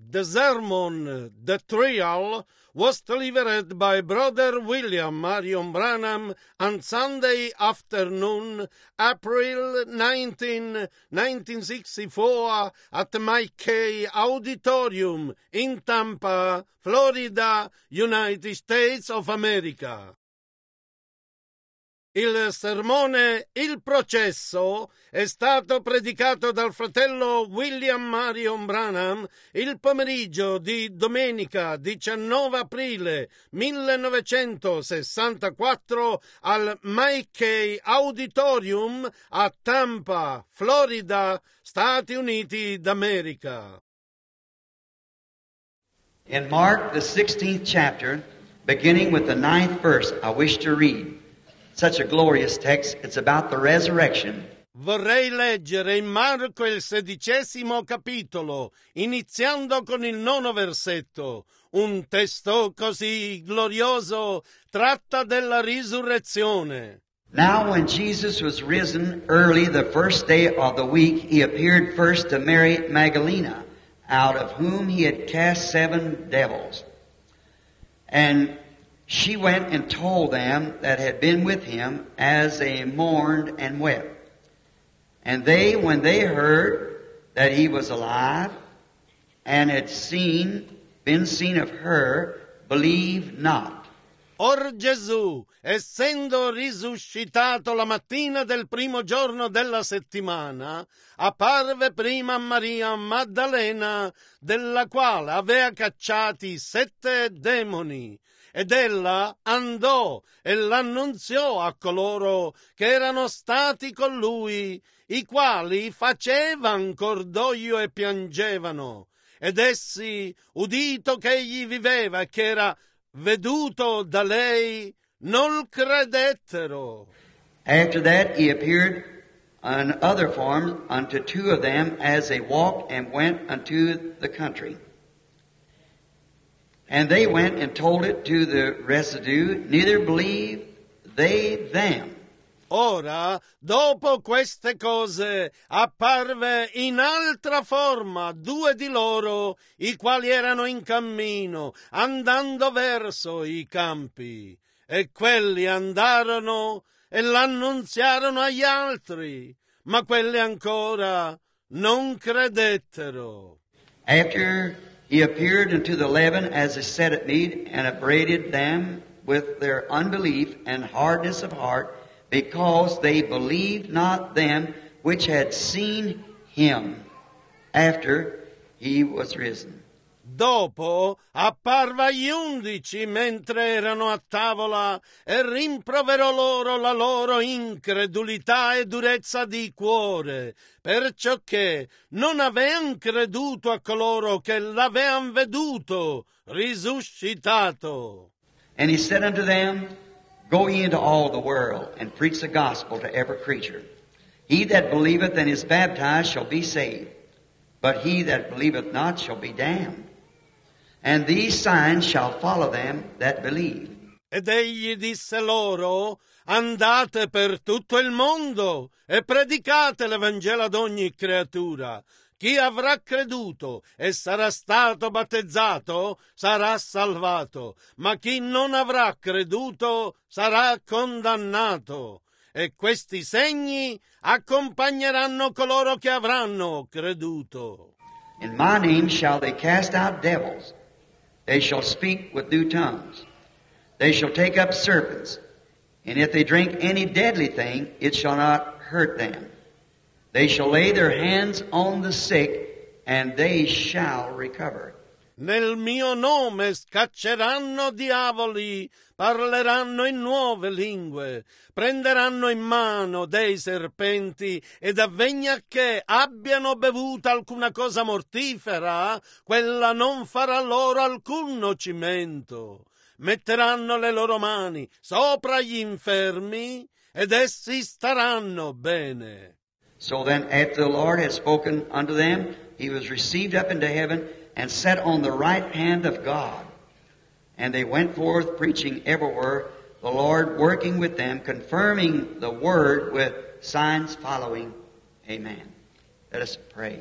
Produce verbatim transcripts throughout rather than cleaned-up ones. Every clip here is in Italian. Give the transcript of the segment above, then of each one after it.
The sermon, The Trial, was delivered by Brother William Marion Branham on Sunday afternoon, April nineteenth, nineteen sixty-four, at the Mike Kay Auditorium in Tampa, Florida, United States of America. Il sermone Il processo è stato predicato dal fratello William Marion Branham il pomeriggio di domenica diciannove aprile millenovecentosessantaquattro al Mike Kay Auditorium a Tampa, Florida, Stati Uniti d'America. In Mark, the sixteenth chapter, beginning with the ninth verse, I wish to read. Such a glorious text. It's about the resurrection. Vorrei leggere in Marco il sedicesimo capitolo, iniziando con il nono versetto. Un testo così glorioso tratta della risurrezione. Now when Jesus was risen early the first day of the week, he appeared first to Mary Magdalene, out of whom he had cast seven devils. And she went and told them that had been with him as they mourned and wept. And they, when they heard that he was alive and had seen, been seen of her, believed not. Or Gesù, essendo risuscitato la mattina del primo giorno della settimana, apparve prima a Maria Maddalena, della quale aveva cacciati sette demoni. Ed ella andò e l'annunziò a coloro che erano stati con lui, i quali facevan cordoglio e piangevano. Ed essi, udito che egli viveva e che era veduto da lei, non credettero. After that he appeared in other forms unto two of them as they walked and went unto the country. And they went and told it to the residue, neither believed they them. Ora, dopo queste cose, apparve in altra forma due di loro, i quali erano in cammino, andando verso i campi. E quelli andarono e l'annunziarono agli altri, ma quelli ancora non credettero. After he appeared unto the eleven as they sat at meat, and upbraided them with their unbelief and hardness of heart, because they believed not them which had seen him after he was risen. Dopo apparve agli undici mentre erano a tavola e rimproverò loro la loro incredulità e durezza di cuore, perciò che non avean creduto a coloro che l'avean veduto risuscitato. And he said unto them, Go ye into all the world, and preach the gospel to every creature. He that believeth and is baptized shall be saved, but he that believeth not shall be damned. And these signs shall follow them that believe. Ed egli disse loro, andate per tutto il mondo e predicate l'Evangelo ad ogni creatura. Chi avrà creduto e sarà stato battezzato sarà salvato, ma chi non avrà creduto sarà condannato. E questi segni accompagneranno coloro che avranno creduto. In my name shall they cast out devils. They shall speak with new tongues. They shall take up serpents. And if they drink any deadly thing, it shall not hurt them. They shall lay their hands on the sick, and they shall recover. Nel mio nome scacceranno diavoli, parleranno in nuove lingue, prenderanno in mano dei serpenti, ed avvegna che abbiano bevuta alcuna cosa mortifera, quella non farà loro alcun nocimento. Metteranno le loro mani sopra gli infermi, ed essi staranno bene. So then, after the Lord had spoken unto them, he was received up into heaven, and sat on the right hand of God. And they went forth preaching everywhere, the Lord working with them, confirming the word with signs following. Amen. Let us pray.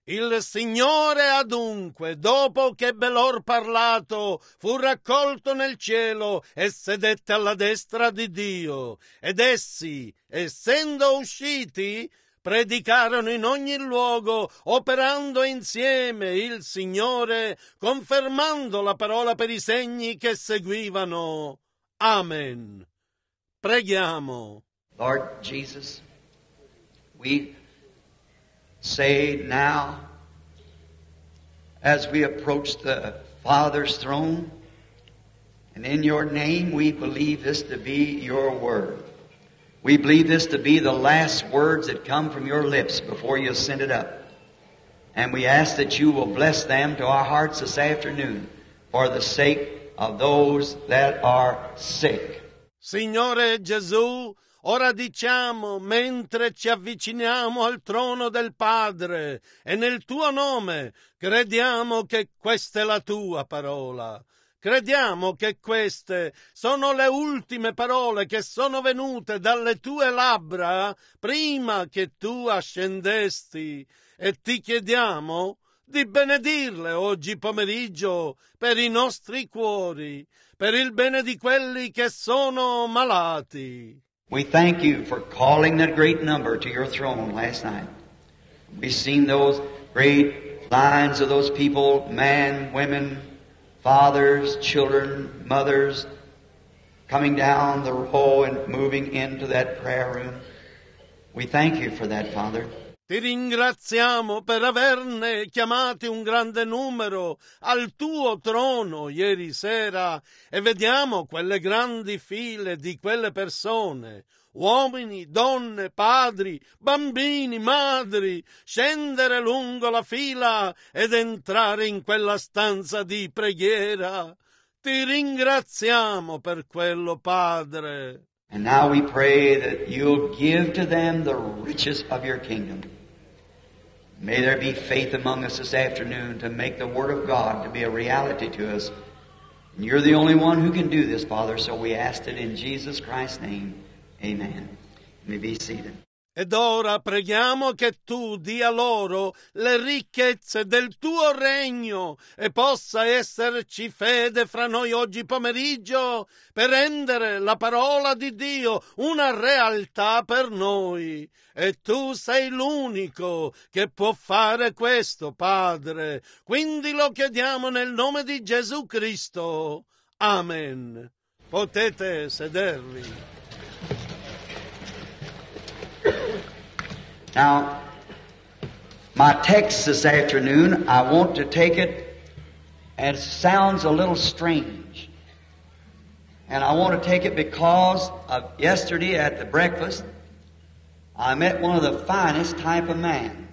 Il Signore adunque, dopo che ebbe lor parlato, fu raccolto nel cielo e sedette alla destra di Dio. Ed essi, essendo usciti, predicarono in ogni luogo, operando insieme il Signore, confermando la parola per i segni che seguivano. Amen. Preghiamo. Lord Jesus, we say now, as we approach the Father's throne, and in your name we believe this to be your word. We believe this to be the last words that come from your lips before you send it up. And we ask that you will bless them to our hearts this afternoon for the sake of those that are sick. Signore Gesù, ora diciamo, mentre ci avviciniamo al trono del Padre, e nel tuo nome crediamo che questa è la tua parola. Crediamo che queste sono le ultime parole che sono venute dalle tue labbra prima che tu ascendesti, e ti chiediamo di benedirle oggi pomeriggio per i nostri cuori, per il bene di quelli che sono malati. We thank you for calling that great number to your throne last night. We've seen those great lines of those people, men, women, fathers, children, mothers, coming down the row and moving into that prayer room. We thank you for that, Father. Ti ringraziamo per averne chiamati un grande numero al tuo trono ieri sera, e vediamo quelle grandi file di quelle persone, uomini, donne, padri, bambini, madri, scendere lungo la fila ed entrare in quella stanza di preghiera. Ti ringraziamo per quello, Padre. And now we pray that you'll give to them the riches of your kingdom. May there be faith among us this afternoon to make the Word of God to be a reality to us. And you're the only one who can do this, Father, so we ask it in Jesus Christ's name. Amen. You may be seated. Ed ora preghiamo che tu dia loro le ricchezze del tuo regno e possa esserci fede fra noi oggi pomeriggio per rendere la parola di Dio una realtà per noi. E tu sei l'unico che può fare questo, Padre. Quindi lo chiediamo nel nome di Gesù Cristo. Amen. Potete sedervi. Now, my text this afternoon, I want to take it, and it sounds a little strange. And I want to take it because of yesterday at the breakfast, I met one of the finest type of man.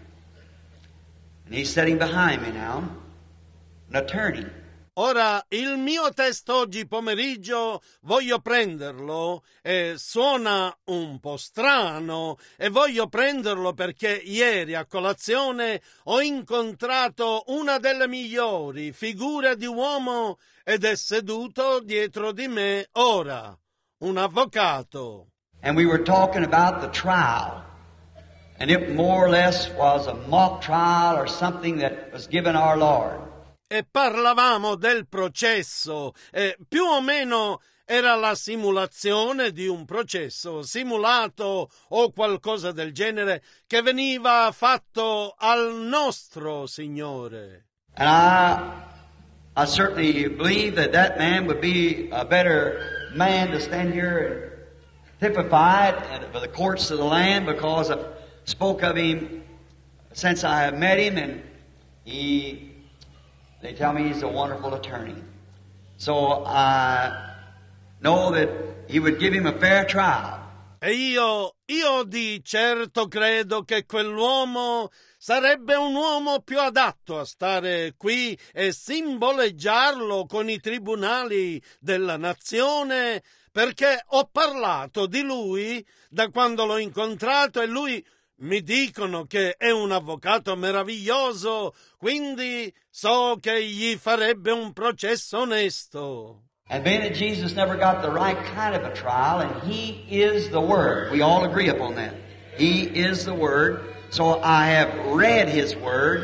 And he's sitting behind me now, an attorney. Ora, il mio testo oggi pomeriggio voglio prenderlo, e suona un po' strano, e voglio prenderlo perché ieri a colazione ho incontrato una delle migliori figure di uomo ed è seduto dietro di me ora, un avvocato. And we were talking about the trial. And it more or less was a mock trial or something that was given our Lord. E parlavamo del processo, e più o meno era la simulazione di un processo simulato o qualcosa del genere che veniva fatto al nostro Signore. And I, I certainly believe that that man would be a better man to stand here and typify it for the courts of the land, because I've spoke of him since I have met him, and he... They tell me he's a wonderful attorney. So I know that he would give him a fair trial. E io, io di certo credo che quell'uomo sarebbe un uomo più adatto a stare qui e simboleggiarlo con i tribunali della nazione, perché ho parlato di lui da quando l'ho incontrato e lui mi dicono che è un avvocato meraviglioso, quindi so che gli farebbe un processo onesto. And being that Jesus never got the right kind of a trial, and He is the Word. We all agree upon that. He is the Word. So I have read His Word,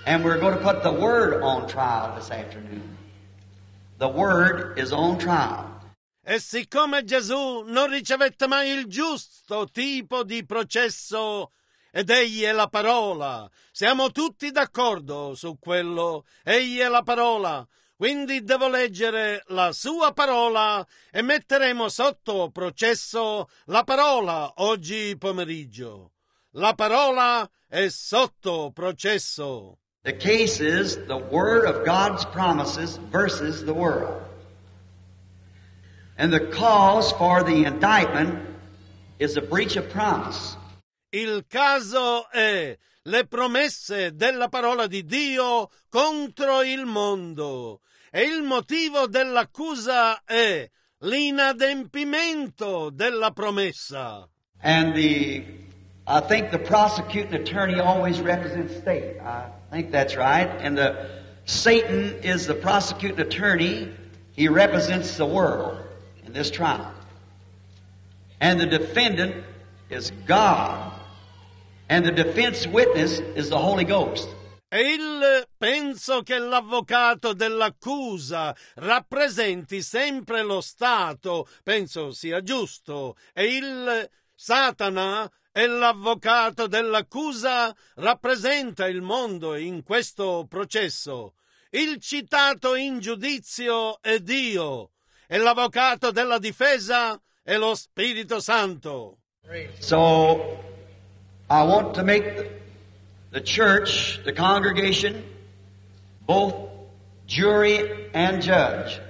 And we're going to put the Word on trial this afternoon. The Word is on trial. E siccome Gesù non ricevette mai il giusto tipo di processo, ed egli è la parola, siamo tutti d'accordo su quello, egli è la parola, quindi devo leggere la sua parola e metteremo sotto processo la parola oggi pomeriggio. La parola è sotto processo. The case is the Word of God's promises versus the world. And the cause for the indictment is a breach of promise. Il caso è le promesse della parola di Dio contro il mondo e il motivo dell'accusa è l'inadempimento della promessa. And the, I think the prosecuting attorney always represents state. I think that's right. And the Satan is the prosecuting attorney. He represents the world in this trial. And the defendant is God. And the defense witness is the Holy Ghost. E il penso che l'avvocato dell'accusa rappresenti sempre lo Stato, penso sia giusto, e il Satana e l'avvocato dell'accusa rappresenta il mondo in questo processo. Il citato in giudizio è Dio e l'avvocato della difesa è lo Spirito Santo. So I want to make the, the church, the congregation, both jury and judge.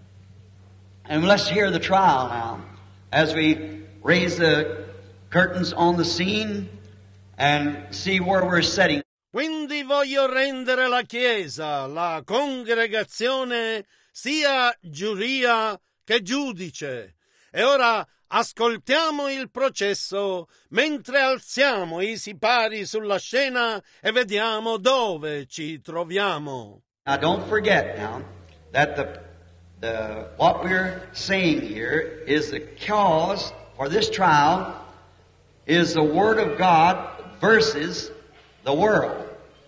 And let's hear the trial now as we raise the curtains on the scene and see where we're setting. Quindi voglio rendere la Chiesa, la congregazione, sia giuria che giudice. E ora ascoltiamo il processo mentre alziamo i sipari sulla scena e vediamo dove ci troviamo. Now don't forget now that the, the what we're saying here is the cause for this trial is the Word of God versus the world.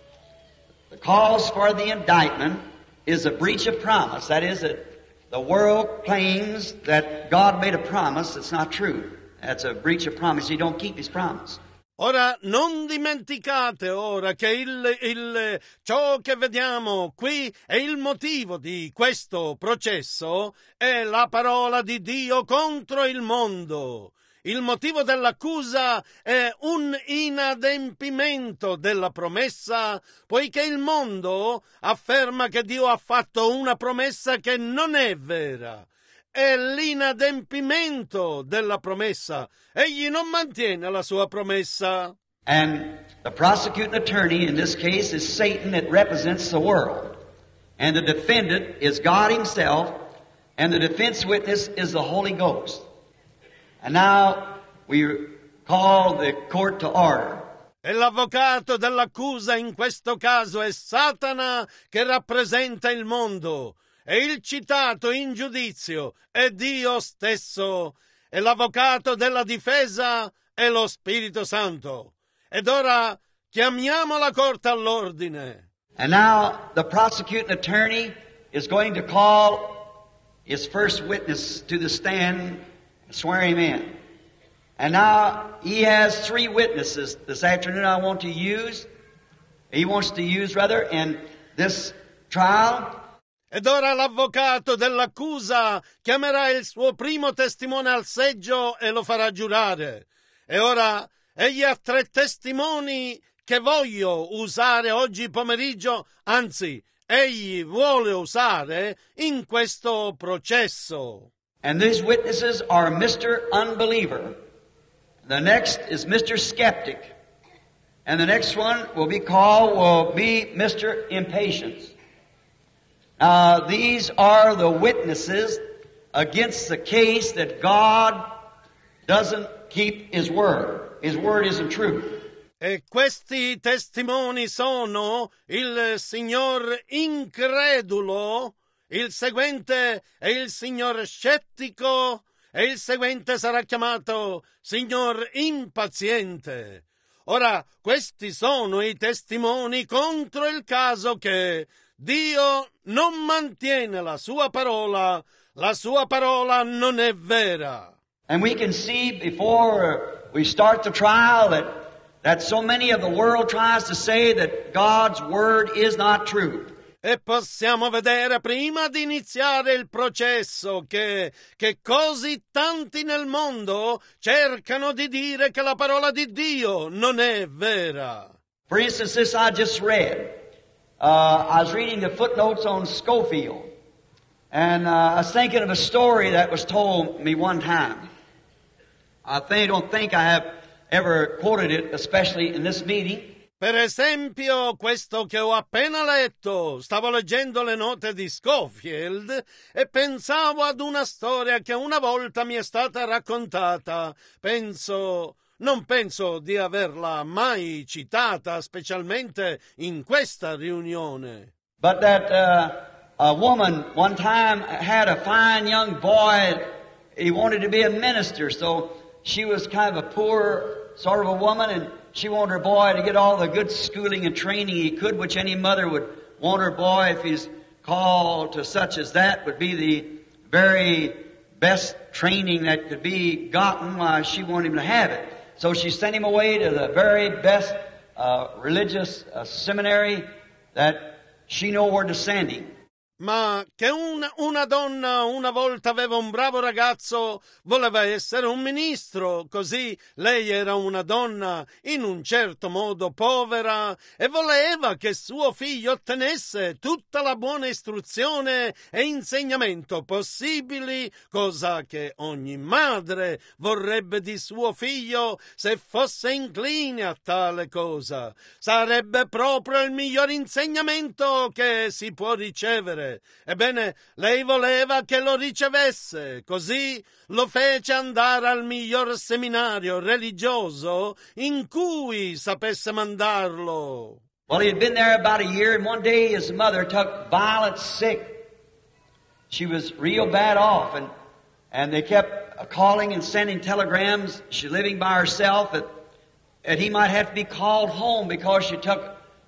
The cause for the indictment is a breach of promise. That is, that the world claims that God made a promise that's not true. That's a breach of promise. He don't keep His promise. Ora non dimenticate ora che il, il, ciò che vediamo qui è il motivo di questo processo è la parola di Dio contro il mondo. Il motivo dell'accusa è un inadempimento della promessa, poiché il mondo afferma che Dio ha fatto una promessa che non è vera. È l'inadempimento della promessa. Egli non mantiene la sua promessa. And the prosecuting attorney in this case is Satan that represents the world. And the defendant is God Himself. And the defense witness is the Holy Ghost. And now we call the court to order. E l'avvocato dell'accusa in questo caso è Satana che rappresenta il mondo. E il citato in giudizio è Dio stesso. E l'avvocato della difesa è lo Spirito Santo. Ed ora chiamiamo la corte all'ordine. And now the prosecuting attorney is going to call his first witness to the stand and swear him in. And now he has three witnesses this afternoon I want to use. He wants to use rather in this trial. Ed ora l'avvocato dell'accusa chiamerà il suo primo testimone al seggio e lo farà giurare. E ora egli ha tre testimoni che voglio usare oggi pomeriggio, anzi, egli vuole usare in questo processo. And these witnesses are Mister Unbeliever. The next is Mister Skeptic. And the next one will be called, will be Mister Impatience. Uh, these are the witnesses against the case that God doesn't keep His Word. His Word isn't true. E questi testimoni sono il signor incredulo, il seguente è il signor scettico e il seguente sarà chiamato signor impaziente. Ora, questi sono i testimoni contro il caso che Dio non mantiene la sua parola, la sua parola non è vera. And we can see before we start the trial that, that so many of the world tries to say that God's Word is not true. E possiamo vedere prima di iniziare il processo che, che così tanti nel mondo cercano di dire che la parola di Dio non è vera. For instance, this I just read. Uh, I was reading the footnotes on Schofield, and uh, I was thinking of a story that was told me one time. I think, don't think I have ever quoted it, especially in this meeting. Per esempio, questo che ho appena letto, stavo leggendo le note di Schofield e pensavo ad una storia che una volta mi è stata raccontata. Penso, non penso di averla mai citata, specialmente in questa riunione. But that uh, a woman one time had a fine young boy. He wanted to be a minister, so she was kind of a poor sort of a woman, and she wanted her boy to get all the good schooling and training he could, which any mother would want her boy, if he's called to such as that, would be the very best training that could be gotten. Why, she wanted him to have it. So she sent him away to the very best uh, religious uh, seminary that she knew where to send him. Ma che una, una donna una volta aveva un bravo ragazzo, voleva essere un ministro, così lei era una donna in un certo modo povera e voleva che suo figlio ottenesse tutta la buona istruzione e insegnamento possibili, cosa che ogni madre vorrebbe di suo figlio se fosse incline a tale cosa. Sarebbe proprio il miglior insegnamento che si può ricevere. Ebbene, lei voleva che lo ricevesse, così lo fece andare al miglior seminario religioso in cui sapesse mandarlo. Well, he had been there about a year, and one day his mother took violent sick. She was real bad off, and, and they kept calling and sending telegrams. She's living by herself, that, that he might have to be called home because she took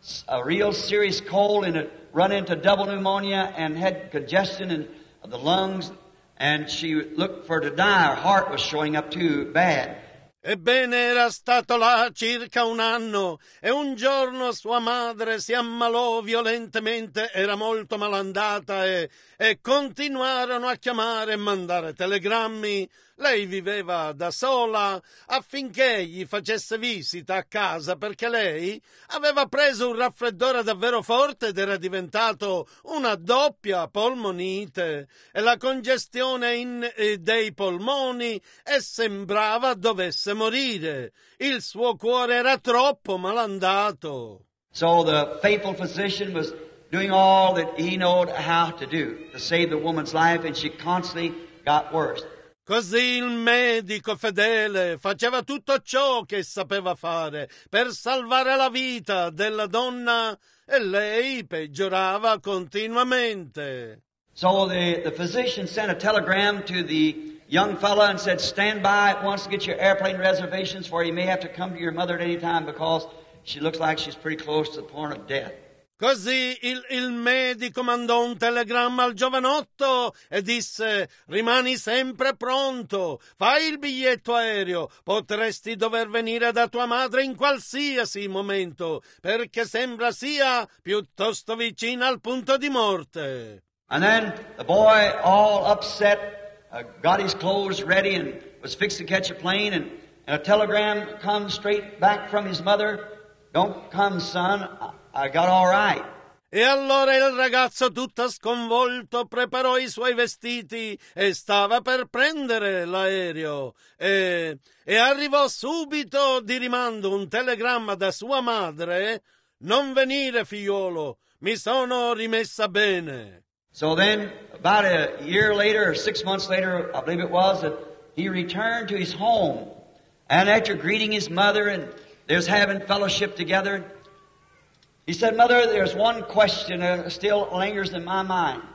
a real serious cold and it run into double pneumonia and had congestion in the lungs, and she looked for to die. Her heart was showing up too bad. Ebbene, era stato là circa un anno e un giorno sua madre si ammalò violentemente, era molto malandata e, e continuarono a chiamare e mandare telegrammi. Lei viveva da sola affinché gli facesse visita a casa perché lei aveva preso un raffreddore davvero forte ed era diventato una doppia polmonite e la congestione in, eh, dei polmoni e sembrava dovesse morire. Il suo cuore era troppo malandato. So the faithful physician was doing all that he knew how to do to save the woman's life, and she constantly got worse. Così il medico fedele faceva tutto ciò che sapeva fare per salvare la vita della donna e lei peggiorava continuamente. So the, the physician sent a telegram to the young fella and said, stand by at once to get your airplane reservations, for you may have to come to your mother at any time because she looks like she's pretty close to the point of death. Così il, il medico mandò un telegramma al giovanotto e disse: rimani sempre pronto, fai il biglietto aereo, potresti dover venire da tua madre in qualsiasi momento, perché sembra sia piuttosto vicina al punto di morte. And then the boy, all upset, uh, got his clothes ready and was fixed to catch a plane, and, and a telegram comes straight back from his mother. Don't come, son. I got all right. E allora il ragazzo, tutto sconvolto, preparò i suoi vestiti e stava per prendere l'aereo. E, e arrivò subito di rimando un telegramma da sua madre: non venire, figliolo, mi sono rimessa bene. So then, about a year later, or six months later, I believe it was, that he returned to his home. And after greeting his mother and they was having fellowship together, he said, Mother, there's one question that still lingers in my mind.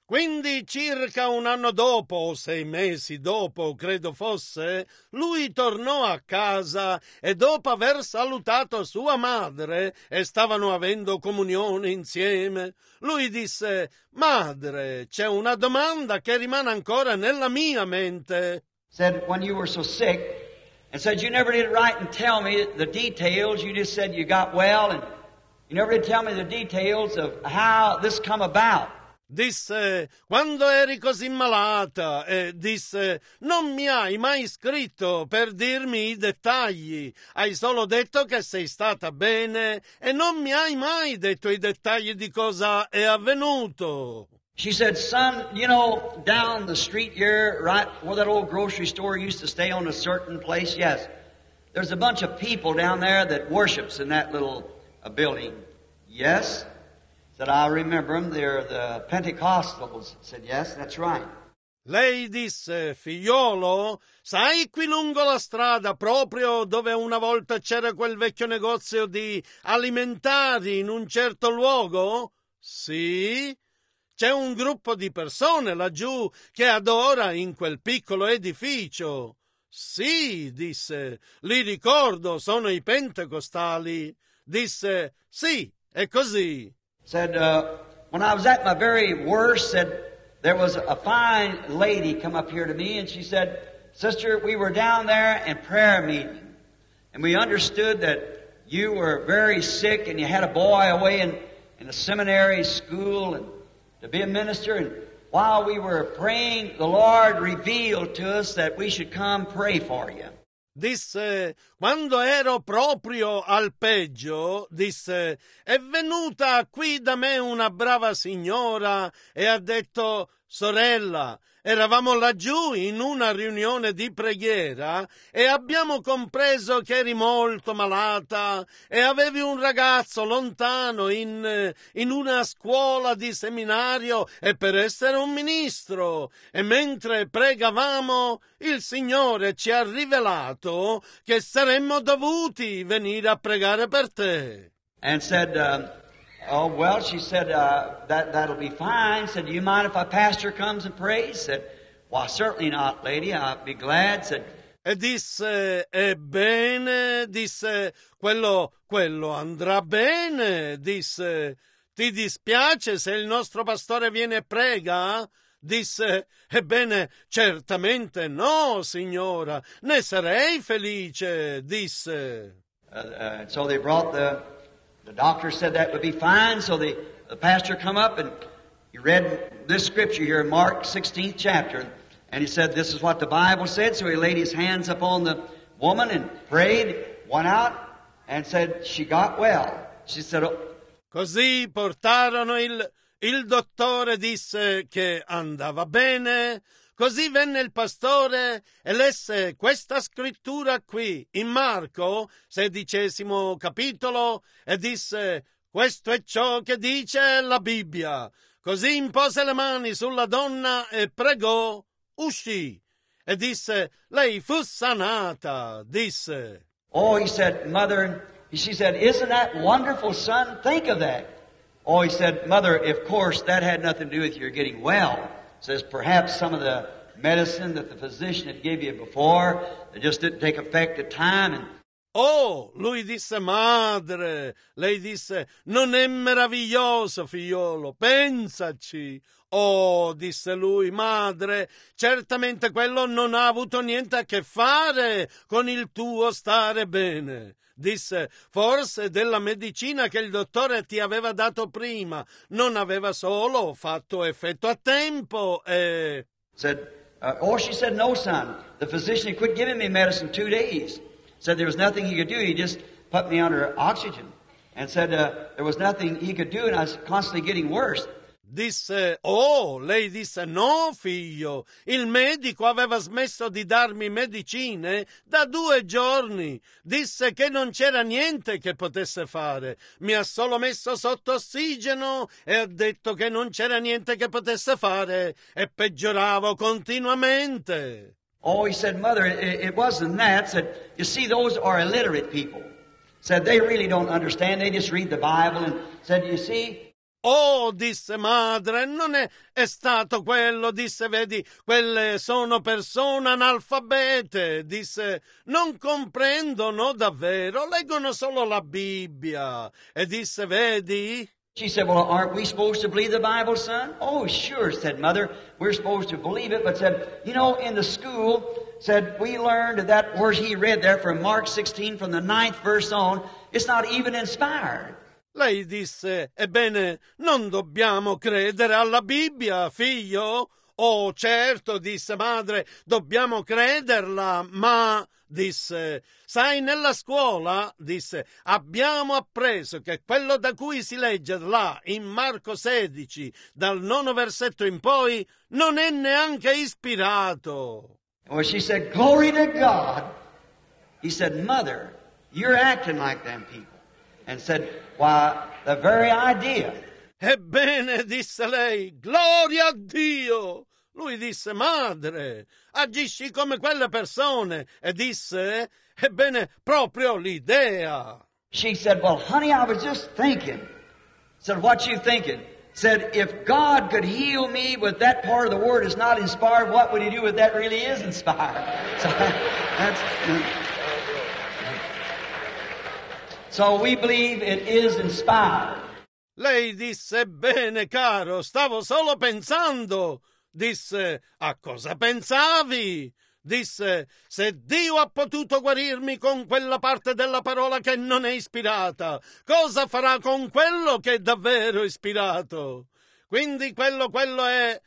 Quindi circa un anno dopo, o sei mesi dopo, credo fosse, lui tornò a casa e dopo aver salutato sua madre, e stavano avendo comunione insieme, lui disse: «Madre, c'è una domanda che rimane ancora nella mia mente». Said, when you were so sick, and said you never did write and tell me the details. You just said you got well, and you never did tell me the details of how this come about. Disse: «Quando eri così malata», e disse: «Non mi hai mai scritto per dirmi i dettagli, hai solo detto che sei stata bene e non mi hai mai detto i dettagli di cosa è avvenuto». She said, son, you know, down the street here, right where that old grocery store used to stay on a certain place, yes, there's a bunch of people down there that worships in that little uh, building. Yes? Said, I remember them. They're the Pentecostals. Said, yes, that's right. Lei disse: «Figliolo, sai qui lungo la strada, proprio dove una volta c'era quel vecchio negozio di alimentari in un certo luogo?» «Sì». «C'è un gruppo di persone laggiù che adora in quel piccolo edificio». «Sì», disse, «li ricordo, sono i pentecostali». Disse: «Sì, è così». Said, uh, when I was at my very worst, said, there was a fine lady come up here to me, and she said, sister, we were down there in prayer meeting, and we understood that you were very sick, and you had a boy away in, in a seminary school, and to be a minister, and while we were praying, the Lord revealed to us that we should come pray for you. Disse: «Quando ero proprio al peggio», disse, «è venuta qui da me una brava signora e ha detto: sorella, eravamo laggiù in una riunione di preghiera e abbiamo compreso che eri molto malata e avevi un ragazzo lontano in, in una scuola di seminario e per essere un ministro. E mentre pregavamo, il Signore ci ha rivelato che saremmo dovuti venire a pregare per te». And said, um, oh, well, she said, uh, that, that'll be fine. Said, do you mind if a pastor comes and prays? Said, well, certainly not, lady. I'll be glad. Said, e disse: «Ebbene», disse, quello, quello andrà bene», disse, «ti dispiace se il nostro pastore viene e prega?» Disse: «Ebbene, certamente no, signora, ne sarei felice», disse. uh, uh, so they brought the, the doctor said that would be fine. So the, the pastor come up and he read this scripture here in Mark sixteenth chapter. And he said, this is what the Bible said. So he laid his hands upon the woman and prayed, went out, and said she got well. She said, oh. Così portarono il, il dottore, disse che andava bene. Così venne il pastore e lesse questa scrittura qui, in Marco, sedicesimo capitolo, e disse: «Questo è ciò che dice la Bibbia». Così impose le mani sulla donna e pregò. Uscì e disse: «Lei fu sanata», disse. Oh, he said, mother, she said, isn't that wonderful, son? Think of that. Oh, he said, mother, of course, that had nothing to do with your getting well. Says perhaps some of the medicine that the physician had gave you before, it just didn't take effect at time. And Oh, lui disse: «Madre», lei disse: «Non è meraviglioso, figliolo, pensaci». «Oh», disse lui, «madre, certamente quello non ha avuto niente a che fare con il tuo stare bene». Disse: «Forse della medicina che il dottore ti aveva dato prima non aveva solo fatto effetto a tempo e...» Said, uh, oh, she said, no, son. The physician had quit giving me medicine two days. Said there was nothing he could do. He just put me under oxygen. And said uh, there was nothing he could do, and I was constantly getting worse. Disse: «Oh», lei disse: «No, figlio, il medico aveva smesso di darmi medicine da due giorni. Disse che non c'era niente che potesse fare. Mi ha solo messo sotto ossigeno e ha detto che non c'era niente che potesse fare e peggioravo continuamente». Oh, he said, mother, it, it wasn't that. Said, you see, those are illiterate people. Said they really don't understand. They just read the Bible. And said, you see, Oh, disse madre, non è, è stato quello, disse, vedi, quelle sono persone analfabete, disse, non comprendono davvero, leggono solo la Bibbia, e disse, vedi? She said, well, aren't we supposed to believe the Bible, son? Oh, sure, said mother, we're supposed to believe it, but said, you know, in the school, said, we learned that where he read there from Mark sixteen, from the ninth verse on, it's not even inspired. Lei disse, ebbene, non dobbiamo credere alla Bibbia, figlio? Oh, certo, disse madre, dobbiamo crederla, ma, disse, sai, nella scuola, disse, abbiamo appreso che quello da cui si legge là, in Marco sedici, dal nono versetto in poi, non è neanche ispirato. Well, she said, glory to God. He said, mother, you're acting like them people. And said, why, the very idea. Ebbene, disse lei, gloria a Dio! Lui disse, madre, agisci come quelle persone. E disse, ebbene, proprio l'idea. She said, well, honey, I was just thinking. Said, what you thinking? Said, if God could heal me with that part of the Word is not inspired, what would He do with that really is inspired? So, that's... So we believe it is inspired. Lei disse, bene caro, stavo solo pensando. Disse, a cosa pensavi? Disse, se Dio ha potuto guarirmi con quella parte della parola che non è ispirata, cosa farà con quello che è davvero ispirato? Quindi quello, quello è...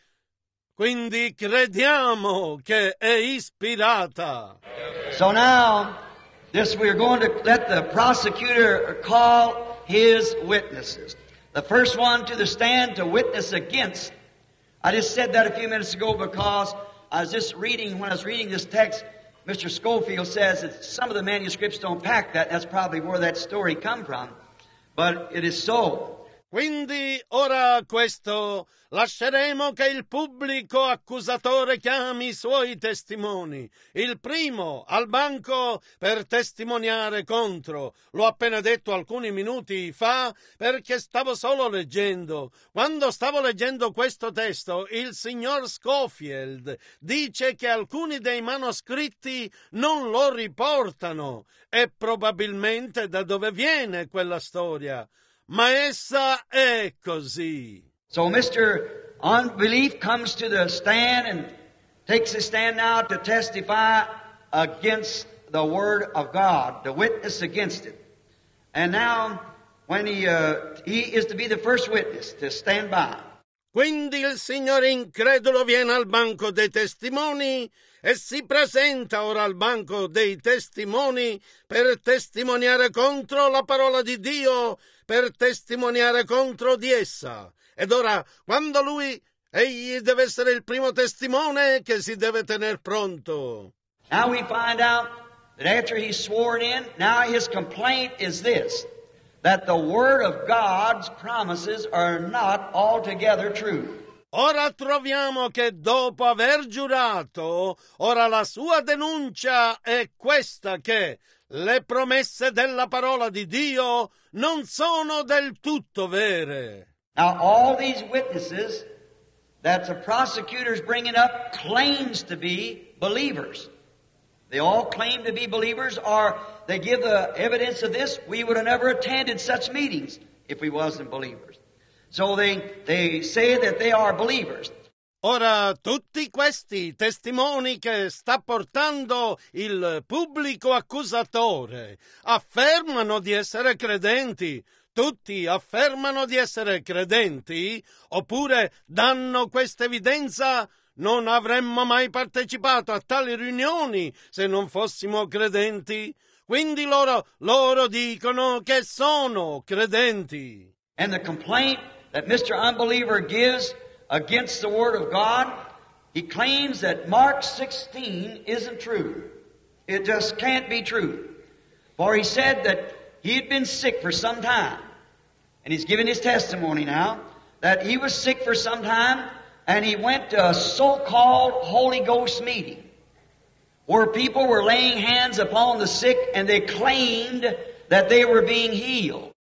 Quindi crediamo che è ispirata. So now... This, we're going to let the prosecutor call his witnesses. The first one to the stand to witness against. I just said that a few minutes ago because I was just reading, when I was reading this text, Mister Schofield says that some of the manuscripts don't pack that. That's probably where that story come from. But it is so. Quindi ora questo lasceremo che il pubblico accusatore chiami i suoi testimoni. Il primo al banco per testimoniare contro. L'ho appena detto alcuni minuti fa perché stavo solo leggendo. Quando stavo leggendo questo testo, il signor Schofield dice che alcuni dei manoscritti non lo riportano. E probabilmente da dove viene quella storia? Ma essa è così. So Mister Unbelief comes to the stand and takes his stand now to testify against the Word of God, to witness against it. And now, when he, uh, he is to be the first witness to stand by. Quindi il Signore incredulo viene al banco dei testimoni e si presenta ora al banco dei testimoni per testimoniare contro la parola di Dio, per testimoniare contro di essa. Ed ora, quando lui, egli deve essere il primo testimone che si deve tener pronto. Now we find out that after he's sworn in, now his complaint is this, that the Word of God's promises are not altogether true. Ora troviamo che dopo aver giurato, ora la sua denuncia è questa, che le promesse della parola di Dio non sono del tutto vere. Now all these witnesses that the prosecutor's bringing up claims to be believers. They all claim to be believers, or they give the evidence of this. We would have never attended such meetings if we wasn't believers. So they, they say that they are believers. Ora, tutti questi testimoni che sta portando il pubblico accusatore affermano di essere credenti. Tutti affermano di essere credenti, oppure danno questa evidenza. Non avremmo mai partecipato a tali riunioni se non fossimo credenti. Quindi loro, loro dicono che sono credenti. And the complaint that Mister Unbeliever gives against the Word of God, he claims that Mark sixteen isn't true. It just can't be true. For he said that he had been sick for some time. And he's giving his testimony now that he was sick for some time, and he went to a so-called Holy Ghost meeting where people were laying hands upon the sick and they claimed that they were being healed.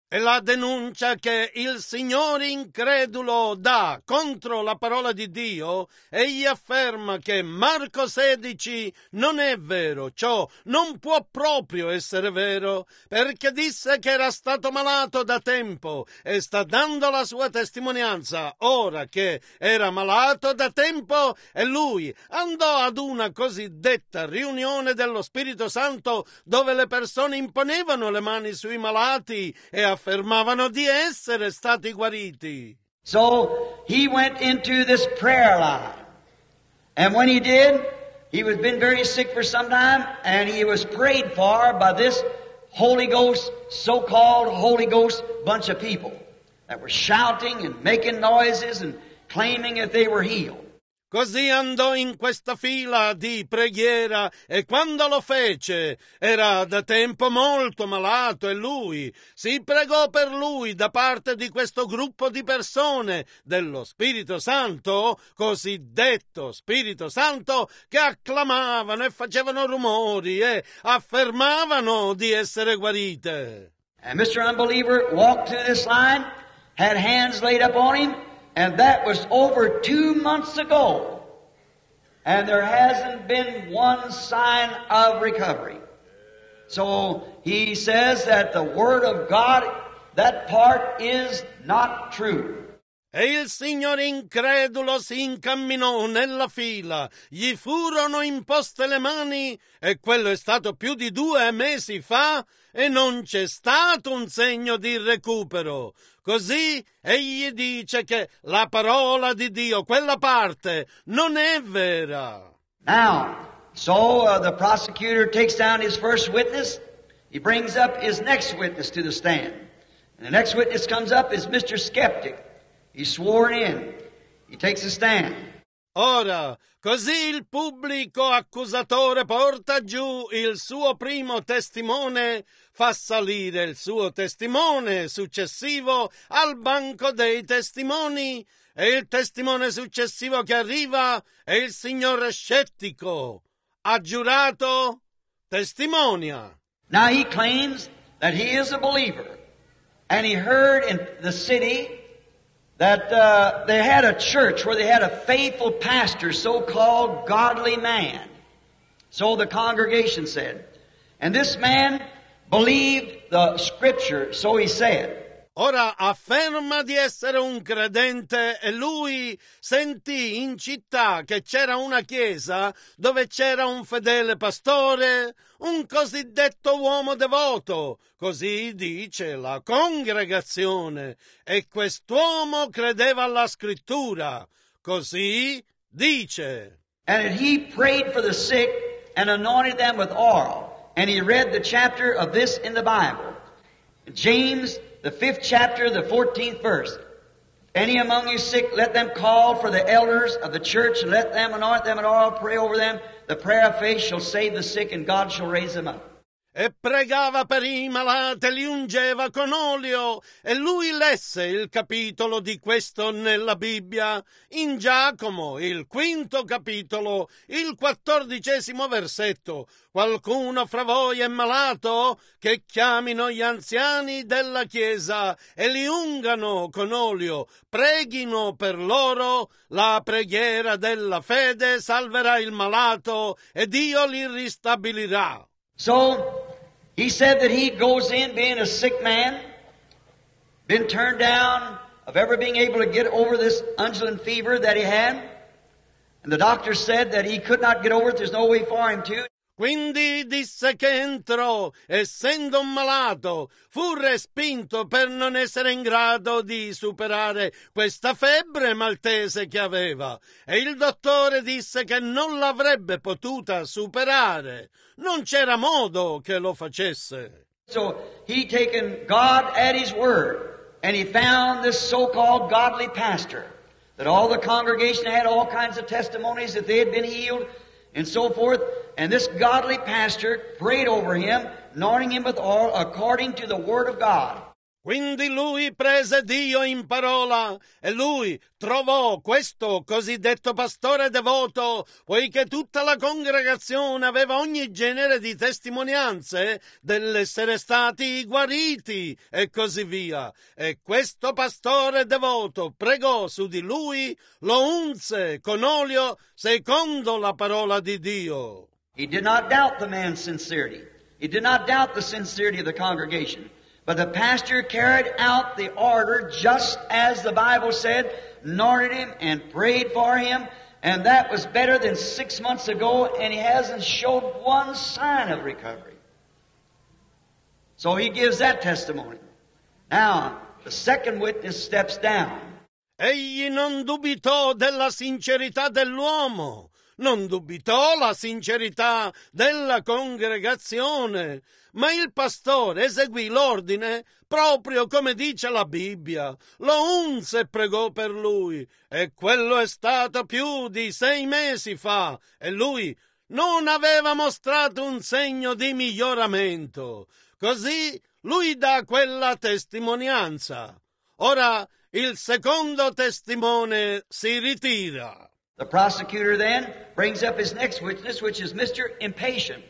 È la denuncia che il Signore incredulo dà contro la parola di Dio. Egli afferma che Marco sedici non è vero, ciò non può proprio essere vero, perché disse che era stato malato da tempo e sta dando la sua testimonianza ora che era malato da tempo, e lui andò ad una cosiddetta riunione dello Spirito Santo dove le persone imponevano le mani sui malati e affermavano di essere stati guariti. So he went into this prayer line. And when he did, he was been very sick for some time, and he was prayed for by this Holy Ghost, so-called Holy Ghost bunch of people that were shouting and making noises and claiming that they were healed. Così andò in questa fila di preghiera, e quando lo fece era da tempo molto malato, e lui si pregò per lui da parte di questo gruppo di persone dello Spirito Santo, cosiddetto Spirito Santo, che acclamavano e facevano rumori e affermavano di essere guarite. And Mister Unbeliever walked through this line, had hands laid up on him, and that was over two months ago. And there hasn't been one sign of recovery. So he says that the Word of God, that part is not true. E il Signore incredulo si incamminò nella fila, gli furono imposte le mani, e quello è stato più di due mesi fa, e non c'è stato un segno di recupero. Così egli dice che la parola di Dio, quella parte, non è vera. Now, so uh, the prosecutor takes down his first witness. He brings up his next witness to the stand. And the next witness comes up is Mister Skeptic. He's sworn in. He takes a stand. Ora, così il pubblico accusatore porta giù il suo primo testimone, fa salire il suo testimone successivo al banco dei testimoni, e il testimone successivo che arriva è il signor Scettico. Ha giurato, testimonia. Now he claims that he is a believer. And he heard in the city that uh, they had a church where they had a faithful pastor, so-called godly man. So the congregation said. And this man believed the Scripture, so he said. Ora afferma di essere un credente, e lui sentì in città che c'era una chiesa dove c'era un fedele pastore, un cosiddetto uomo devoto, così dice la congregazione, e quest'uomo credeva alla Scrittura, così dice. And he prayed for the sick and anointed them with oil, and he read the chapter of this in the Bible. James, the fifth chapter, the fourteenth verse. Any among you sick, let them call for the elders of the church, and let them anoint them with oil, pray over them. The prayer of faith shall save the sick, and God shall raise them up. E pregava per i malati, li ungeva con olio, e lui lesse il capitolo di questo nella Bibbia, in Giacomo, il quinto capitolo, il quattordicesimo versetto. Qualcuno fra voi è malato? Che chiamino gli anziani della Chiesa e li ungano con olio, preghino per loro, la preghiera della fede salverà il malato e Dio li ristabilirà. So, he said that he goes in being a sick man, been turned down of ever being able to get over this undulant fever that he had. And the doctor said that he could not get over it, there's no way for him to. Quindi disse che entrò, essendo un malato, fu respinto per non essere in grado di superare questa febbre maltese che aveva, e il dottore disse che non l'avrebbe potuta superare, non c'era modo che lo facesse. So he taken God at his word, and he found this so-called godly pastor, that all the congregation had all kinds of testimonies that they had been healed, and so forth. And this godly pastor prayed over him, anointing him with oil according to the Word of God. Quindi lui prese Dio in parola e lui trovò questo cosiddetto pastore devoto, poiché tutta la congregazione aveva ogni genere di testimonianze dell'essere stati guariti e così via. E questo pastore devoto pregò su di lui, lo unse con olio secondo la parola di Dio. He did not doubt the man's sincerity. He did not doubt the sincerity of the congregation. But the pastor carried out the order just as the Bible said, anointed him and prayed for him, and that was better than six months ago, and he hasn't showed one sign of recovery. So he gives that testimony. Now, the second witness steps down. Egli non dubitò della sincerità dell'uomo, non dubitò la sincerità della congregazione, ma il pastore eseguì l'ordine proprio come dice la Bibbia, lo unse e pregò per lui, e quello è stato più di sei mesi fa, e lui non aveva mostrato un segno di miglioramento. Così lui dà quella testimonianza. Ora il secondo testimone si ritira. The prosecutor then brings up his next witness, which is Mister Impatient.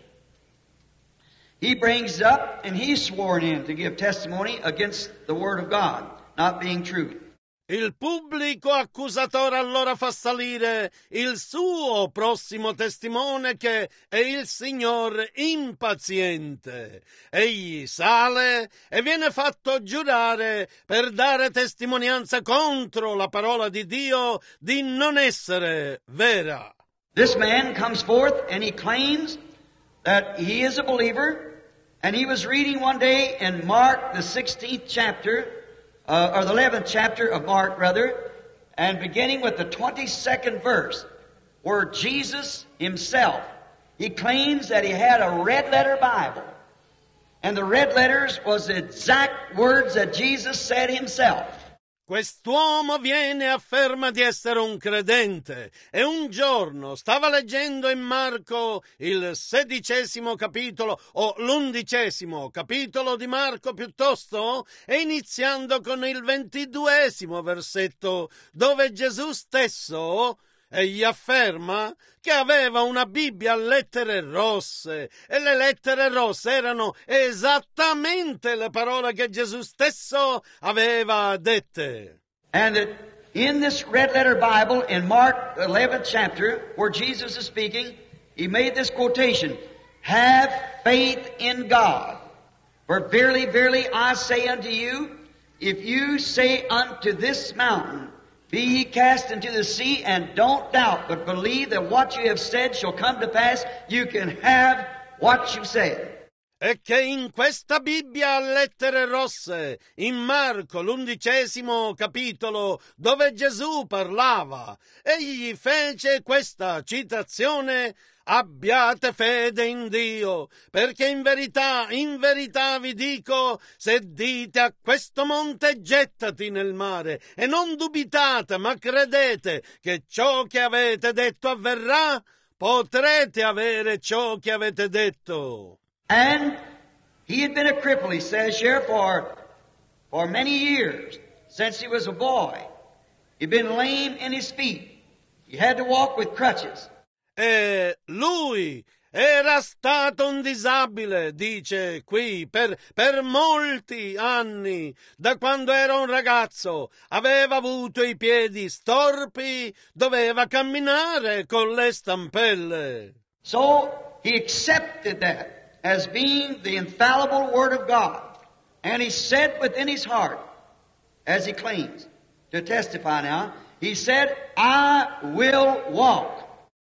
He brings up, and he's sworn in to give testimony against the Word of God, not being true. Il pubblico accusatore allora fa salire il suo prossimo testimone, che è il signor impaziente. Egli sale e viene fatto giurare per dare testimonianza contro la parola di Dio di non essere vera. This man comes forth and he claims that he is a believer, and he was reading one day in Mark, the sixteenth chapter, Uh, or the eleventh chapter of Mark, rather, and beginning with the twenty-second verse, where Jesus himself, he claims that he had a red letter Bible. And the red letters was the exact words that Jesus said himself. Quest'uomo viene e afferma di essere un credente e un giorno stava leggendo in Marco il sedicesimo capitolo o l'undicesimo capitolo di Marco piuttosto, e iniziando con il ventiduesimo versetto, dove Gesù stesso egli afferma che aveva una Bibbia a lettere rosse, e le lettere rosse erano esattamente le parole che Gesù stesso aveva dette. And that in this red letter Bible, in Mark eleventh chapter, where Jesus is speaking, he made this quotation, "Have faith in God. For verily, verily, I say unto you, if you say unto this mountain, be ye cast into the sea, and don't doubt, but believe that what you have said shall come to pass, you can have what you said." E che in questa Bibbia a lettere rosse, in Marco l'undicesimo capitolo, dove Gesù parlava, egli fece questa citazione: abbiate fede in Dio, perché in verità, in verità vi dico, se dite a questo monte gettati nel mare, e non dubitate, ma credete che ciò che avete detto avverrà, potrete avere ciò che avete detto. And he had been a cripple, he says here, for, for many years, since he was a boy. He'd been lame in his feet. He had to walk with crutches. E lui era stato un disabile, dice qui, per, per molti anni, da quando era un ragazzo. Aveva avuto i piedi storpi, doveva camminare con le stampelle. So he accepted that as being the infallible Word of God. And he said within his heart, as he claims to testify now, he said, "I will walk."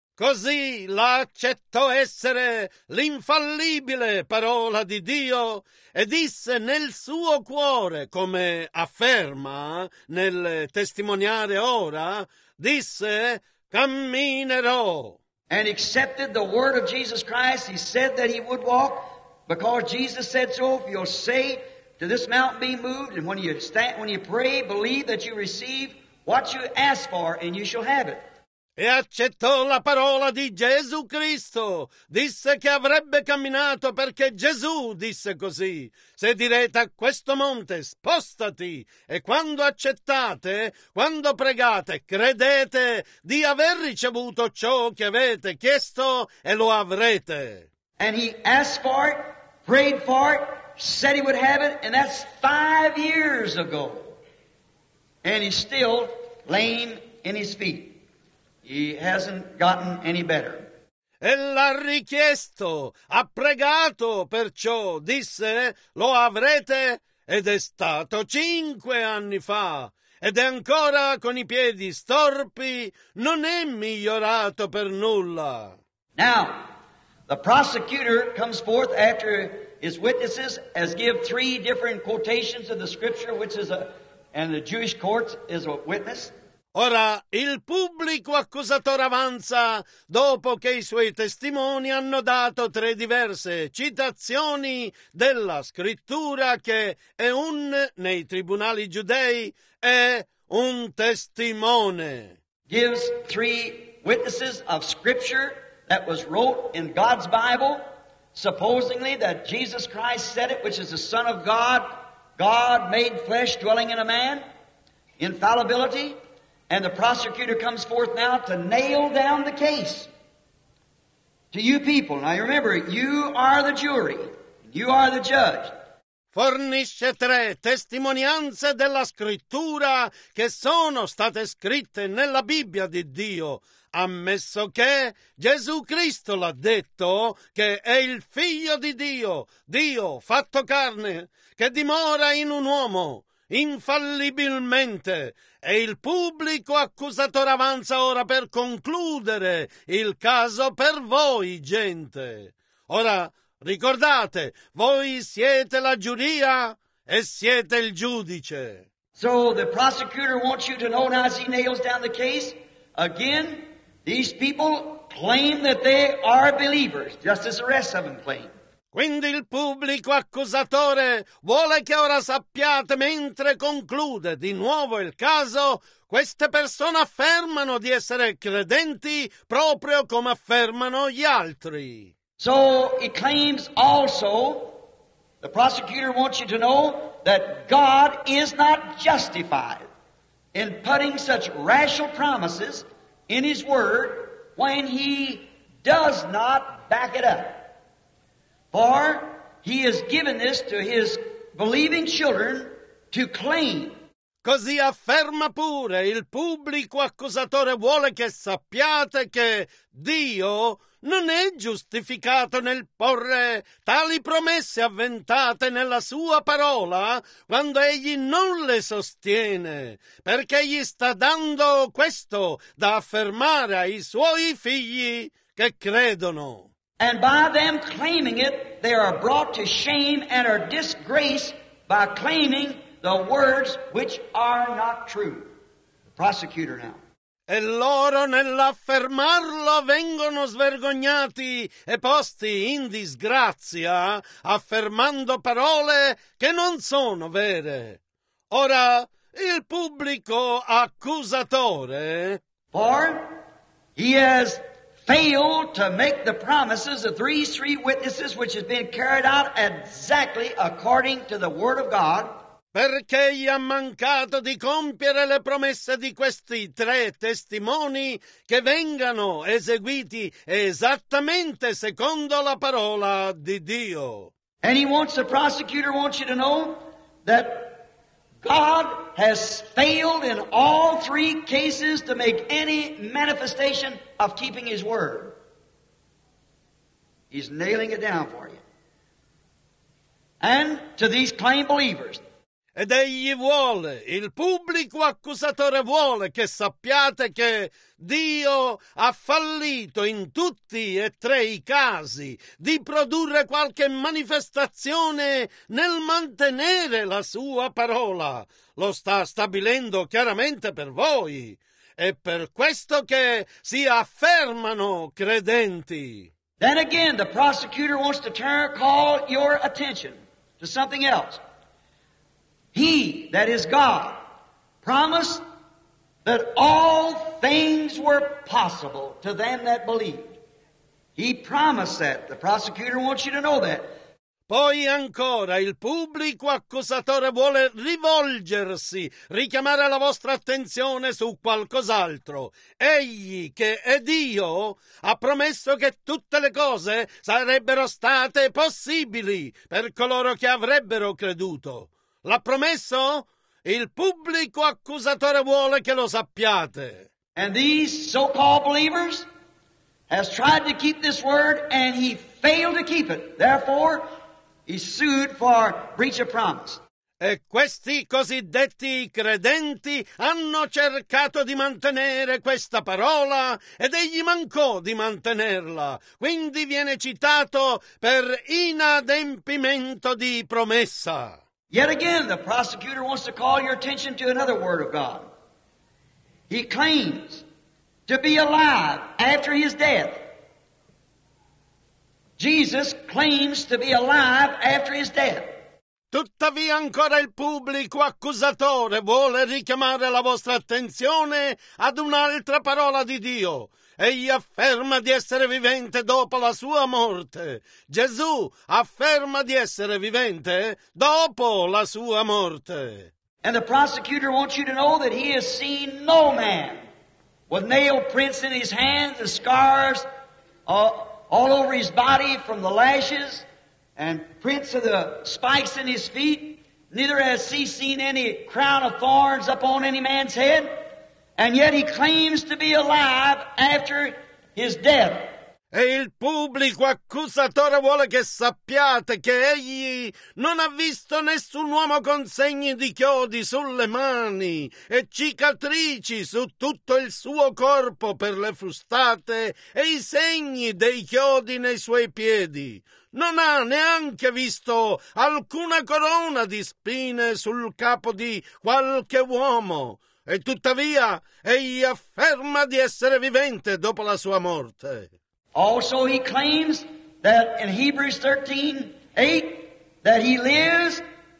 Così la accettò essere l'infallibile parola di Dio e disse nel suo cuore, come afferma nel testimoniare ora, disse: camminerò. And accepted the word of Jesus Christ. He said that he would walk because Jesus said so. If you'll say to this mountain be moved, and when you stand, when you pray, believe that you receive what you ask for, and you shall have it. e accettò la parola di Gesù Cristo. Disse che avrebbe camminato perché Gesù disse così. Se direte a questo monte spostati, e quando accettate, quando pregate, credete di aver ricevuto ciò che avete chiesto e lo avrete. And he asked for it, prayed for it, said he would have it, and that's five years ago. And he's still lame in his feet. He hasn't gotten any better. E l'ha richiesto, ha pregato perciò, disse, lo avrete, ed è stato cinque anni fa, ed è ancora con i piedi storpi, non è migliorato per nulla. Now, the prosecutor comes forth after his witnesses has give three different quotations of the scripture, which is a, and the Jewish courts is a witness. Ora, il pubblico accusatore avanza dopo che i suoi testimoni hanno dato tre diverse citazioni della scrittura che è un, nei tribunali giudei, è un testimone. Gives three witnesses of scripture that was wrote in God's Bible, supposedly that Jesus Christ said it, which is the Son of God, God made flesh dwelling in a man, infallibility. And the prosecutor comes forth now to nail down the case to you people. Now you remember, you are the jury. You are the judge. Fornisce tre testimonianze della scrittura che sono state scritte nella Bibbia di Dio, ammesso che Gesù Cristo l'ha detto che è il Figlio di Dio, Dio fatto carne, che dimora in un uomo, infallibilmente. E il pubblico accusatore avanza ora per concludere il caso per voi, gente. Ora, ricordate, voi siete la giuria e siete il giudice. So the prosecutor wants you to know now as he nails down the case, again, these people claim that they are believers, just as the rest of them claim. Quindi il pubblico accusatore vuole che ora sappiate, mentre conclude di nuovo il caso, queste persone affermano di essere credenti proprio come affermano gli altri. So it claims also, the prosecutor wants you to know that God is not justified in putting such rational promises in His Word when He does not back it up. For He has given this to His believing children to claim. Così afferma pure il pubblico accusatore vuole che sappiate che Dio non è giustificato nel porre tali promesse avventate nella sua parola quando egli non le sostiene, perché egli sta dando questo da affermare ai suoi figli che credono. And by them claiming it, they are brought to shame and are disgraced by claiming the words which are not true. The prosecutor now. E loro nell'affermarlo vengono svergognati e posti in disgrazia, affermando parole che non sono vere. Ora, il pubblico accusatore, For he has failed to make the promises of these three witnesses which has been carried out exactly according to the Word of God, perché gli ha mancato di compiere le promesse di questi tre testimoni che vengano eseguiti esattamente secondo la parola di Dio. And he wants, the prosecutor wants you to know that God has failed in all three cases to make any manifestation of keeping His Word. He's nailing it down for you. And to these claimed believers, Ed egli vuole, il pubblico accusatore vuole che sappiate che Dio ha fallito in tutti e tre i casi di produrre qualche manifestazione nel mantenere la sua parola. Lo sta stabilendo chiaramente per voi. È per questo che si affermano credenti. then again the prosecutor wants to turn, call your attention to something else. He, that is God, promised that all things were possible to them that believed. He promised that. The prosecutor wants you to know that. Poi ancora il pubblico accusatore vuole rivolgersi, richiamare la vostra attenzione su qualcos'altro. Egli, che è Dio, ha promesso che tutte le cose sarebbero state possibili per coloro che avrebbero creduto. L'ha promesso? Il pubblico accusatore vuole che lo sappiate. And these so-called believers has tried to keep this word and he failed to keep it. Therefore, he sued for breach of promise. E questi cosiddetti credenti hanno cercato di mantenere questa parola ed egli mancò di mantenerla. Quindi viene citato per inadempimento di promessa. Yet again, the prosecutor wants to call your attention to another word of God. He claims to be alive after his death. Jesus claims to be alive after his death. Tuttavia ancora il pubblico accusatore vuole richiamare la vostra attenzione ad un'altra parola di Dio. Egli afferma di essere vivente dopo la sua morte. Gesù afferma di essere vivente dopo la sua morte. And the prosecutor wants you to know that he has seen no man with nail prints in his hands, the scars uh, all over his body from the lashes, and prints of the spikes in his feet. Neither has he seen any crown of thorns upon any man's head. And yet he claims to be alive after his death. E il pubblico accusatore vuole che sappiate che egli non ha visto nessun uomo con segni di chiodi sulle mani e cicatrici su tutto il suo corpo per le frustate e i segni dei chiodi nei suoi piedi. Non ha neanche visto alcuna corona di spine sul capo di qualche uomo. E tuttavia egli afferma di essere vivente dopo la sua morte. Also he claims that in Hebrews thirteen eight that he lives,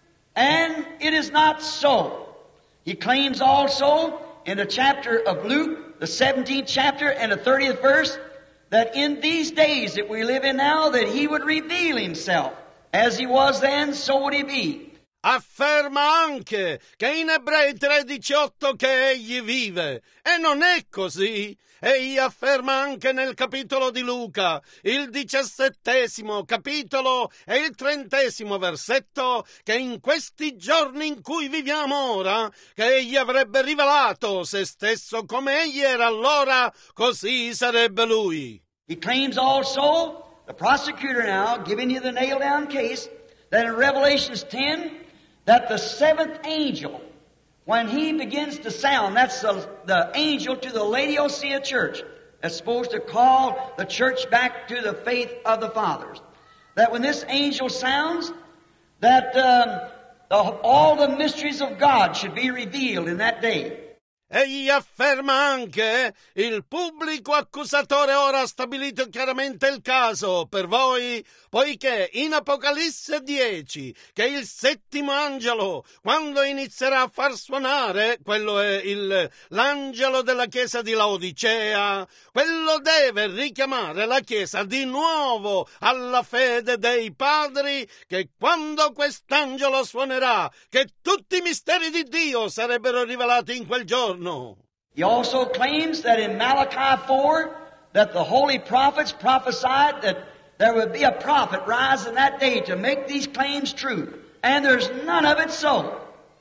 and it is not so. He claims also in the chapter of Luke, the seventeenth chapter and the thirtieth verse, that in these days that we live in now, that he would reveal himself. As he was then, so would he be. Afferma anche che in Ebrei tre diciotto che egli vive, e non è così. Egli afferma anche nel capitolo di Luca, il diciassettesimo capitolo e il trentesimo versetto, che in questi giorni in cui viviamo ora, che egli avrebbe rivelato se stesso come egli era allora, così sarebbe lui. He claims also, the prosecutor now, giving you the nail-down case, that in Revelations ten, that the seventh angel, when he begins to sound, that's the, the angel to the Laodicea church, that's supposed to call the church back to the faith of the fathers. That when this angel sounds, that um, the, all the mysteries of God should be revealed in that day. Egli afferma anche, il pubblico accusatore ora ha stabilito chiaramente il caso per voi, poiché in Apocalisse dieci, che il settimo angelo, quando inizierà a far suonare, quello è il, l'angelo della chiesa di Laodicea, quello deve richiamare la chiesa di nuovo alla fede dei padri, che quando quest'angelo suonerà, che tutti i misteri di Dio sarebbero rivelati in quel giorno. He also claims that in Malachi four, that the holy prophets prophesied that there would be a prophet rise in that day to make these claims true. And there's none of it so.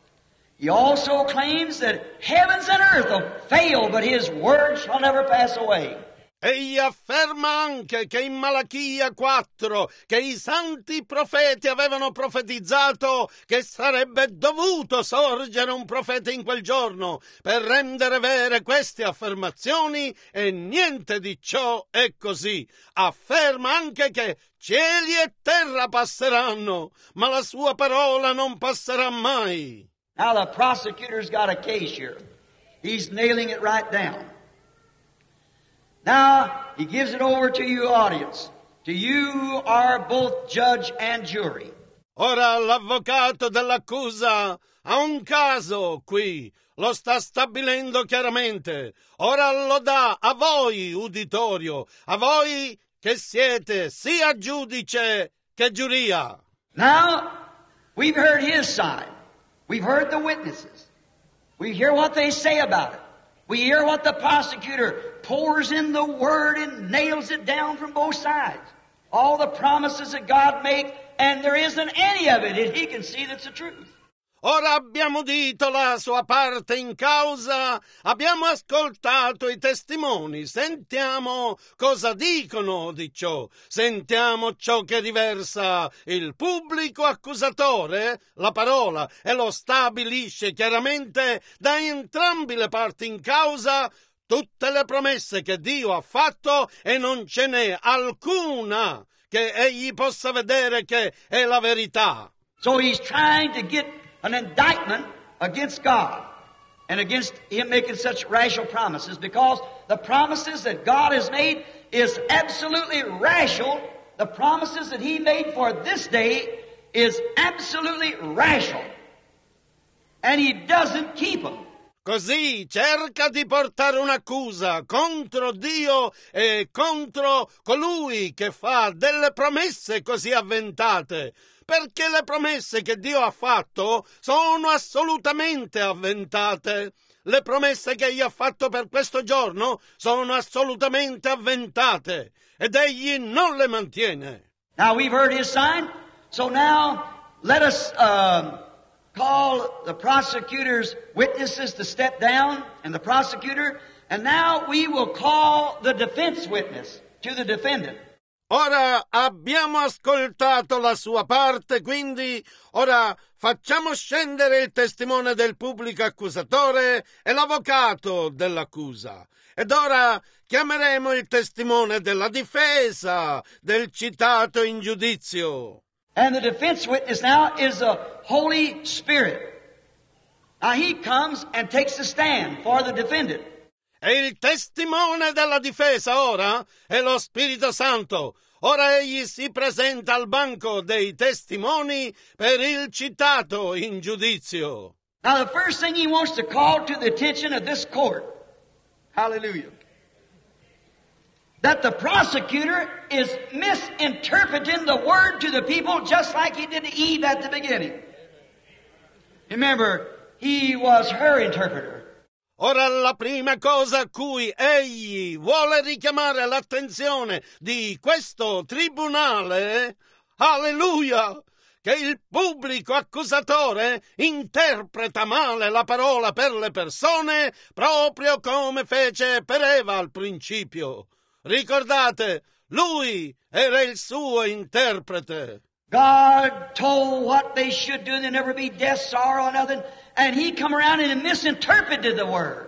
He also claims that heavens and earth will fail, but his word shall never pass away. Egli afferma anche che in Malachia quattro, che i santi profeti avevano profetizzato che sarebbe dovuto sorgere un profeta in quel giorno per rendere vere queste affermazioni, e niente di ciò è così. Afferma anche che cieli e terra passeranno, ma la sua parola non passerà mai. Now the prosecutor's got a case here. He's nailing it right down. Now, he gives it over to you, audience. To you who are both judge and jury. Ora l'avvocato dell'accusa ha un caso qui, lo sta stabilendo chiaramente. Ora lo dà a voi, uditorio, a voi che siete sia giudice che giuria. Now, we've heard his side. We've heard the witnesses. We hear what they say about it. We hear what the prosecutor pours in the word and nails it down from both sides. All the promises that God makes, and there isn't any of it that he can see that's the truth. Ora abbiamo udito la sua parte in causa, abbiamo ascoltato i testimoni, sentiamo cosa dicono di ciò, sentiamo ciò che riversa il pubblico accusatore, la parola, e lo stabilisce chiaramente da entrambi le parti in causa tutte le promesse che Dio ha fatto e non ce n'è alcuna che egli possa vedere che è la verità. So he's trying to get an indictment against God and against him making such rational promises, because the promises that God has made is absolutely rational. The promises that he made for this day is absolutely rational. And he doesn't keep them. Così cerca di portare un'accusa contro Dio e contro colui che fa delle promesse così avventate, perché le promesse che Dio ha fatto sono assolutamente avventate. Le promesse che egli ha fatto per questo giorno sono assolutamente avventate ed egli non le mantiene. Now we've heard his sign, so now let us uh, call the prosecutor's witnesses to step down, and the prosecutor, and now we will call the defense witness to the defendant. Ora abbiamo ascoltato la sua parte, quindi ora facciamo scendere il testimone del pubblico accusatore e l'avvocato dell'accusa. Ed ora chiameremo il testimone della difesa del citato in giudizio. And the defense witness now is the Holy Spirit. Now he comes and takes the stand for the defendant. E il testimone della difesa ora è lo Spirito Santo. Ora egli si presenta al banco dei testimoni per il citato in giudizio. Now the first thing he wants to call to the attention of this court, hallelujah, that the prosecutor is misinterpreting the word to the people just like he did to Eve at the beginning. Remember, he was her interpreter. Ora la prima cosa a cui egli vuole richiamare l'attenzione di questo tribunale, alleluia, che il pubblico accusatore interpreta male la parola per le persone proprio come fece per Eva al principio. Ricordate, lui era il suo interprete. God told what they should do, and there never be death, sorrow, or nothing, and he come around and misinterpreted the word.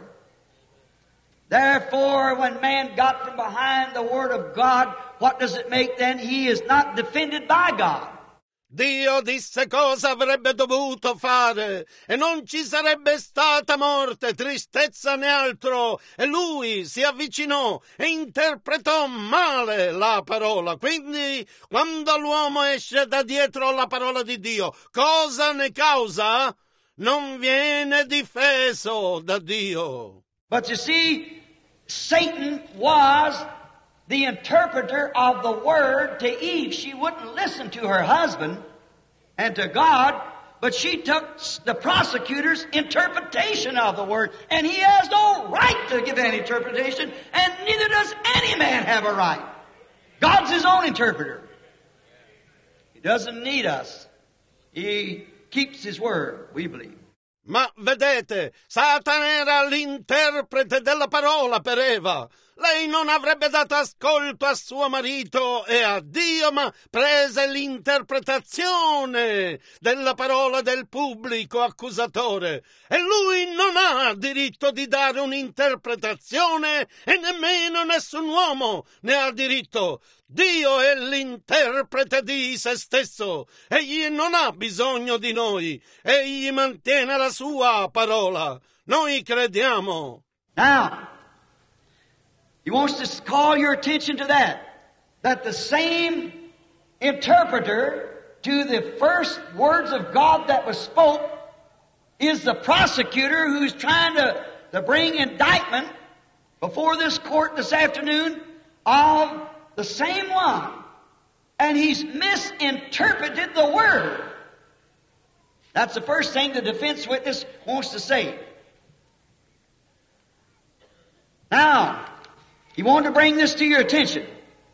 Therefore, when man got from behind the word of God, what does it make then? He is not defended by God. Dio disse cosa avrebbe dovuto fare e non ci sarebbe stata morte, tristezza né altro, e lui si avvicinò e interpretò male la parola. Quindi quando l'uomo esce da dietro la parola di Dio, cosa ne causa? Non viene difeso da Dio. But you see, Satan was the interpreter of the word to Eve. She wouldn't listen to her husband and to God, but she took the prosecutor's interpretation of the word, and he has no right to give any interpretation, and neither does any man have a right. God's his own interpreter. He doesn't need us. He keeps his word, we believe. Ma vedete, Satana era l'interprete della parola per Eva. Lei non avrebbe dato ascolto a suo marito e a Dio, ma prese l'interpretazione della parola del pubblico accusatore. E lui non ha diritto di dare un'interpretazione e nemmeno nessun uomo ne ha diritto. Dio è l'interprete di se stesso. Egli non ha bisogno di noi. Egli mantiene la sua parola. Noi crediamo. Now, he wants to call your attention to that, that the same interpreter to the first words of God that was spoke is the prosecutor who's trying to, to bring indictment before this court this afternoon of the same one. And he's misinterpreted the word. That's the first thing the defense witness wants to say. Now, he wanted to bring this to your attention,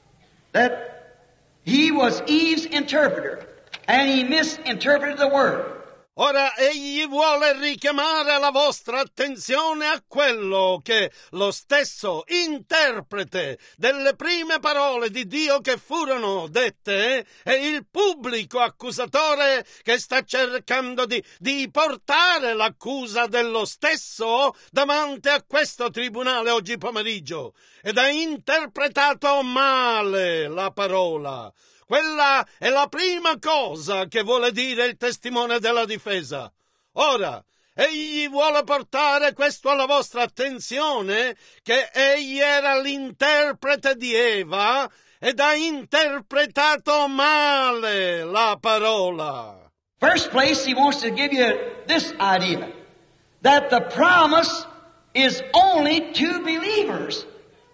that he was Eve's interpreter, and he misinterpreted the word. Ora egli vuole richiamare la vostra attenzione a quello che lo stesso interprete delle prime parole di Dio che furono dette è il pubblico accusatore che sta cercando di, di portare l'accusa dello stesso davanti a questo tribunale oggi pomeriggio ed ha interpretato male la parola. Quella è la prima cosa che vuole dire il testimone della difesa. Ora, egli vuole portare questo alla vostra attenzione, che egli era l'interprete di Eva ed ha interpretato male la parola. First place, he wants to give you this idea, that the promise is only to believers,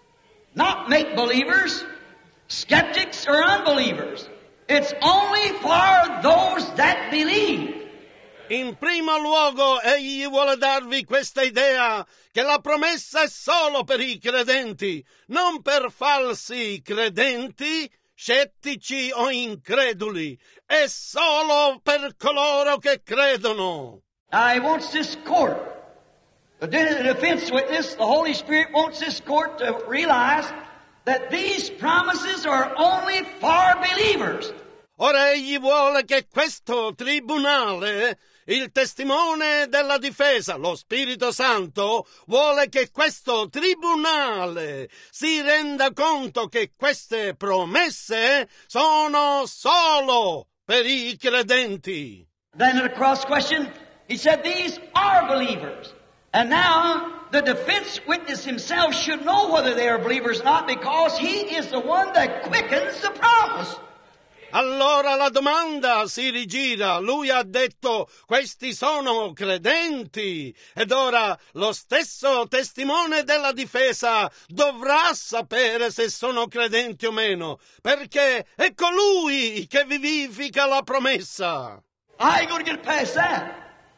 not make-believers, skeptics or unbelievers. It's only for those that believe. In primo luogo, egli vuole darvi questa idea che la promessa è solo per i credenti, non per falsi credenti, scettici o increduli. È solo per coloro che credono. Now he wants this court, the defense witness, the Holy Spirit wants this court to realize that these promises are only for believers. Ora egli vuole che questo tribunale, il testimone della difesa, lo Spirito Santo, vuole che questo tribunale si renda conto che queste promesse sono solo per i credenti. Then in the cross question, he said these are believers. And now the defense witness himself should know whether they are believers or not, because he is the one that quickens the promise. Allora la domanda si rigira. Lui ha detto, questi sono credenti. Ed ora lo stesso testimone della difesa dovrà sapere se sono credenti o meno, perché è colui che vivifica la promessa. How are you going to get past that?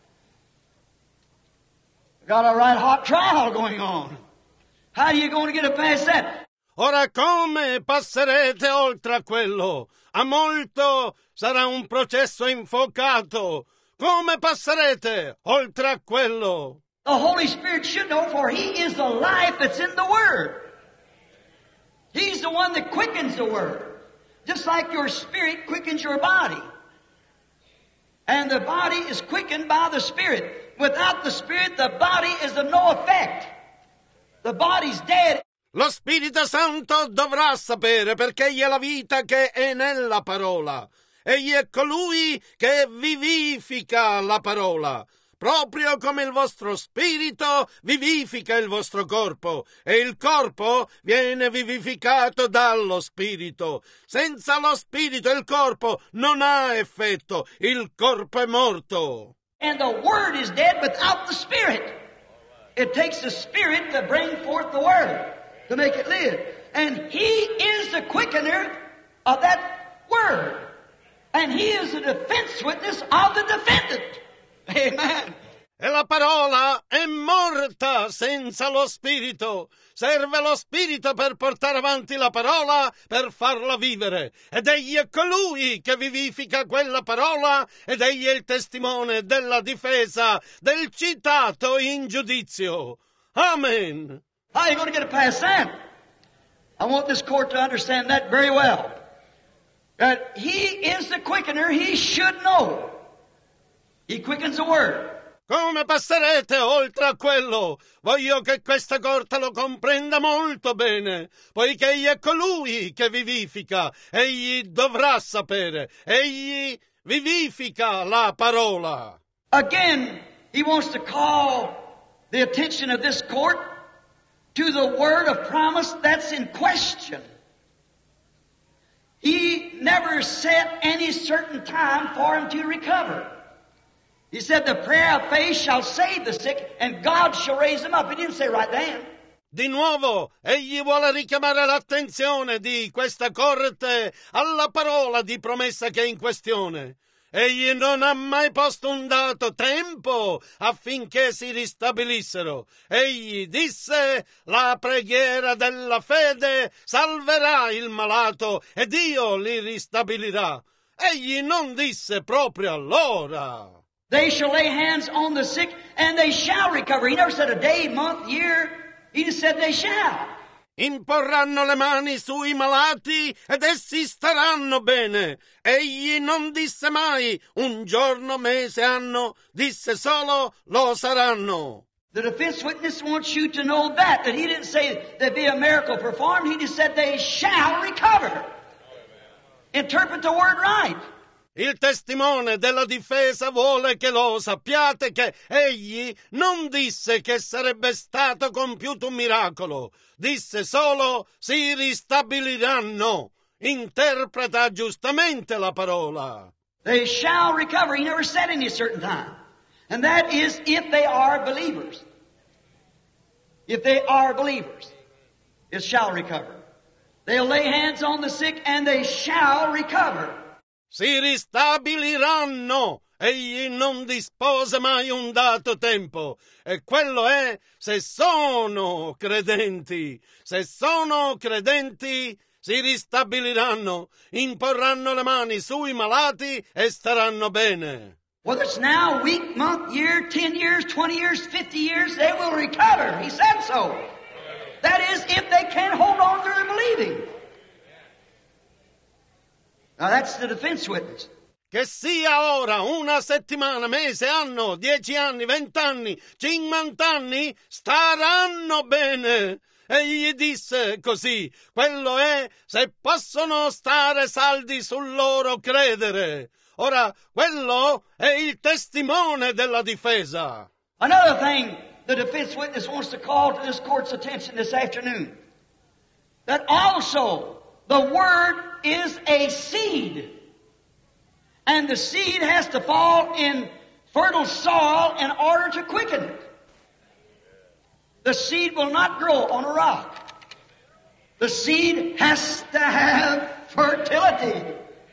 Got a right hot trial going on. How are you going to get past that? Ora come passerete oltre a quello? A molto sarà un processo infuocato. Come passerete oltre a quello? The Holy Spirit should know, for He is the life that's in the Word. He's the one that quickens the Word. Just like your spirit quickens your body. And the body is quickened by the Spirit. Without the Spirit, the body is of no effect. The body's dead. Lo Spirito Santo dovrà sapere, perché egli è la vita che è nella parola. Egli è colui che vivifica la parola, proprio come il vostro spirito vivifica il vostro corpo, e il corpo viene vivificato dallo spirito. Senza lo spirito il corpo non ha effetto, il corpo è morto. And the Word is dead without the Spirit. It takes the Spirit to bring forth the Word, to make it live. And He is the quickener of that Word. And He is the defense witness of the defendant. Amen. E la parola è morta senza lo Spirito. Serve lo Spirito per portare avanti la parola, per farla vivere. Ed egli è colui che vivifica quella parola, ed egli è il testimone della difesa del citato in giudizio. Amen. How are you going to get past that? I want this court to understand that very well. That He is the quickener, He should know. He quickens the Word. Come passerete oltre a quello? Voglio che questa corte lo comprenda molto bene, poiché egli è colui che vivifica, egli dovrà sapere, egli vivifica la parola. Again, he wants to call the attention of this court to the word of promise that's in question. He never set any certain time for him to recover. He said the prayer of faith shall save the sick and God shall raise them up. He didn't say right then. Di nuovo, egli vuole richiamare l'attenzione di questa corte alla parola di promessa che è in questione. Egli non ha mai posto un dato tempo affinché si ristabilissero. Egli disse: la preghiera della fede salverà il malato e Dio li ristabilirà. Egli non disse proprio allora: They shall lay hands on the sick and they shall recover. He never said a day, month, year. He just said they shall. Imporranno le mani sui malati ed essi staranno bene. Egli non disse mai un giorno, mese, anno, disse solo lo saranno. The defense witness wants you to know that, that he didn't say there'd be a miracle performed, he just said they shall recover. Interpret the word right. Il testimone della difesa vuole che lo sappiate che egli non disse che sarebbe stato compiuto un miracolo, disse solo si ristabiliranno. Interpreta giustamente la parola. They shall recover. He never said any certain time. And that is if they are believers. If they are believers, it shall recover. They'll lay hands on the sick and they shall recover. Si ristabiliranno. Egli non dispose mai un dato tempo, e quello è se sono credenti. Se sono credenti, si ristabiliranno, imporranno le mani sui malati e staranno bene. Whether it's now, week, month, year, ten years, twenty years, fifty years, they will recover. He said so. That is, if they can hold on to their believing. Now that's the defense witness. Che sia ora una settimana, mese, anno, dieci anni, vent'anni, cinquant'anni, staranno bene. Egli disse così, quello è se possono stare saldi sul loro credere. Ora, quello è il testimone della difesa. Another thing the defense witness wants to call to this court's attention this afternoon, that also the word is a seed. And the seed has to fall in fertile soil in order to quicken it. The seed will not grow on a rock. The seed has to have fertility.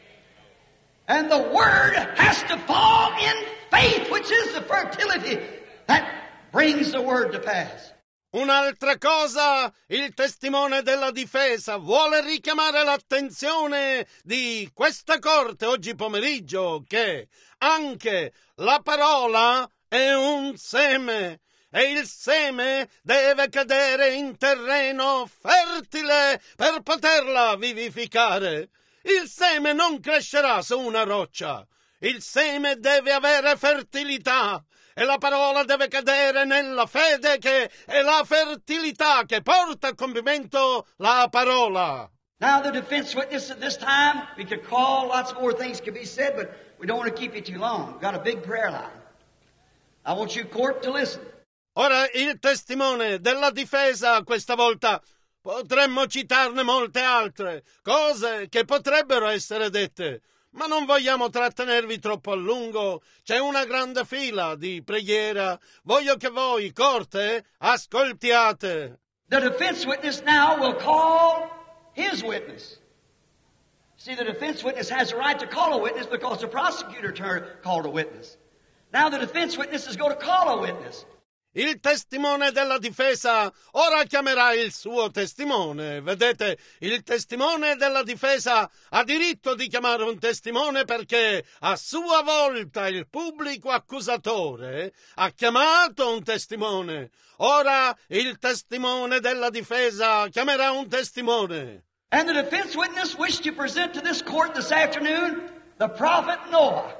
And the word has to fall in faith, which is the fertility that brings the word to pass. Un'altra cosa, il testimone della difesa vuole richiamare l'attenzione di questa corte oggi pomeriggio che anche la parola è un seme e il seme deve cadere in terreno fertile per poterla vivificare. Il seme non crescerà su una roccia. Il seme deve avere fertilità. E la parola deve cadere nella fede che è la fertilità che porta a compimento la parola. Now the defense witness at this time, we could call, lots more things could be said, but we don't want to keep you too long. We've got a big prayer line. I want you, court, to listen. Ora il testimone della difesa questa volta potremmo citarne molte altre cose che potrebbero essere dette. Ma non vogliamo trattenervi troppo a lungo. C'è una grande fila di preghiera. Voglio che voi, corte, ascoltiate. The defense witness now will call his witness. See, the defense witness has a right to call a witness because the prosecutor ter- called a witness. Now the defense witness is going to call a witness. Il testimone della difesa ora chiamerà il suo testimone. Vedete, il testimone della difesa ha diritto di chiamare un testimone perché a sua volta il pubblico accusatore ha chiamato un testimone. Ora il testimone della difesa chiamerà un testimone. And the defense witness wished to present to this court this afternoon the prophet Noah.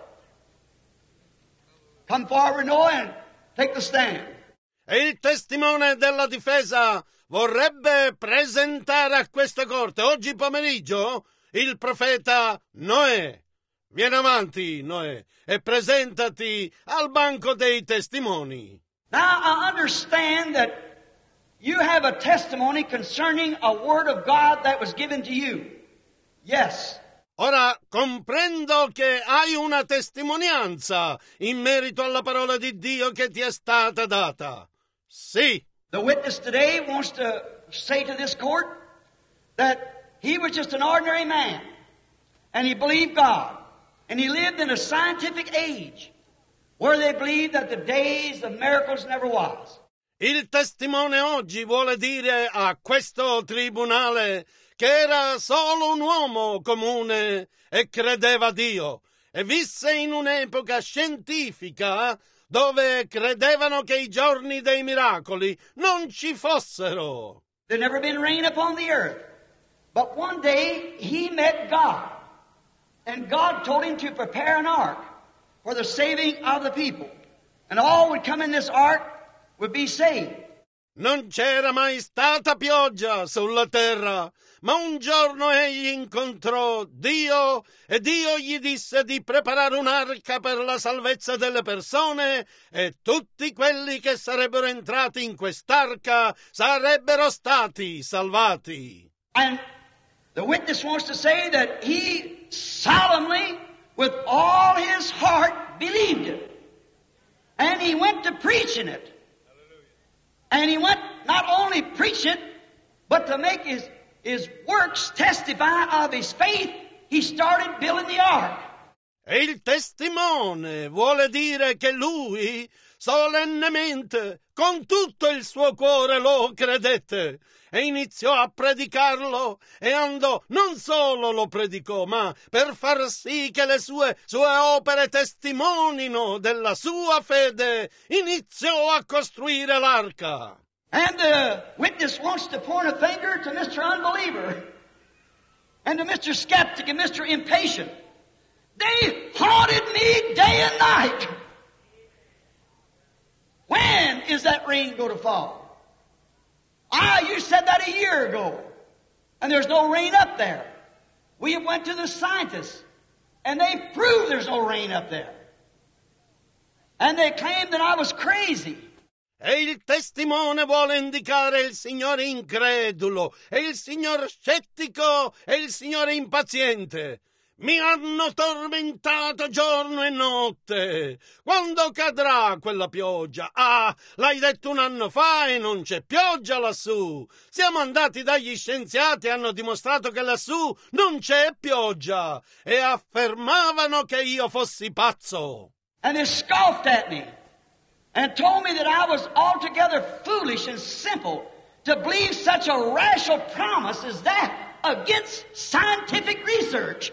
Come forward, Noah, and take the stand. E il testimone della difesa vorrebbe presentare a questa corte oggi pomeriggio il profeta Noè. Vieni avanti, Noè, e presentati al banco dei testimoni. Now I understand that you have a testimony concerning a word of God that was given to you. Yes. Ora comprendo che hai una testimonianza in merito alla parola di Dio che ti è stata data. Sì. The witness today wants to say to this court that he was just an ordinary man and he believed God and he lived in a scientific age where they believed that the days of miracles never was. Il testimone oggi vuole dire a questo tribunale che era solo un uomo comune e credeva a Dio e visse in un'epoca scientifica dove credevano che i giorni dei miracoli non ci fossero. There'd never been rain upon the earth. But one day he met God and God told him to prepare an ark for the saving of the people. And all would come in this ark would be saved. Non c'era mai stata pioggia sulla terra, ma un giorno egli incontrò Dio e Dio gli disse di preparare un'arca per la salvezza delle persone e tutti quelli che sarebbero entrati in quest'arca sarebbero stati salvati. And the witness wants to say that he solemnly, with all his heart, believed it. And he went to preaching it. And he went not only preach it, but to make his, his works testify of his faith, he started building the ark. E il testimone vuole dire che lui solennemente, con tutto il suo cuore, lo credette e iniziò a predicarlo e andò, non solo lo predicò, ma per far sì che le sue, sue opere testimonino della sua fede, iniziò a costruire l'arca. And the witness wants to point a finger to Mister Unbeliever and to Mister Skeptic and Mister Impatient. They haunted me day and night. When is that rain going to fall? Ah, you said that a year ago. And there's no rain up there. We went to the scientists, and they proved there's no rain up there. And they claimed that I was crazy. E il testimone vuole indicare il Signore incredulo, e il Signore scettico, e il Signore impaziente. Mi hanno tormentato giorno e notte. Quando cadrà quella pioggia? Ah, l'hai detto un anno fa e non c'è pioggia lassù. Siamo andati dagli scienziati e hanno dimostrato che lassù non c'è pioggia. E affermavano che io fossi pazzo. And they scoffed at me and told me that I was altogether foolish and simple to believe such a rational promise as that against scientific research.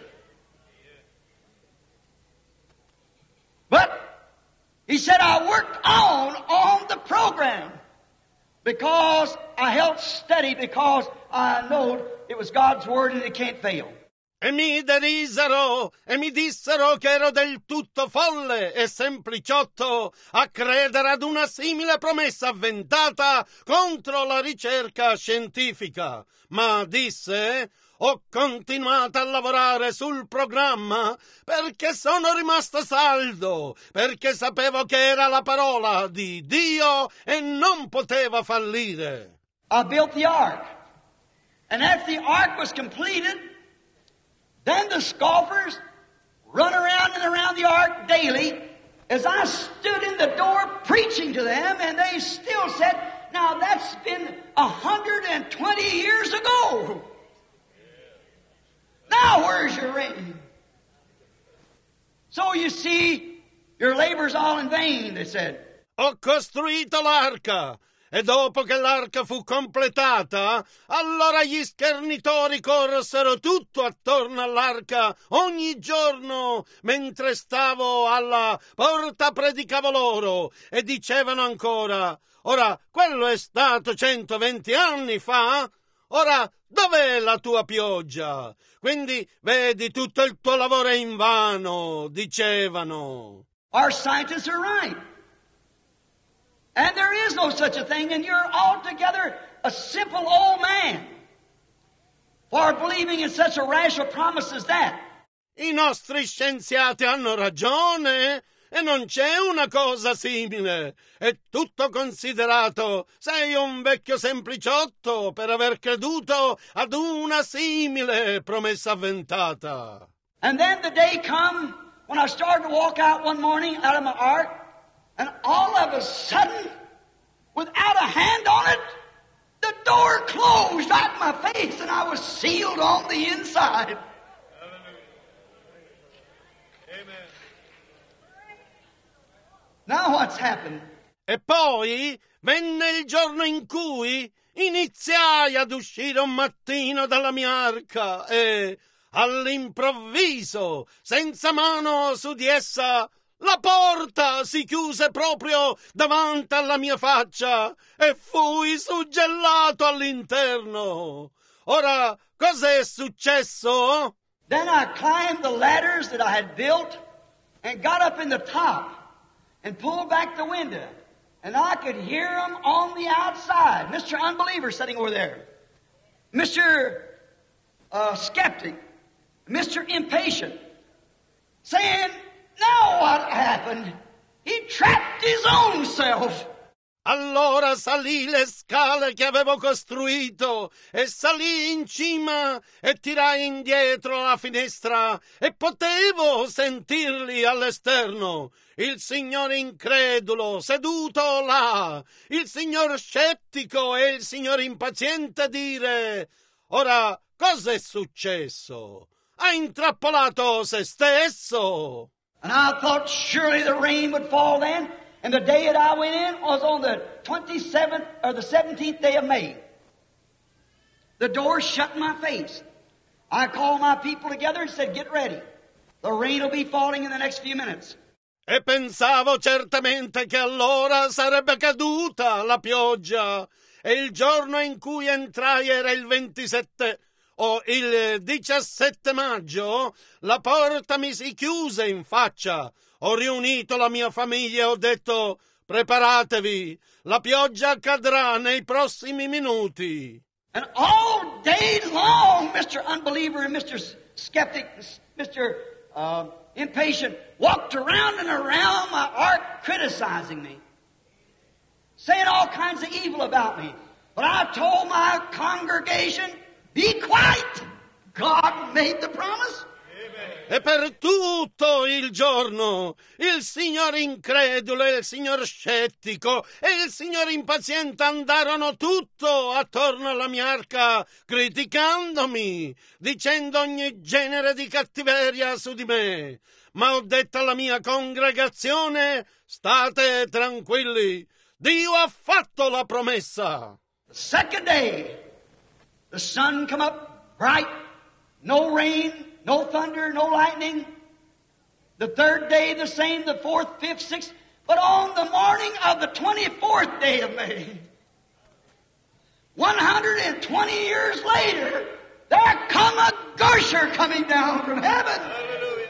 But he said I worked on on the program because I held steady because I know it was God's word and it can't fail. E mi derisero e mi dissero che ero del tutto folle e sempliciotto a credere ad una simile promessa avventata contro la ricerca scientifica. Ma disse, ho continuato a lavorare sul programma perché sono rimasto saldo, perché sapevo che era la parola di Dio e non poteva fallire. I built the ark, and after the ark was completed, then the scoffers run around and around the ark daily as I stood in the door preaching to them, and they still said, now that's been a hundred twenty years ago. Now where's your rain? So you see, your labor's all in vain, they said. Ho costruito l'arca. E dopo che l'arca fu completata, allora gli schernitori corsero tutto attorno all'arca ogni giorno mentre stavo alla porta predicavo loro e dicevano ancora, ora quello è stato centoventi anni fa, ora dov'è la tua pioggia? Quindi vedi tutto il tuo lavoro è invano, dicevano. Our scientists are right. And there is no such a thing, and you're altogether a simple old man for believing in such a rational promise as that. I nostri scienziati hanno ragione e non c'è una cosa simile. È tutto considerato. Sei un vecchio sempliciotto per aver creduto ad una simile promessa avventata. And then the day come when I started to walk out one morning out of my ark, and all of a sudden, without a hand on it, the door closed right in my face, and I was sealed on the inside. Amen. Now what's happened? E poi venne il giorno in cui iniziai ad uscire un mattino dalla mia arca e all'improvviso, senza mano su di essa, la porta si chiuse proprio davanti alla mia faccia e fui suggellato all'interno. Ora, cos'è successo? Then I climbed the ladders that I had built and got up in the top and pulled back the window. And I could hear them on the outside. Mister Unbeliever sitting over there. Mister Uh, Skeptic. Mister Impatient. Saying, now what happened? He trapped his own self. Allora salì le scale che avevo costruito e salì in cima e tirai indietro la finestra e potevo sentirli all'esterno. Il signor incredulo seduto là, il signor scettico e il signor impaziente dire: ora, cosa è successo? Ha intrappolato se stesso. And I thought surely the rain would fall then. And the day that I went in was on the twenty-seventh or the seventeenth day of May. The door shut in my face. I called my people together and said, get ready. The rain will be falling in the next few minutes. E pensavo certamente che allora sarebbe caduta la pioggia. E il giorno in cui entrai era il ventisette o il diciassette maggio. La porta mi si chiuse in faccia. Ho riunito la mia famiglia e ho detto: preparatevi, la pioggia cadrà nei prossimi minuti. And all day long, Mister Unbeliever and Mister Skeptic, Mister Uh, Impatient, walked around and around my ark criticizing me, saying all kinds of evil about me. But I told my congregation, be quiet. God made the promise. E per tutto il giorno il signor incredulo e il signor scettico e il signor impaziente andarono tutto attorno alla mia arca criticandomi, dicendo ogni genere di cattiveria su di me. Ma ho detto alla mia congregazione: state tranquilli, Dio ha fatto la promessa. The second day, the sun come up bright, no rain, no thunder, no lightning. The third day the same, the fourth, fifth, sixth. But on the morning of the twenty-fourth day of May, one hundred twenty years later, there come a gusher coming down from heaven. Hallelujah.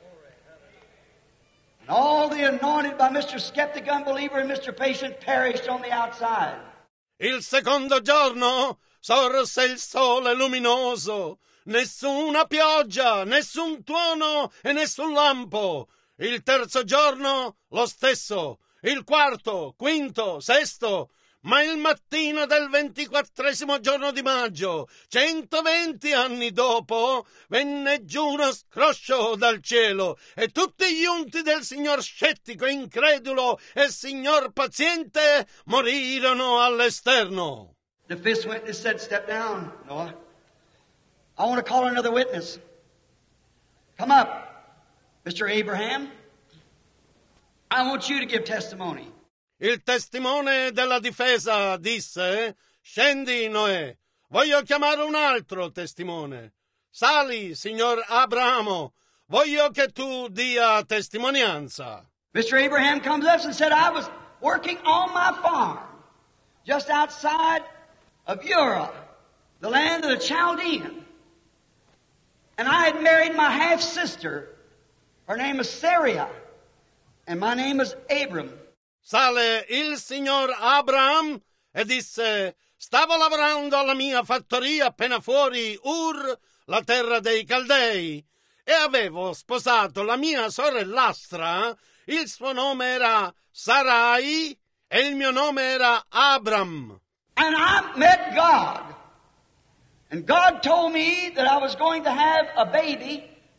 And all the anointed by Mister Skeptic, Unbeliever, and Mister Patient perished on the outside. Il secondo giorno sorse il sole luminoso. Nessuna pioggia, nessun tuono e nessun lampo. Il terzo giorno lo stesso. Il quarto, quinto, sesto. Ma il mattino del ventiquattresimo giorno di maggio, centoventi anni dopo, venne giù uno scroscio dal cielo e tutti gli unti del signor scettico, incredulo e signor paziente morirono all'esterno. The fifth witness said, step down, Noah. I want to call another witness. Come up, Mister Abraham. I want you to give testimony. Il testimone della difesa disse: scendi, Noè, voglio chiamare un altro testimone. Sali, signor Abramo, voglio che tu dia testimonianza. Mister Abraham comes up and said, I was working on my farm just outside of Ur, the land of the Chaldean. And I had married my half-sister. Her name is Sarai, and my name is Abram. Sale il signor Abraham e disse: stavo lavorando alla mia fattoria appena fuori Ur, la terra dei Caldei, e avevo sposato la mia sorellastra. Il suo nome era Sarai e il mio nome era Abram. And I met God. And God told me that I was going to have a baby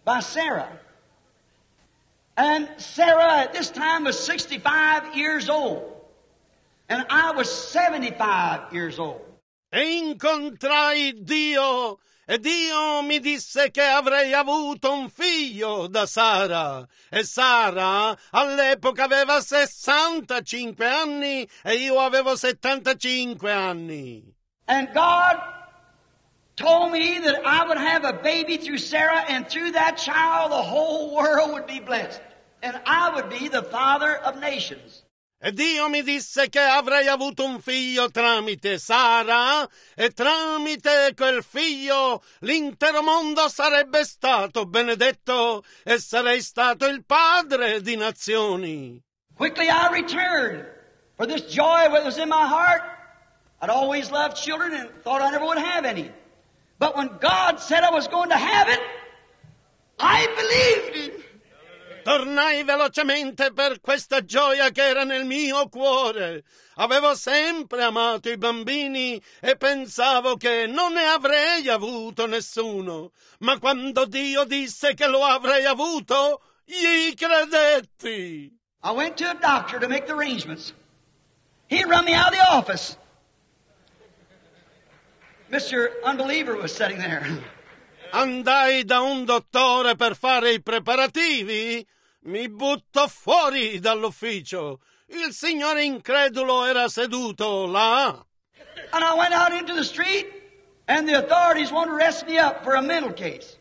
by Sarah. And Sarah at this time was sixty-five years old. And I was seventy-five years old. E incontrai Dio, e Dio mi disse che avrei avuto un figlio da Sara. E Sara all'epoca aveva sessantacinque anni e io avevo settantacinque anni. And God told me that I would have a baby through Sarah, and through that child the whole world would be blessed. And I would be the father of nations. E Dio mi disse che avrei avuto un figlio tramite Sara, e tramite quel figlio l'intero mondo sarebbe stato benedetto e sarei stato il padre di nazioni. Quickly I returned, for this joy was in my heart. I'd always loved children and thought I never would have any. But when God said I was going to have it, I believed Him. Tornai velocemente per questa gioia che era nel mio cuore. Avevo sempre amato i bambini e pensavo che non ne avrei avuto nessuno. Ma quando Dio disse che lo avrei avuto, gli credetti. I went to a doctor to make the arrangements. He run me out of the office. Mister Unbeliever was sitting there. Andai da un dottore per fare i preparativi. Mi buttò fuori dall'ufficio. Il signore incredulo era seduto là. And I went out into the street, and the authorities wanted to arrest me up for a mental case.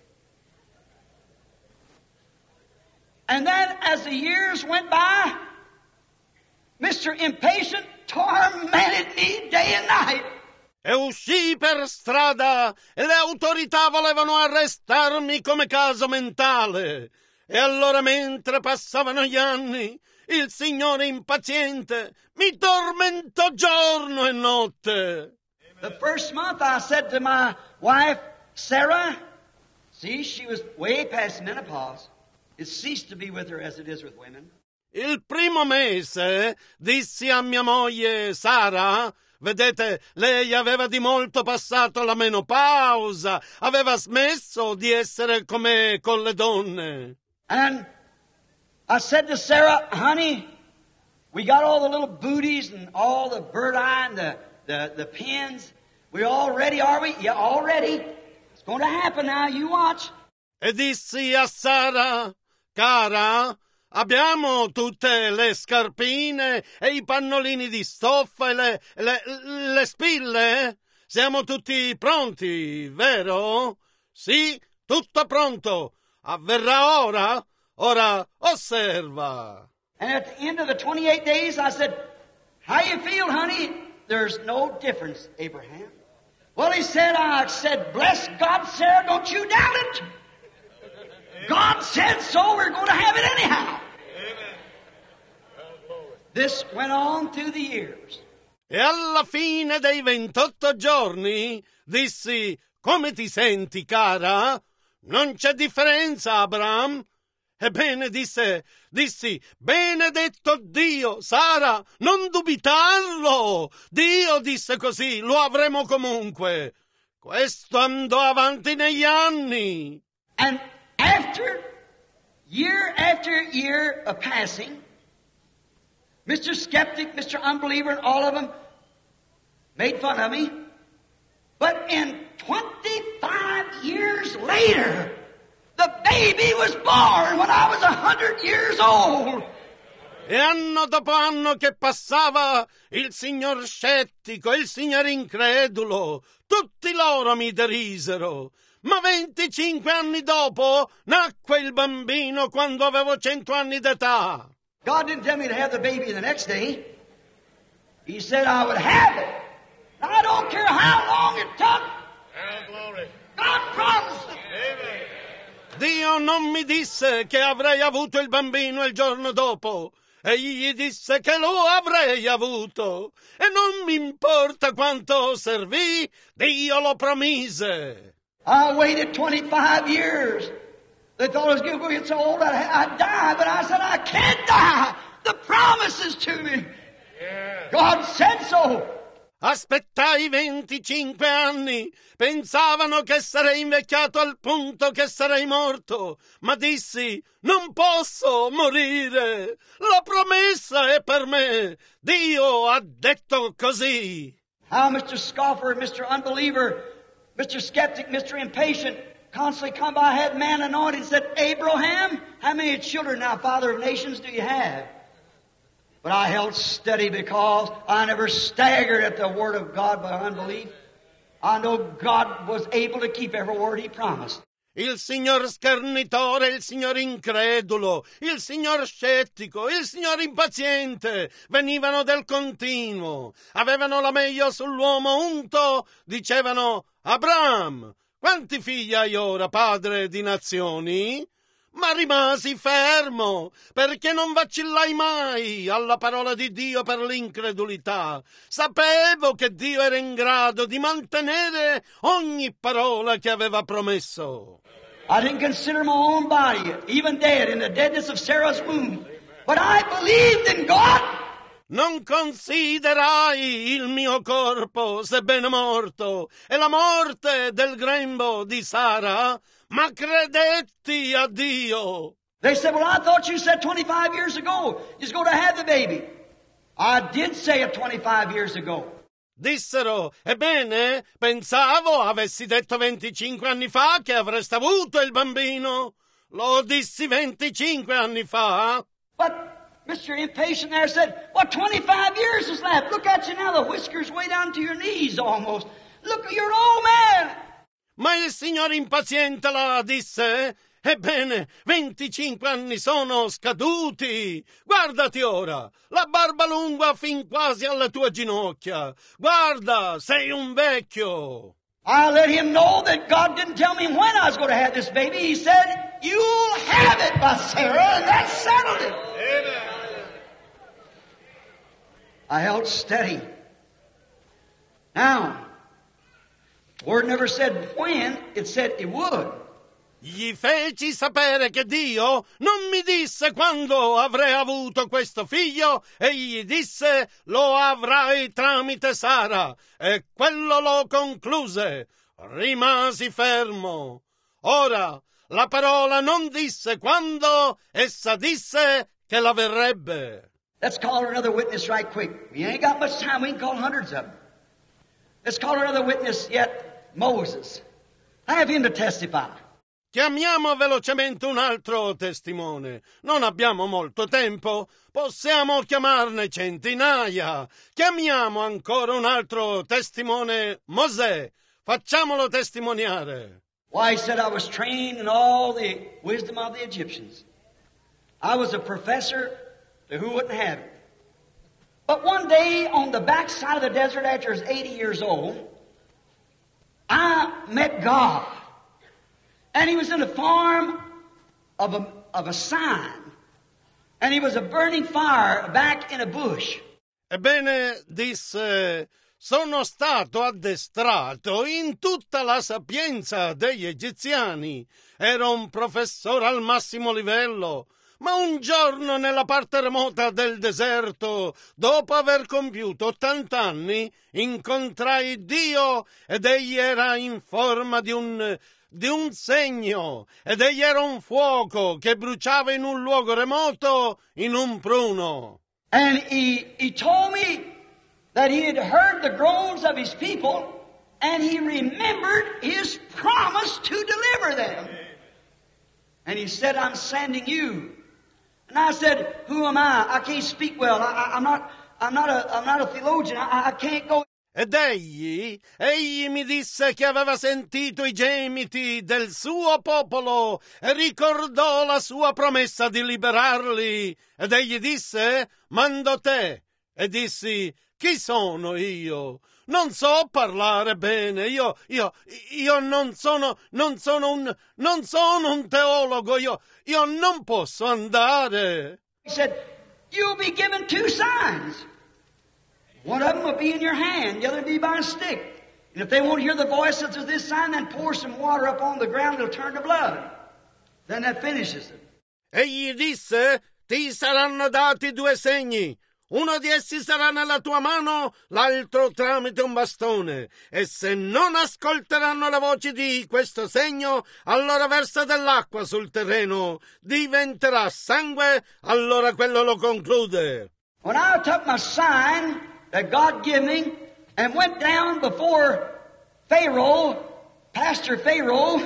And then, as the years went by, Mister Impatient tormented me day and night. E uscii per strada e le autorità volevano arrestarmi come caso mentale. E allora, mentre passavano gli anni, il Signore impaziente mi tormentò giorno e notte. The first month I said to my wife, Sarah, see, she was way past menopause. It ceased to be with her as it is with women. Il primo mese dissi a mia moglie Sara, vedete, lei aveva di molto passato la menopausa, aveva smesso di essere come con le donne. And I said to Sarah, honey, we got all the little booties and all the bird eye and the, the, the pins. We all ready, are we? Yeah, all ready. It's going to happen now, you watch. E dissi a Sara, cara, abbiamo tutte le scarpine e i pannolini di stoffa e le, le, le spille? Siamo tutti pronti, vero? Sì, tutto pronto. Avverrà ora? Ora osserva. And at the end of the twenty-eight days, I said, how you feel, honey? There's no difference, Abraham. Well, he said, I said, bless God, Sarah, don't you doubt it. God said so, we're going to have it anyhow. This went on through the years. E alla fine dei ventotto giorni dissi, come ti senti, cara? Non c'è differenza, Abraham. Ebbene, disse, dissi, benedetto Dio, Sara, non dubitarlo. Dio disse così, lo avremo comunque. Questo andò avanti negli anni. And after, year after year of passing, Mister Skeptic, Mister Unbeliever, and all of them made fun of me. But in twenty-five years later, the baby was born when I was a hundred years old. E anno dopo anno che passava, il signor scettico, il signor incredulo, tutti loro mi derisero. Ma venticinque anni dopo nacque il bambino quando avevo cento anni d'età. God didn't tell me to have the baby the next day. He said I would have it. I don't care how long it took. God promised it. Amen. Dio non mi disse che avrei avuto il bambino il giorno dopo. Egli disse che lo avrei avuto. E non mi importa quanto servì, Dio lo promise. I waited twenty-five years. They thought I was going to get so old I'd, I'd die, but I said I can't die. The promise is to me. Yeah. God said so. Aspettai venticinque anni, pensavano che sarei invecchiato al punto che sarei morto, ma dissi, non posso morire, la promessa è per me, Dio ha detto così. How mister Scoffer, mister Unbeliever, mister Skeptic, mister Impatient, constantly come by, had man anointed and said, Abraham, how many children now, father of nations, do you have? But I held steady because I never staggered at the word of God by unbelief. I know God was able to keep every word He promised. Il signor schernitore, il signor incredulo, il signor scettico, il signor impaziente venivano del continuo, avevano la meglio sull'uomo unto, dicevano Abraham, quanti figli hai ora, padre di nazioni? Ma rimasi fermo, perché non vacillai mai alla parola di Dio per l'incredulità. Sapevo che Dio era in grado di mantenere ogni parola che aveva promesso. I didn't consider my own body, even dead, in the deadness of Sarah's womb. But I believed in God. Non considerai il mio corpo, sebbene morto, e la morte del grembo di Sara, ma credetti a Dio. They said, well, I thought you said twenty-five years ago you're going to have the baby. I did say it twenty-five years ago. Dissero, ebbene, pensavo avessi detto venticinque anni fa che avreste avuto il bambino. Lo dissi venticinque anni fa. But mister Impatient there said, well, twenty-five years is left. Look at you now, the whiskers way down to your knees almost. Look, you're an old man. Ma il signor impaziente la disse, ebbene, venticinque anni sono scaduti. Guardati ora, la barba lunga fin quasi alle tue ginocchia. Guarda, sei un vecchio. I let him know that God didn't tell me when I was going to have this baby. He said, you'll have it by Sarah, and that settled it. Amen. I held steady. Now, the word never said when, it said it would. Gli feci sapere che Dio non mi disse quando avrei avuto questo figlio, egli disse lo avrai tramite Sara, e quello lo concluse. Rimasi fermo. Ora, la parola non disse quando, essa disse che la verrebbe. Let's call another witness right quick. We ain't got much time, we can call hundreds of them. Let's call another witness yet, Moses. Have him to testify. Chiamiamo velocemente un altro testimone. Non abbiamo molto tempo. Possiamo chiamarne centinaia. Chiamiamo ancora un altro testimone, Mosè. Facciamolo testimoniare. Why, he said, I was trained in all the wisdom of the Egyptians. I was a professor to who wouldn't have it. But one day on the backside of the desert after I was eighty years old, I met God. And He was in the form of a, of a sign. And He was a burning fire back in a bush. Ebbene, disse, sono stato addestrato in tutta la sapienza degli egiziani. Ero un professore al massimo livello. Ma un giorno nella parte remota del deserto, dopo aver compiuto ottant'anni, incontrai Dio ed Egli era in forma di un... di un segno, ed egli era un fuoco che bruciava in un luogo remoto, in un pruno. And he, he told me that he had heard the groans of his people, and he remembered his promise to deliver them. And he said, I'm sending you. And I said, who am I? I can't speak well. I, I, I'm not, I'm not a, I'm not a theologian. I, I can't go. Ed egli, egli mi disse che aveva sentito i gemiti del suo popolo e ricordò la sua promessa di liberarli. Ed egli disse, mando te. E dissi, chi sono io? Non so parlare bene, io, io, io non sono, non sono un, non sono un teologo, io, io non posso andare. He said, you'll be given two signs. One of them will be in your hand, the other will be by a stick. And if they won't hear the voice of this sign, then pour some water up on the ground, it'll turn to blood. Then that finishes it. Egli disse, ti saranno dati due segni. Uno di essi sarà nella tua mano, l'altro tramite un bastone. E se non ascolteranno la voce di questo segno, allora versa dell'acqua sul terreno. Diventerà sangue, allora quello lo conclude. When I took my sign that God gave me and went down before Pharaoh, Pastor Pharaoh,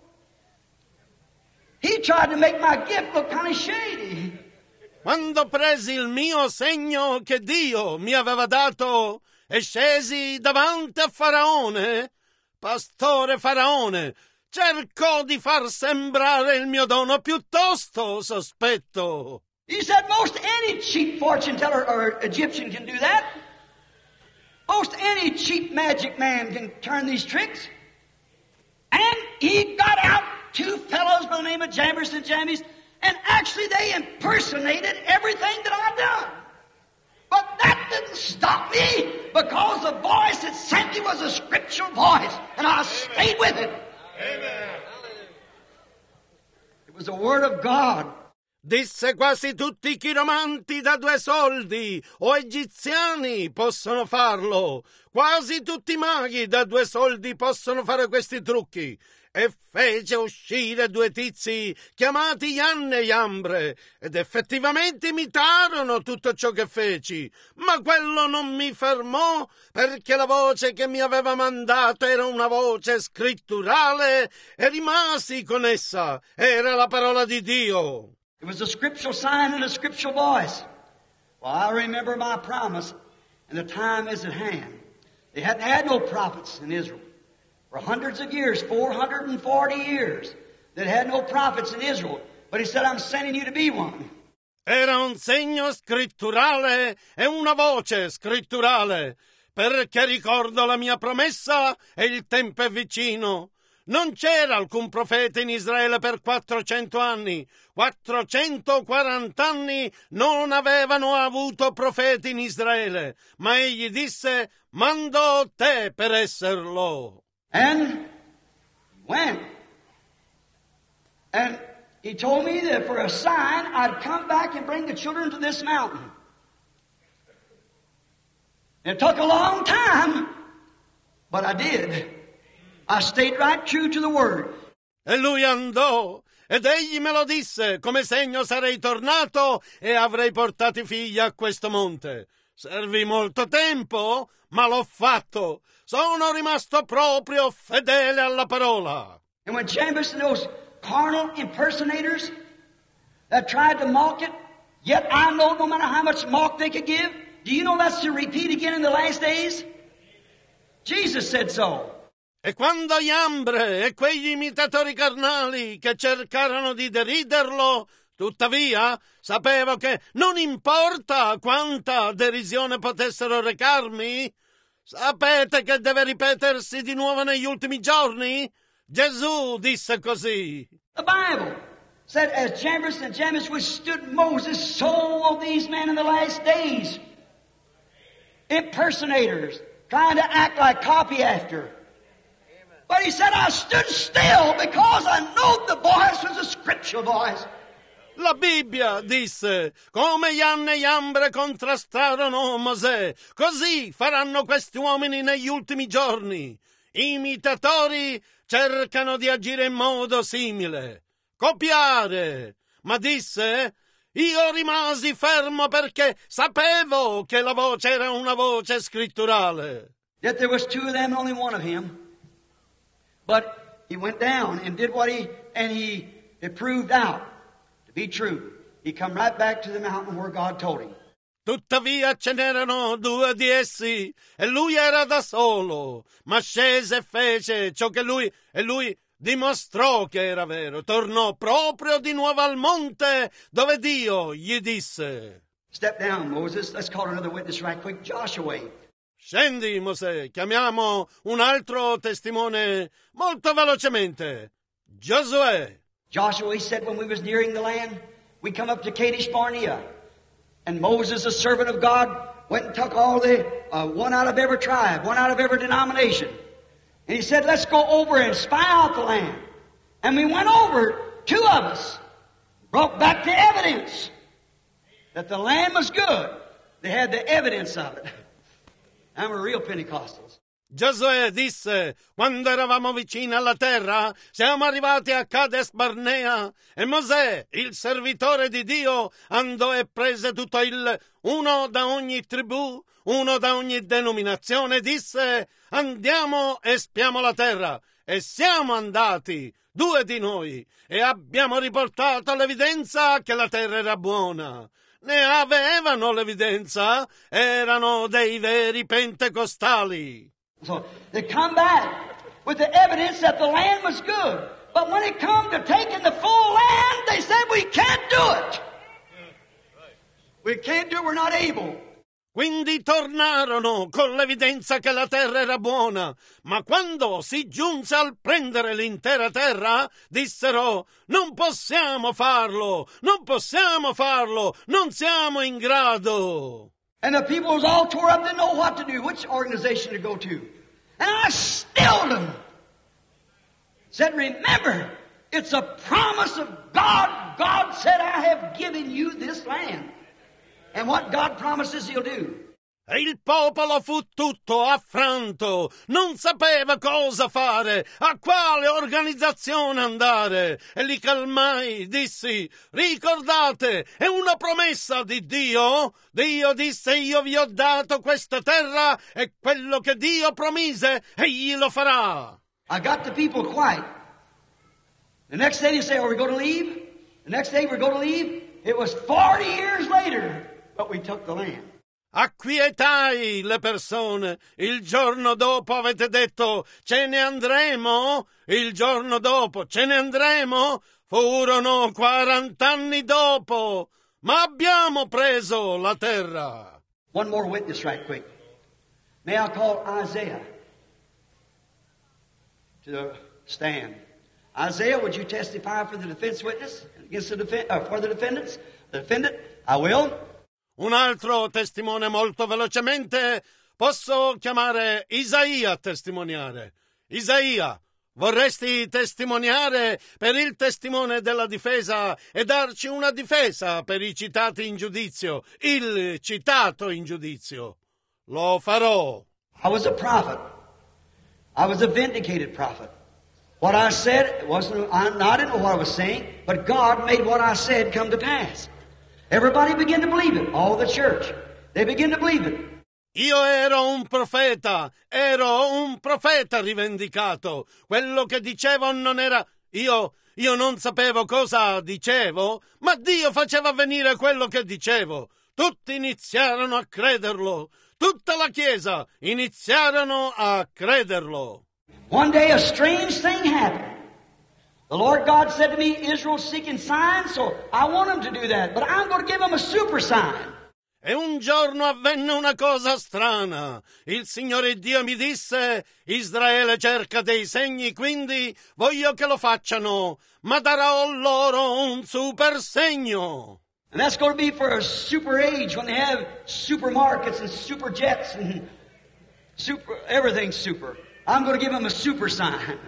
he tried to make my gift look kind of shady. Quando presi il mio segno che Dio mi aveva dato e scesi davanti a Faraone, pastore Faraone cercò di far sembrare il mio dono piuttosto sospetto. He said most any cheap fortune teller or Egyptian can do that. Most any cheap magic man can turn these tricks. And he got out two fellows by the name of Jambres and Jammies, and actually they impersonated everything that I'd done. But that didn't stop me, because the voice that sent me was a scriptural voice, and I stayed with it. Amen. It was the Word of God. Disse quasi tutti i chiromanti da due soldi o egiziani possono farlo. Quasi tutti i maghi da due soldi possono fare questi trucchi. E fece uscire due tizi chiamati Yanne e Jambre ed effettivamente imitarono tutto ciò che feci, ma quello non mi fermò, perché la voce che mi aveva mandato era una voce scritturale e rimasi con essa. Era la parola di Dio. It was a scriptural sign and a scriptural voice. Well, I remember my promise, and the time is at hand. They hadn't had no prophets in Israel. For hundreds of years, four hundred forty years, they had no prophets in Israel. But he said, I'm sending you to be one. Era un segno scritturale e una voce scritturale, perché ricordo la mia promessa e il tempo è vicino. Non c'era alcun profeta in Israele per quattrocento anni. quattrocentoquaranta anni non avevano avuto profeti in Israele. Ma egli disse, mando te per esserlo. And went. And he told me that for a sign, I'd come back and bring the children to this mountain. It took a long time, but I did. I stayed right true to the word. E lui andò, ed egli me lo disse, come segno sarei tornato e avrei portato i figli a questo monte. Servì molto tempo, ma l'ho fatto. Sono rimasto proprio fedele alla parola. And when Jambres and those carnal impersonators that tried to mock it, yet I know no matter how much mock they could give, do you know that's to repeat again in the last days? Jesus said so. E quando Jambre e quegli imitatori carnali che cercarono di deriderlo, tuttavia sapevo che non importa quanta derisione potessero recarmi, sapete che deve ripetersi di nuovo negli ultimi giorni? Gesù disse così. The Bible said, as Jambres and Jannes withstood Moses, so will these men in the last days. Impersonators, trying to act like copy after. But he said, I stood still because I know the voice was a scriptural voice. La Bibbia disse, come Yanne e Jambre contrastarono Mosè, così faranno questi uomini negli ultimi giorni. Imitatori cercano di agire in modo simile, copiare. Ma disse, io rimasi fermo perché sapevo che la voce era una voce scritturale. Yet there was two of them and only one of him. But he went down and did what he, and he, it proved out to be true. He come right back to the mountain where God told him. Tuttavia ce n'erano due di essi e lui era da solo, ma scese e fece ciò che lui, e lui dimostrò che era vero. Tornò proprio di nuovo al monte dove Dio gli disse. Step down, Moses. Let's call another witness right quick. Joshua. Scendi, Mosè, chiamiamo un altro testimone molto velocemente. Giosuè. Joshua, he said, when we was nearing the land, we come up to Kadesh Barnea. And Moses, the servant of God, went and took all the, uh, one out of every tribe, one out of every denomination. And he said, let's go over and spy out the land. And we went over, two of us, brought back the evidence that the land was good. They had the evidence of it. I'm a real Pentecostals. Giosuè disse, quando eravamo vicini alla terra, siamo arrivati a Cades Barnea e Mosè, il servitore di Dio, andò e prese tutto il, uno da ogni tribù, uno da ogni denominazione, disse, andiamo e spiamo la terra. E siamo andati, due di noi, e abbiamo riportato l'evidenza che la terra era buona. Ne avevano l'evidenza, erano dei veri pentecostali. So they come back with the evidence that the land was good. But when it come to taking the full land, they said, we can't do it. We can't do it, we're not able. Quindi tornarono con l'evidenza che la terra era buona, ma quando si giunse al prendere l'intera terra, dissero, non possiamo farlo, non possiamo farlo, non siamo in grado. And the people was all tore up, didn't know what to do, which organization to go to. And I stilled them. Said, remember, it's a promise of God. God said, I have given you this land. And what God promises He'll do. E il popolo fu tutto affranto, non sapeva cosa fare, a quale organizzazione andare. E li calmai, dissi, ricordate, è una promessa di Dio. Dio disse, io vi ho dato questa terra e quello che Dio promise, egli lo farà. I got the people quiet. The next day they say, are we going to leave? The next day we're going to leave. It was forty years later, but we took the land. Acquietai le persone. Il giorno dopo avete detto, ce ne andremo? Il giorno dopo, ce ne andremo? Furono quarant'anni dopo, ma abbiamo preso la terra. One more witness right quick. May I call Isaiah to the stand? Isaiah, would you testify for the defense witness? Against the defen- uh, for the defendants? The defendant? I will. Un altro testimone molto velocemente. Posso chiamare Isaia a testimoniare. Isaia, vorresti testimoniare per il testimone della difesa e darci una difesa per i citati in giudizio, il citato in giudizio? Lo farò. I was a prophet. I was a vindicated prophet. What I said wasn't, I didn't know what I was saying, but God made what I said come to pass. Everybody began to believe it. All the church. They began to believe it. Io ero un profeta, ero un profeta rivendicato. Quello che dicevo non era... Io, io non sapevo cosa dicevo, ma Dio faceva avvenire quello che dicevo. Tutti iniziarono a crederlo. Tutta la Chiesa iniziarono a crederlo. One day a strange thing happened. The Lord God said to me, Israel's seeking signs, so I want them to do that. But I'm going to give them a super sign. E un giorno avvenne una cosa strana. Il Signore Dio mi disse, Israele cerca dei segni, quindi voglio che lo facciano, ma darò loro un super segno. And that's going to be for a super age when they have supermarkets and super jets and super, everything's super. I'm going to give them a super sign.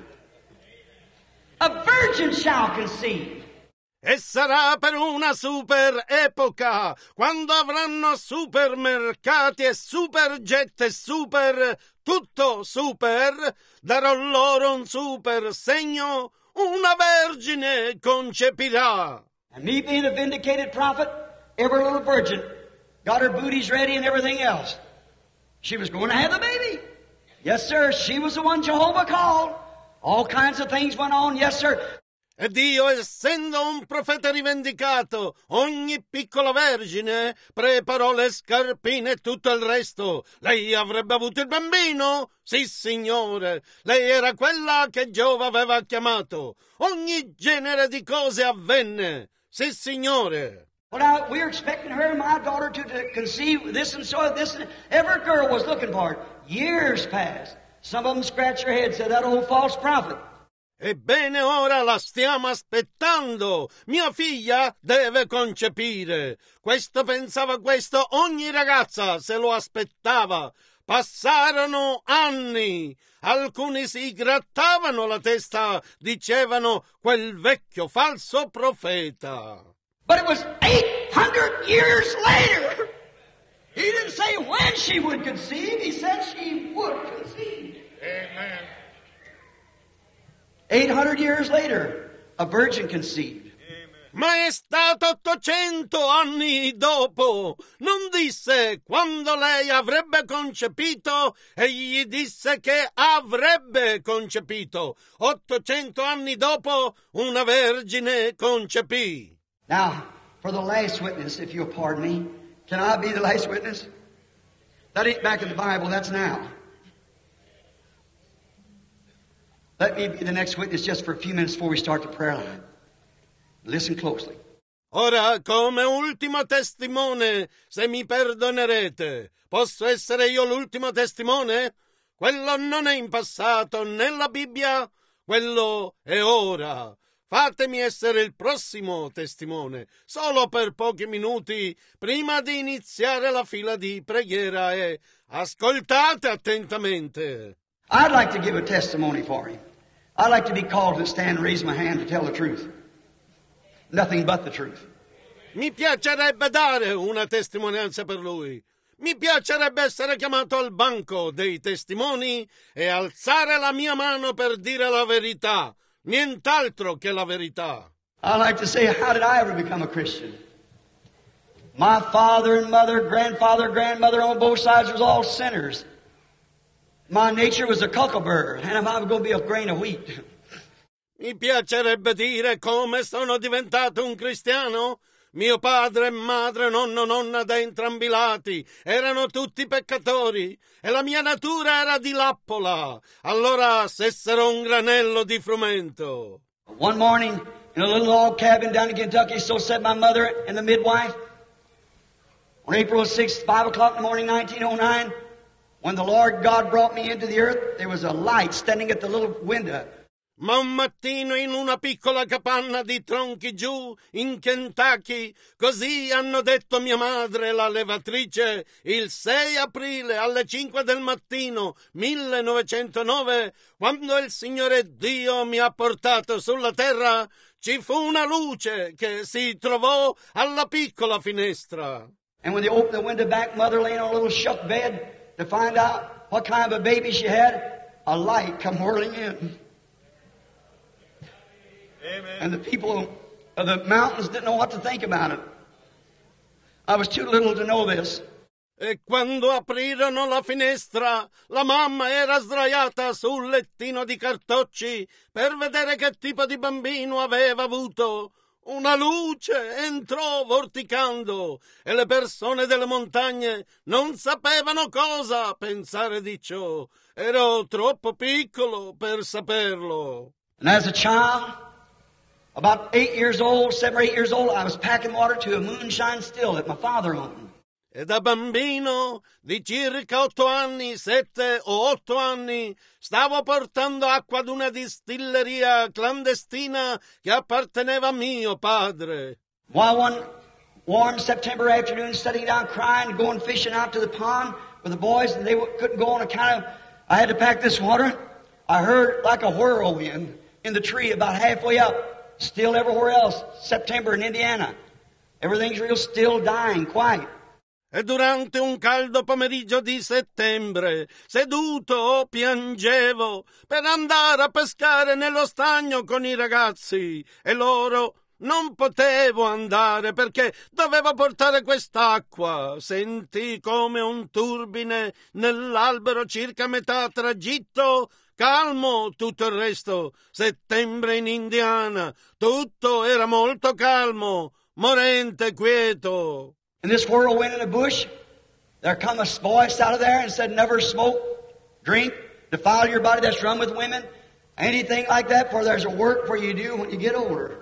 A virgin shall conceive. E sarà per una super epoca, quando avranno supermercati e superjet e super, tutto super, darò loro un super segno, una vergine concepirà. And me being a vindicated prophet, every little virgin got her booties ready and everything else. She was going to have the baby. Yes, sir, she was the one Jehovah called. All kinds of things went on, yes, sir. Ed io, essendo un profeta rivendicato, ogni piccola vergine preparò le scarpine e tutto il resto. Lei avrebbe avuto il bambino? Sì, signore. Lei era quella che Giova aveva chiamato. Ogni genere di cose avvenne. Sì, signore. Well, now, we were expecting her and my daughter to, to conceive this and so, this and every girl was looking for it. Years passed. Some of them scratched their heads, said, that old false prophet. Ebbene, ora la stiamo aspettando. Mia figlia deve concepire. Questo pensava questo, ogni ragazza se lo aspettava. Passarono anni. Alcuni si grattavano la testa, dicevano quel vecchio falso profeta. But it was eight hundred years later. He didn't say when she would conceive. He said she would conceive. Amen. eight hundred years later, a virgin conceived. Ma è stato ottocento anni dopo. Non disse quando lei avrebbe concepito, egli disse che avrebbe concepito. Ottocento anni dopo una vergine concepì. Now, for the last witness, if you'll pardon me, can I be the last witness? That ain't back in the Bible, that's now. Let me be the next witness just for a few minutes before we start the prayer line. Listen closely. Ora, come ultimo testimone, se mi perdonerete, posso essere io l'ultimo testimone? Quello non è in passato nella Bibbia, quello è ora. Fatemi essere il prossimo testimone, solo per pochi minuti, prima di iniziare la fila di preghiera, e ascoltate attentamente. I'd like to give a testimony for him. I'd like to be called to stand and raise my hand to tell the truth. Nothing but the truth. Mi piacerebbe dare una testimonianza per lui. Mi piacerebbe essere chiamato al banco dei testimoni e alzare la mia mano per dire la verità, nient'altro che la verità. I like to say, how did I ever become a Christian? My father and mother, grandfather, grandmother on both sides was all sinners. My nature was a cuckleberg, and I'm going to be a grain of wheat. Mi piacerebbe dire come sono diventato un cristiano. Mio padre e madre, nonno, nonna da entrambi i lati, erano tutti peccatori e la mia natura era di lappola. Allora sessero un granello di frumento. One morning, in a little log cabin down in Kentucky, so said my mother and the midwife, on April sixth, five o'clock in the morning, nineteen oh nine, when the Lord God brought me into the earth, there was a light standing at the little window. Ma un mattino in una piccola capanna di tronchi giù in Kentucky, così hanno detto mia madre, la levatrice, il sei aprile alle cinque del mattino millenovecentonove, quando il Signore Dio mi ha portato sulla terra, ci fu una luce che si trovò alla piccola finestra. And when they opened the window back, mother laying on a little shuck bed to find out what kind of a baby she had, a light come whirling in. Amen. And the people of the mountains didn't know what to think about it. I was too little to know this. E quando aprirono la finestra, la mamma era sdraiata sul lettino di cartocci per vedere che tipo di bambino aveva avuto. Una luce entrò vorticando e le persone delle montagne non sapevano cosa pensare di ciò. Ero troppo piccolo per saperlo. And as a child, about eight years old, seven or eight years old, I was packing water to a moonshine still that my father owned. E da bambino di circa otto anni, sette o otto anni, stavo portando acqua ad una distilleria clandestina che apparteneva a mio padre. While one warm September afternoon, sitting down crying, going fishing out to the pond with the boys, and they couldn't go on account of I had to pack this water, I heard like a whirlwind in the tree about halfway up, still everywhere else, September in Indiana. Everything's real still, dying, quiet. E durante un caldo pomeriggio di settembre, seduto, piangevo per andare a pescare nello stagno con i ragazzi e loro non potevo andare perché dovevo portare quest'acqua. Sentii come un turbine nell'albero circa metà tragitto, calmo tutto il resto. Settembre in Indiana, tutto era molto calmo, morente, quieto. In this whirlwind in the bush, there come a voice out of there and said, never smoke, drink, defile your body that's run with women, anything like that, for there's a work for you to do when you get older.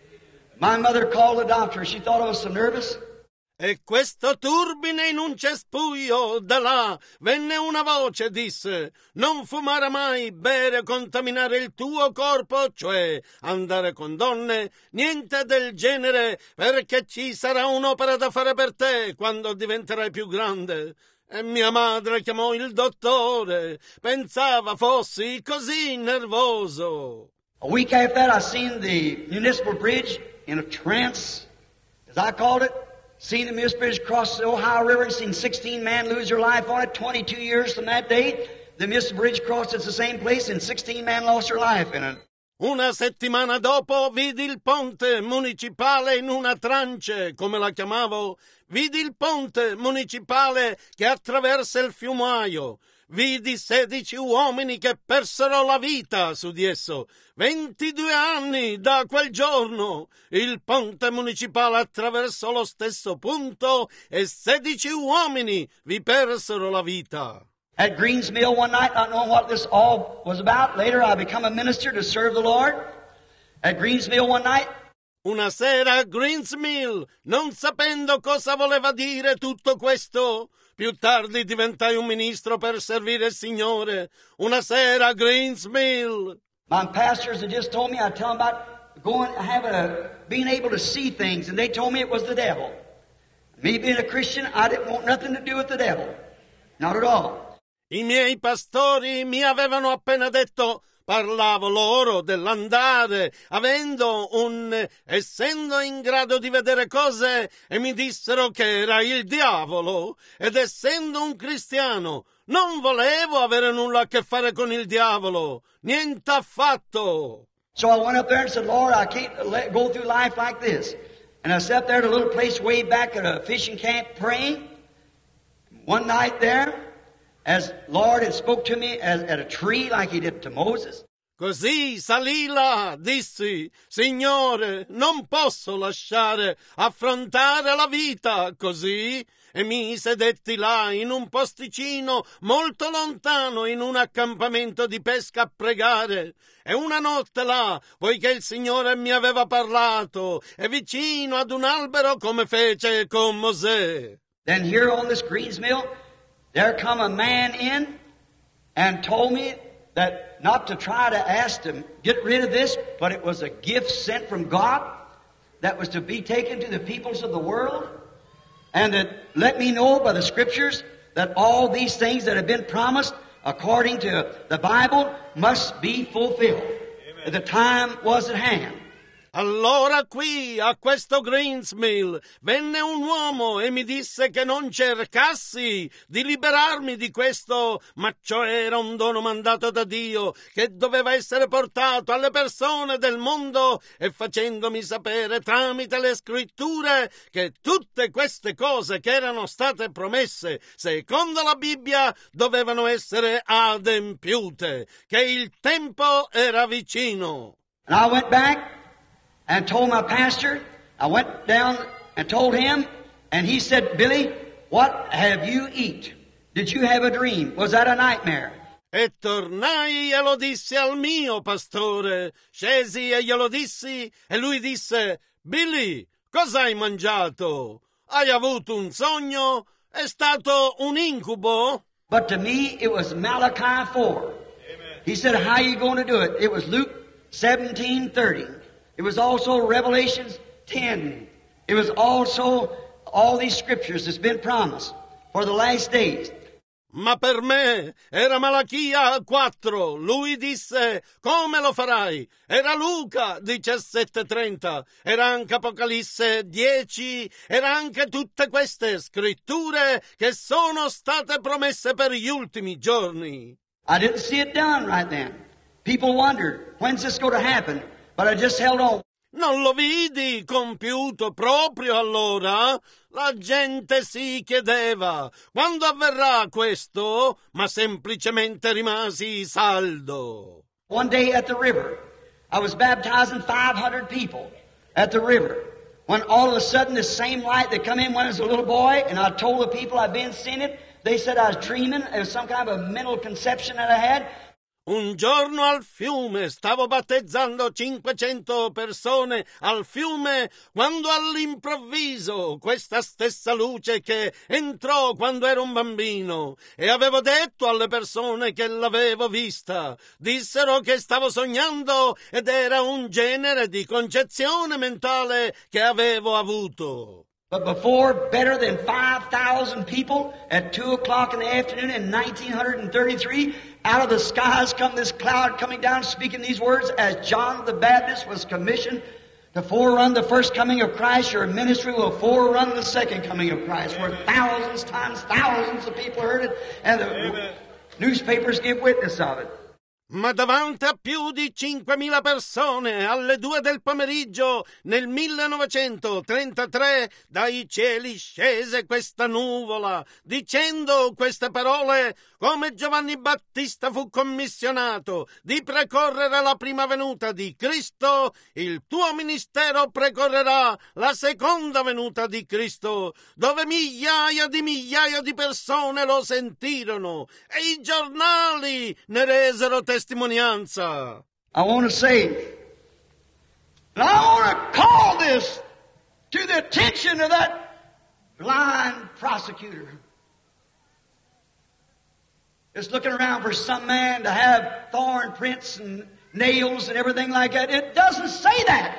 My mother called the doctor. She thought I was so nervous. E questo turbine in un cespuglio da là venne una voce, disse: non fumare mai, bere, contaminare il tuo corpo, cioè andare con donne, niente del genere, perché ci sarà un'opera da fare per te quando diventerai più grande. E mia madre chiamò il dottore, pensava fossi così nervoso. A week after that, I seen the municipal bridge in a trance, as I called it. seen the Methodist Bridge cross the Ohio River and seen sixteen men lose their life on it. twenty-two years from that day, the Methodist Bridge crossed at the same place and sixteen men lost their life in it. Una settimana dopo vidi il ponte municipale in una trance, come la chiamavo. Vidi il ponte municipale che attraversa il fiumaio. Vidi sedici uomini che persero la vita su di esso. ventidue anni da quel giorno. Il ponte municipale attraversò lo stesso punto e sedici uomini vi persero la vita. At Greens Mill one night, not knowing what this all was about, later I become a minister to serve the Lord. At Greens Mill one night, una sera a Greens Mill, non sapendo cosa voleva dire tutto questo, più tardi diventai un ministro per servire il Signore. Una sera a Greens Mill. My pastors had just told me, I tell them about going, having a, being able to see things, and they told me it was the devil. Me being a Christian, I didn't want nothing to do with the devil. Not at all. I miei pastori mi avevano appena detto, parlavo loro dell'andare, avendo un, essendo in grado di vedere cose, e mi dissero che era il diavolo, ed essendo un cristiano, non volevo avere nulla a che fare con il diavolo, niente affatto. So I went up there and said, Lord, I can't let, go through life like this. And I sat there at a little place way back at a fishing camp praying. One night there, as Lord had spoke to me as, at a tree like he did to Moses. Così salì là, dissi, Signore, non posso lasciare affrontare la vita così, e mi sedetti là in un posticino molto lontano in un accampamento di pesca a pregare. E una notte là, poiché il Signore mi aveva parlato, e vicino ad un albero come fece con Mosè. Then here on this Greens Mill, there come a man in and told me that not to try to ask to get rid of this, but it was a gift sent from God that was to be taken to the peoples of the world, and that let me know by the Scriptures that all these things that have been promised according to the Bible must be fulfilled. Amen. The time was at hand. Allora qui, a questo Greens Mill, venne un uomo e mi disse che non cercassi di liberarmi di questo, ma ciò era un dono mandato da Dio che doveva essere portato alle persone del mondo, e facendomi sapere tramite le scritture che tutte queste cose che erano state promesse secondo la Bibbia dovevano essere adempiute, che il tempo era vicino. And I went back and told my pastor, I went down and told him, and he said, Billy, what have you eat? Did you have a dream? Was that a nightmare? E tornai e lo dissi al mio pastore. Scesi e glielo dissi, e lui disse, Billy, cosa hai mangiato? Hai avuto un sogno? È stato un incubo? But to me, it was Malachi four. Amen. He said, how are you going to do it? It was Luke seventeen thirty. It was also Revelations ten. It was also all these scriptures that's been promised for the last days. Ma per me era Malachia quattro. Lui disse, come lo farai? Era Luca diciassette trenta. Era anche Apocalisse dieci. Era anche tutte queste scritture che sono state promesse per gli ultimi giorni. I didn't see it done right then. People wondered, when's this going to happen? But I just held on. Non lo vidi compiuto proprio allora. La gente si chiedeva, quando avverrà questo? Ma semplicemente rimasi saldo. One day at the river, I was baptizing five hundred people at the river. When all of a sudden this same light that come in when I was a little boy, and I told the people I'd been seeing it, they said I was dreaming. It was some kind of a mental conception that I had. Un giorno al fiume, stavo battezzando cinquecento persone al fiume, quando all'improvviso questa stessa luce che entrò quando ero un bambino, e avevo detto alle persone che l'avevo vista, dissero che stavo sognando ed era un genere di concezione mentale che avevo avuto. But before better than five thousand people at two o'clock in the afternoon in nineteen thirty-three, out of the skies come this cloud coming down speaking these words as John the Baptist was commissioned To forerun the first coming of Christ, your ministry will forerun the second coming of Christ, where thousands times thousands of people heard it, and the Amen. Newspapers give witness of it. Ma davanti a più di cinquemila persone alle due del pomeriggio nel millenovecentotrentatré dai cieli scese questa nuvola dicendo queste parole: come Giovanni Battista fu commissionato di precorrere la prima venuta di Cristo, il tuo ministero precorrerà la seconda venuta di Cristo, dove migliaia di migliaia di persone lo sentirono e i giornali ne resero testimonianza. I want to say, and I want to call this to the attention of that blind prosecutor. It's looking around for some man to have thorn prints and nails and everything like that. It doesn't say that.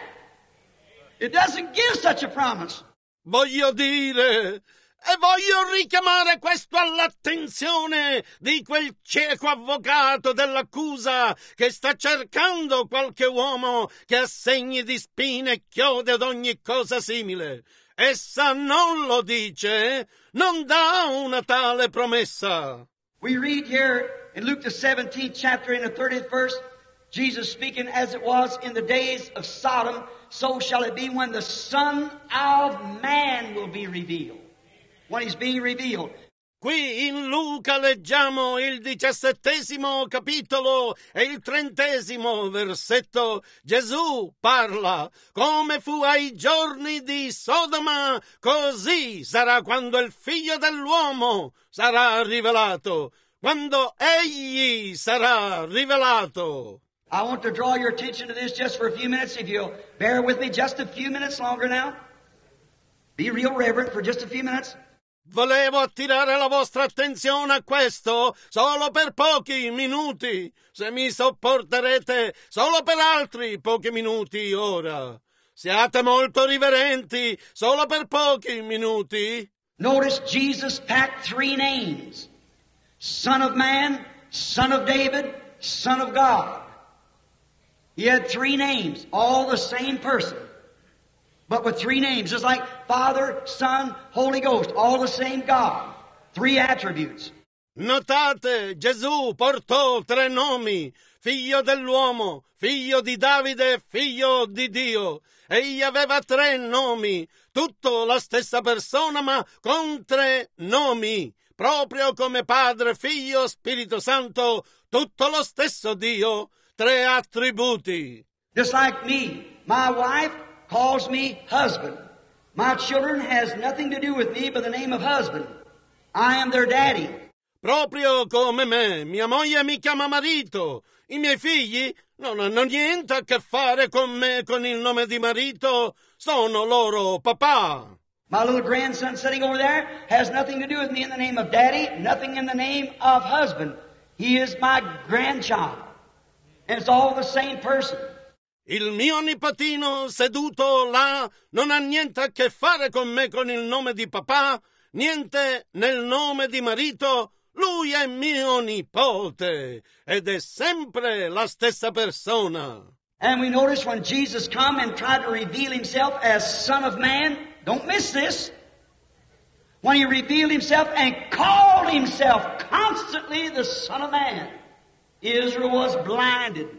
It doesn't give such a promise. Voglio dire, e voglio richiamare questo all'attenzione di quel cieco avvocato dell'accusa che sta cercando qualche uomo che ha segni di spine e chiodi ad ogni cosa simile. Essa non lo dice, non dà una tale promessa. We read here in Luke the seventeenth chapter in the thirtieth verse, Jesus speaking, as it was in the days of Sodom, so shall it be when the Son of Man will be revealed. When He's being revealed. Qui in Luca leggiamo il diciassettesimo capitolo e il trentesimo versetto. Gesù parla: come fu ai giorni di Sodoma, così sarà quando il Figlio dell'uomo sarà rivelato, quando Egli sarà rivelato. I want to draw your attention to this just for a few minutes, if you'll bear with me just a few minutes longer now. Be real reverent for just a few minutes. Volevo attirare la vostra attenzione a questo solo per pochi minuti, se mi sopporterete solo per altri pochi minuti ora. Siate molto riverenti solo per pochi minuti. Notice Jesus packed three names: Son of Man, Son of David, Son of God. He had three names, all the same person, but with three names, just like Father, Son, Holy Ghost, all the same God. Three attributes. Notate, Gesù portò tre nomi: Figlio dell'uomo, Figlio di Davide, Figlio di Dio. Egli aveva tre nomi, tutto la stessa persona, ma con tre nomi, proprio come Padre, Figlio, Spirito Santo, tutto lo stesso Dio, tre attributi. Just like me, my wife calls me husband. My children has nothing to do with me but the name of husband. I am their daddy. Proprio come me, mia moglie mi chiama marito. I miei figli non hanno niente a che fare con me con il nome di marito. Sono loro papà. My little grandson sitting over there has nothing to do with me in the name of daddy, nothing in the name of husband. He is my grandchild. And it's all the same person. Il mio nipotino seduto là non ha niente a che fare con me con il nome di papà, niente nel nome di marito. Lui è mio nipote ed è sempre la stessa persona. And we notice when Jesus come and tried to reveal Himself as Son of Man, don't miss this. When He revealed Himself and called Himself constantly the Son of Man, Israel was blinded.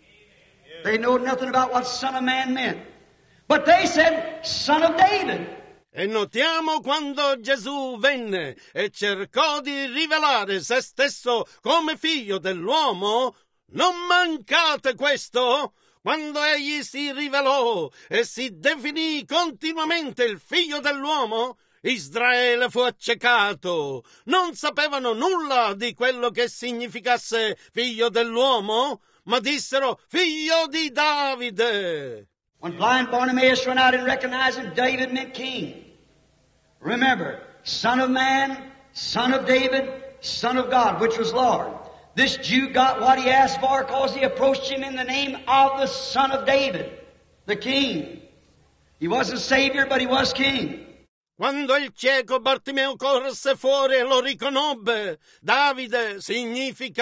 They know nothing about what Son of Man meant. But they said, Son of David. E notiamo quando Gesù venne e cercò di rivelare se stesso come figlio dell'uomo, non mancate questo, quando egli si rivelò e si definì continuamente il figlio dell'uomo, Israele fu accecato. Non sapevano nulla di quello che significasse figlio dell'uomo, ma dissero figlio di Davide. When blind Bartimaeus ran out and recognized him, David meant king. Remember, Son of Man, Son of David, Son of God, which was Lord. This Jew got what he asked for because he approached him in the name of the Son of David, the King. He wasn't Savior, but he was King. Quando il cieco Bartimeo corse fuori e lo riconobbe, Davide significa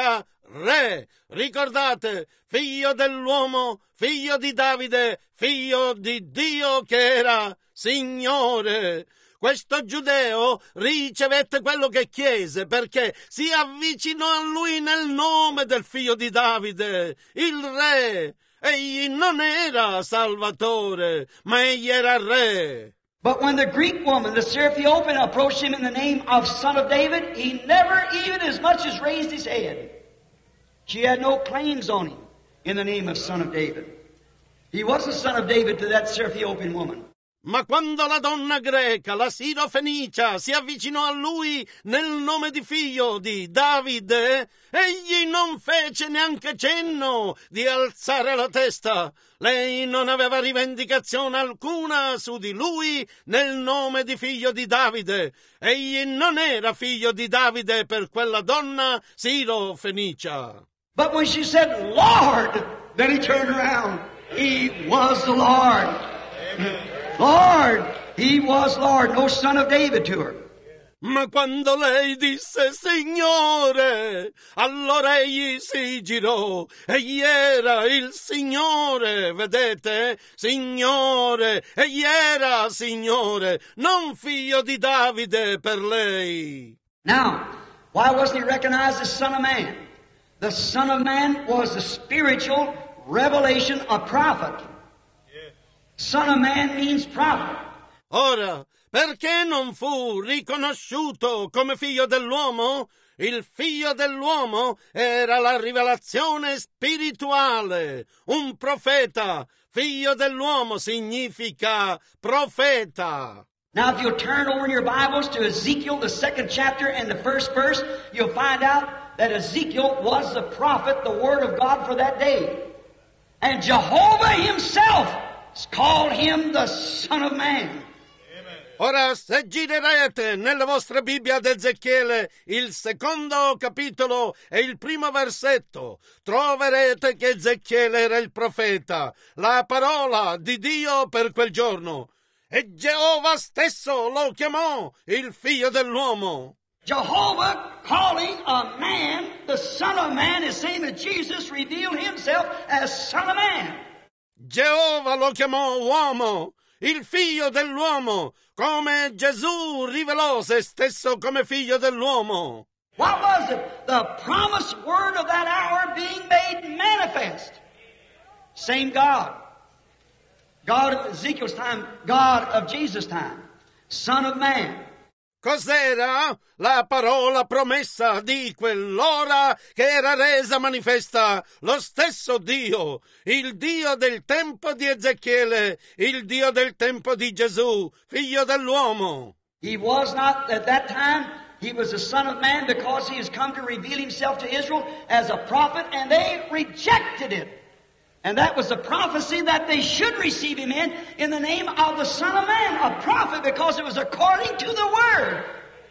re. Ricordate, figlio dell'uomo, figlio di Davide, figlio di Dio che era Signore. Questo giudeo ricevette quello che chiese perché si avvicinò a lui nel nome del figlio di Davide, il re. Egli non era Salvatore, ma egli era re. But when the Greek woman, the Seraphiopen, approached him in the name of Son of David, he never even as much as raised his head. She had no claims on him in the name of Son of David. He was the Son of David to that Seraphiopen woman. Ma quando la donna greca, la Sirofenicia, si avvicinò a lui nel nome di figlio di Davide, egli non fece neanche cenno di alzare la testa. Lei non aveva rivendicazione alcuna su di lui nel nome di figlio di Davide. Egli non era figlio di Davide per quella donna Sirofenicia. But when she said, Lord, then he turned around. He was the Lord. Lord, he was Lord, no Son of David to her. Ma quando lei disse Signore, allora egli si girò. Egli era il Signore, vedete? Signore, egli era Signore, non figlio di Davide per lei. Now, why wasn't he recognized as Son of Man? The Son of Man was the spiritual revelation of prophet. Son of Man means prophet. Ora, perché non fu riconosciuto come figlio dell'uomo? Il figlio dell'uomo era la rivelazione spirituale, un profeta. Figlio dell'uomo significa profeta. Now, if you'll turn over in your Bibles to Ezekiel, the second chapter and the first verse, you'll find out that Ezekiel was the prophet, the Word of God for that day. And Jehovah himself called him the Son of Man. Ora, se girerete nelle vostre Bibbie ad Ezechiele, il secondo capitolo e il primo versetto, troverete che Ezechiele era il profeta, la parola di Dio per quel giorno. E Geova stesso lo chiamò il figlio dell'uomo. Jehovah calling a man the Son of Man, the same as Jesus revealed himself as Son of Man. Geova lo chiamò uomo, il figlio dell'uomo, come Gesù rivelò se stesso come figlio dell'uomo. What was it? The promised word of that hour being made manifest. Same God. God of Ezekiel's time, God of Jesus' time. Son of Man. Cos'era? La parola promessa di quell'ora che era resa manifesta, lo stesso Dio, il Dio del tempo di Ezechiele, il Dio del tempo di Gesù, figlio dell'uomo. He was not, at that time, he was the Son of Man because he has come to reveal himself to Israel as a prophet, and they rejected it. And that was the prophecy that they should receive him in, in the name of the Son of Man, a prophet, because it was according to the Word.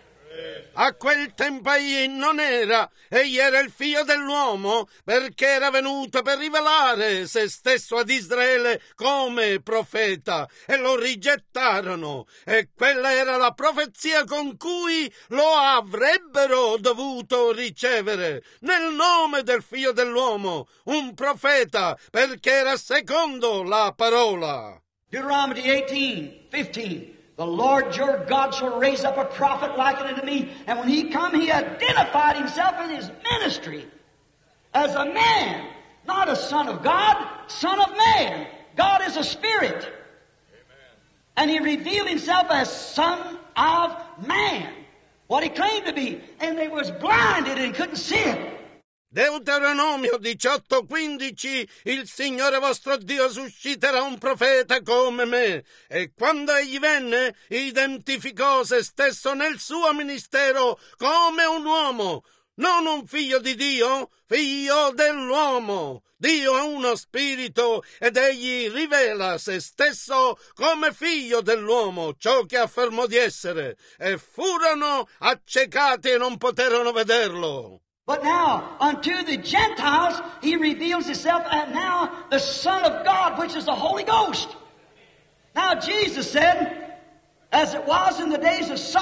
A quel tempo egli non era, egli era il figlio dell'uomo, perché era venuto per rivelare se stesso ad Israele come profeta, e lo rigettarono, e quella era la profezia con cui lo avrebbero dovuto ricevere, nel nome del figlio dell'uomo, un profeta, perché era secondo la parola. Deuteronomy eighteen fifteen. The Lord your God shall raise up a prophet like unto me. And when he come, he identified himself in his ministry as a man, not a son of God, son of man. God is a spirit. Amen. And he revealed himself as Son of Man, what he claimed to be. And they was blinded and couldn't see it. Deuteronomio diciotto quindici, il Signore vostro Dio susciterà un profeta come me, e quando egli venne identificò se stesso nel suo ministero come un uomo, non un figlio di Dio, figlio dell'uomo. Dio è uno spirito ed egli rivela se stesso come figlio dell'uomo, ciò che affermò di essere, e furono accecati e non poterono vederlo. But now, unto the Gentiles, he reveals himself as now the Son of God, which is the Holy Ghost. Now, Jesus said, as it was in the days of Sodom.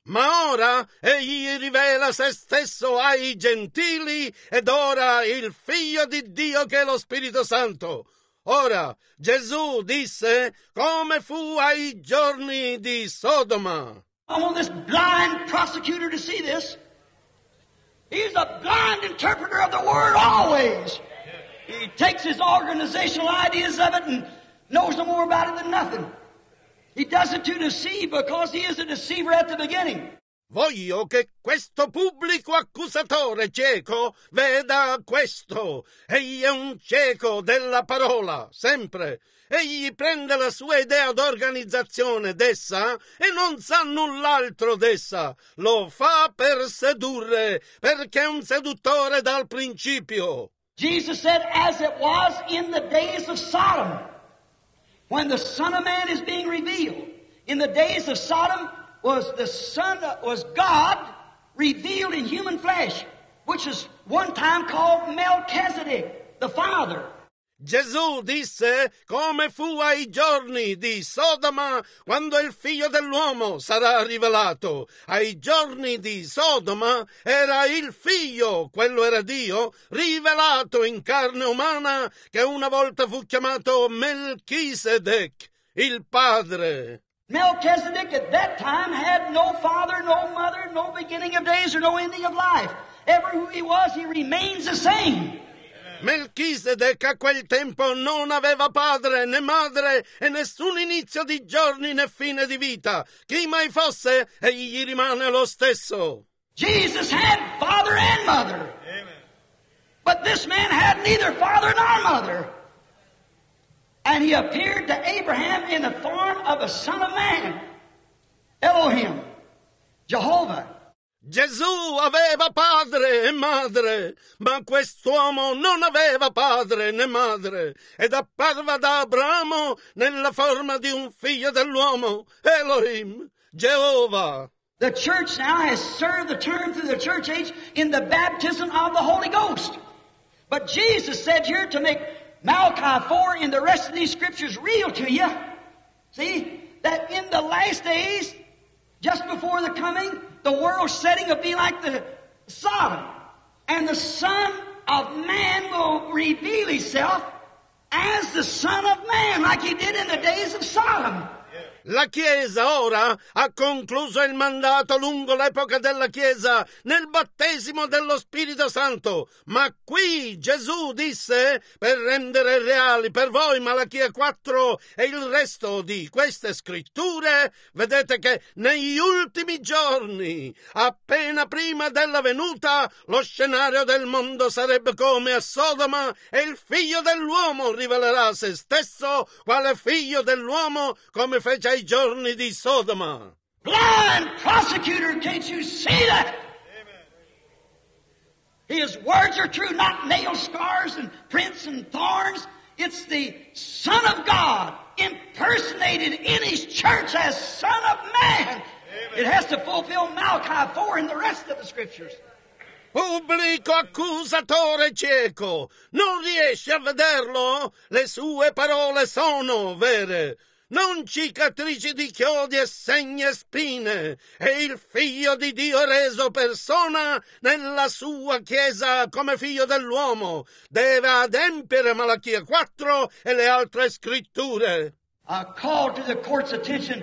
Ma ora egli rivela se stesso ai gentili ed ora il Figlio di Dio che è lo Spirito Santo. Ora Gesù disse come fu ai giorni di Sodoma. I want this blind prosecutor to see this. He's a blind interpreter of the Word always. He takes his organizational ideas of it and knows no more about it than nothing. He does it to deceive because he is a deceiver at the beginning. Voglio che questo pubblico accusatore cieco veda questo. Egli è un cieco della parola, sempre. Egli prende la sua idea d'organizzazione d'essa e non sa null'altro d'essa. Lo fa per sedurre, perché è un seduttore dal principio. Jesus said, as it was in the days of Sodom, when the Son of Man is being revealed. In the days of Sodom was the Son, was God revealed in human flesh, which is one time called Melchizedek, the Father. Gesù disse come fu ai giorni di Sodoma quando il Figlio dell'uomo sarà rivelato. Ai giorni di Sodoma era il Figlio, quello era Dio, rivelato in carne umana, che una volta fu chiamato Melchizedek, il Padre. Melchizedek at that time had no father, no mother, no beginning of days or no ending of life. Ever who he was, he remains the same. Melchizedek a quel tempo non aveva padre né madre e nessun inizio di giorni né fine di vita. Chi mai fosse, egli rimane lo stesso. Jesus had father and mother. Amen. But this man had neither father nor mother. And he appeared to Abraham in the form of a son of man. Elohim, Jehovah. Gesù aveva padre e madre, ma quest'uomo non aveva padre né madre, ed apparve da Abramo nella forma di un figlio dell'uomo, Elohim, Jehovah. The church now has served the term through the church age in the baptism of the Holy Ghost. But Jesus said here to make Malachi four and the rest of these scriptures real to you, see, that in the last days, just before the coming, the world's setting will be like the Sodom. And the Son of Man will reveal himself as the Son of Man, like he did in the days of Sodom. La Chiesa ora ha concluso il mandato lungo l'epoca della Chiesa nel battesimo dello Spirito Santo, ma qui Gesù disse per rendere reali per voi Malachia quattro e il resto di queste scritture, vedete che negli ultimi giorni, appena prima della venuta, lo scenario del mondo sarebbe come a Sodoma e il figlio dell'uomo rivelerà se stesso quale figlio dell'uomo come fece ai giorni di Sodoma. Blind prosecutor, can't you see that? Amen. His words are true, not nail scars and prints and thorns. It's the Son of God impersonated in his church as Son of Man. Amen. It has to fulfill Malachi four and the rest of the scriptures. Pubblico accusatore cieco, non riesci a vederlo? Le sue parole sono vere. Non cicatrici di chiodi e segni e spine, e il Figlio di Dio reso persona nella sua Chiesa come Figlio dell'uomo deve adempiere Malachia quattro e le altre scritture. I call to the court's attention.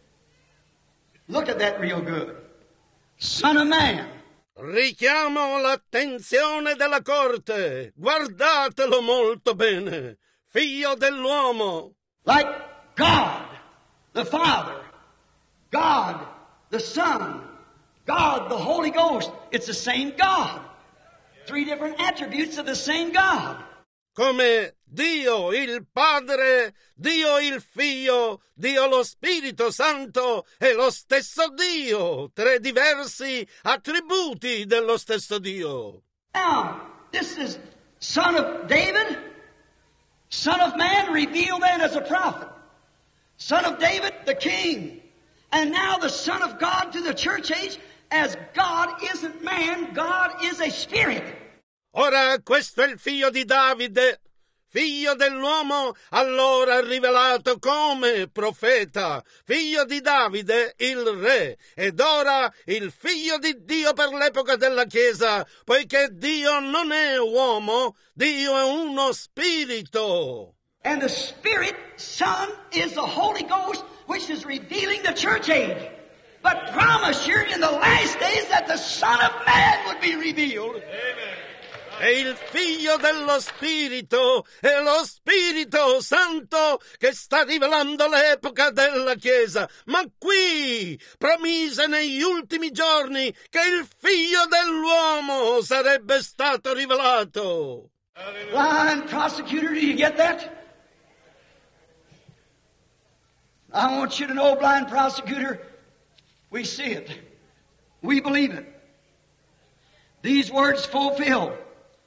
Look at that real good. Son of Man. Richiamo l'attenzione della corte. Guardatelo molto bene. Figlio dell'uomo. Like God, the Father, God, the Son, God, the Holy Ghost. It's the same God. Three different attributes of the same God. Come Dio il Padre, Dio il Figlio, Dio lo Spirito Santo è lo stesso Dio. Tre diversi attributi dello stesso Dio. Now, this is Son of David, Son of Man, revealed then as a prophet. Son of David, the king. And now the Son of God to the church age, as God isn't man, God is a spirit. Ora questo è il figlio di Davide, figlio dell'uomo allora rivelato come profeta, figlio di Davide il re, ed ora il figlio di Dio per l'epoca della Chiesa, poiché Dio non è uomo, Dio è uno spirito. And the Spirit, Son, is the Holy Ghost, which is revealing the church age. But promise you in the last days that the Son of Man would be revealed. Amen. È il figlio dello Spirito, è lo Spirito Santo che sta rivelando l'epoca della Chiesa. Ma qui promise negli ultimi giorni che il figlio dell'uomo sarebbe stato rivelato. Blind prosecutor, do you get that? I want you to know, blind prosecutor, we see it. We believe it. These words fulfilled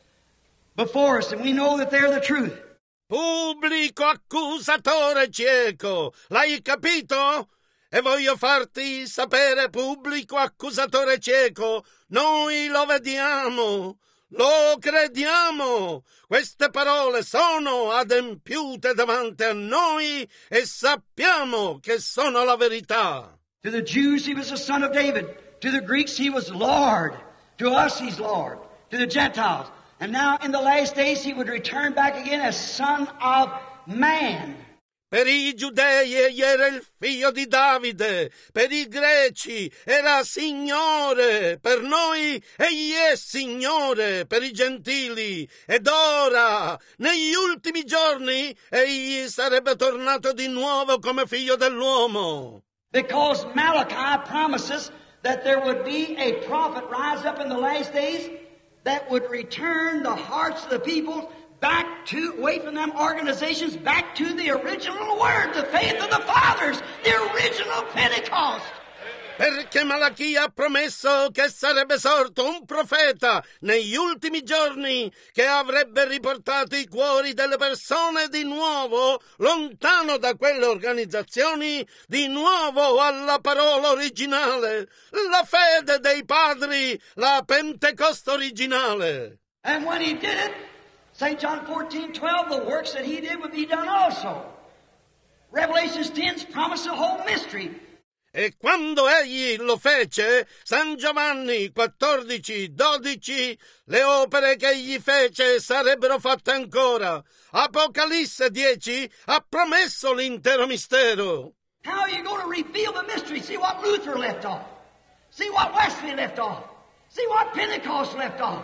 before us, and we know that they're the truth. Pubblico accusatore cieco, l'hai capito? E voglio farti sapere, pubblico accusatore cieco, noi lo vediamo, lo crediamo. Queste parole sono adempiute davanti a noi e sappiamo che sono la verità. To the Jews he was the son of David. To the Greeks he was Lord. To us he's Lord. To the Gentiles. And now in the last days he would return back again as Son of Man. Per i giudei egli era il figlio di Davide, per i greci era Signore, per noi egli è Signore, per i gentili. Ed ora, negli ultimi giorni, egli sarebbe tornato di nuovo come figlio dell'uomo. Because Malachi promises that there would be a prophet rise up in the last days that would return the hearts of the people back to, away from them organizations, back to the original word, the faith of the fathers, the original Pentecost. Perché Malachia ha promesso che sarebbe sorto un profeta negli ultimi giorni che avrebbe riportato i cuori delle persone di nuovo, lontano da quelle organizzazioni, di nuovo alla parola originale, la fede dei padri, la Pentecoste originale. And when he did it, Saint John fourteen twelve, the works that he did would be done also. Revelations ten promised the whole mystery. E quando egli lo fece, San Giovanni quattordici dodici, le opere che egli fece sarebbero fatte ancora. Apocalisse dieci ha promesso l'intero mistero. How are you going to reveal the mystery? See what Luther left off. See what Wesley left off. See what Pentecost left off.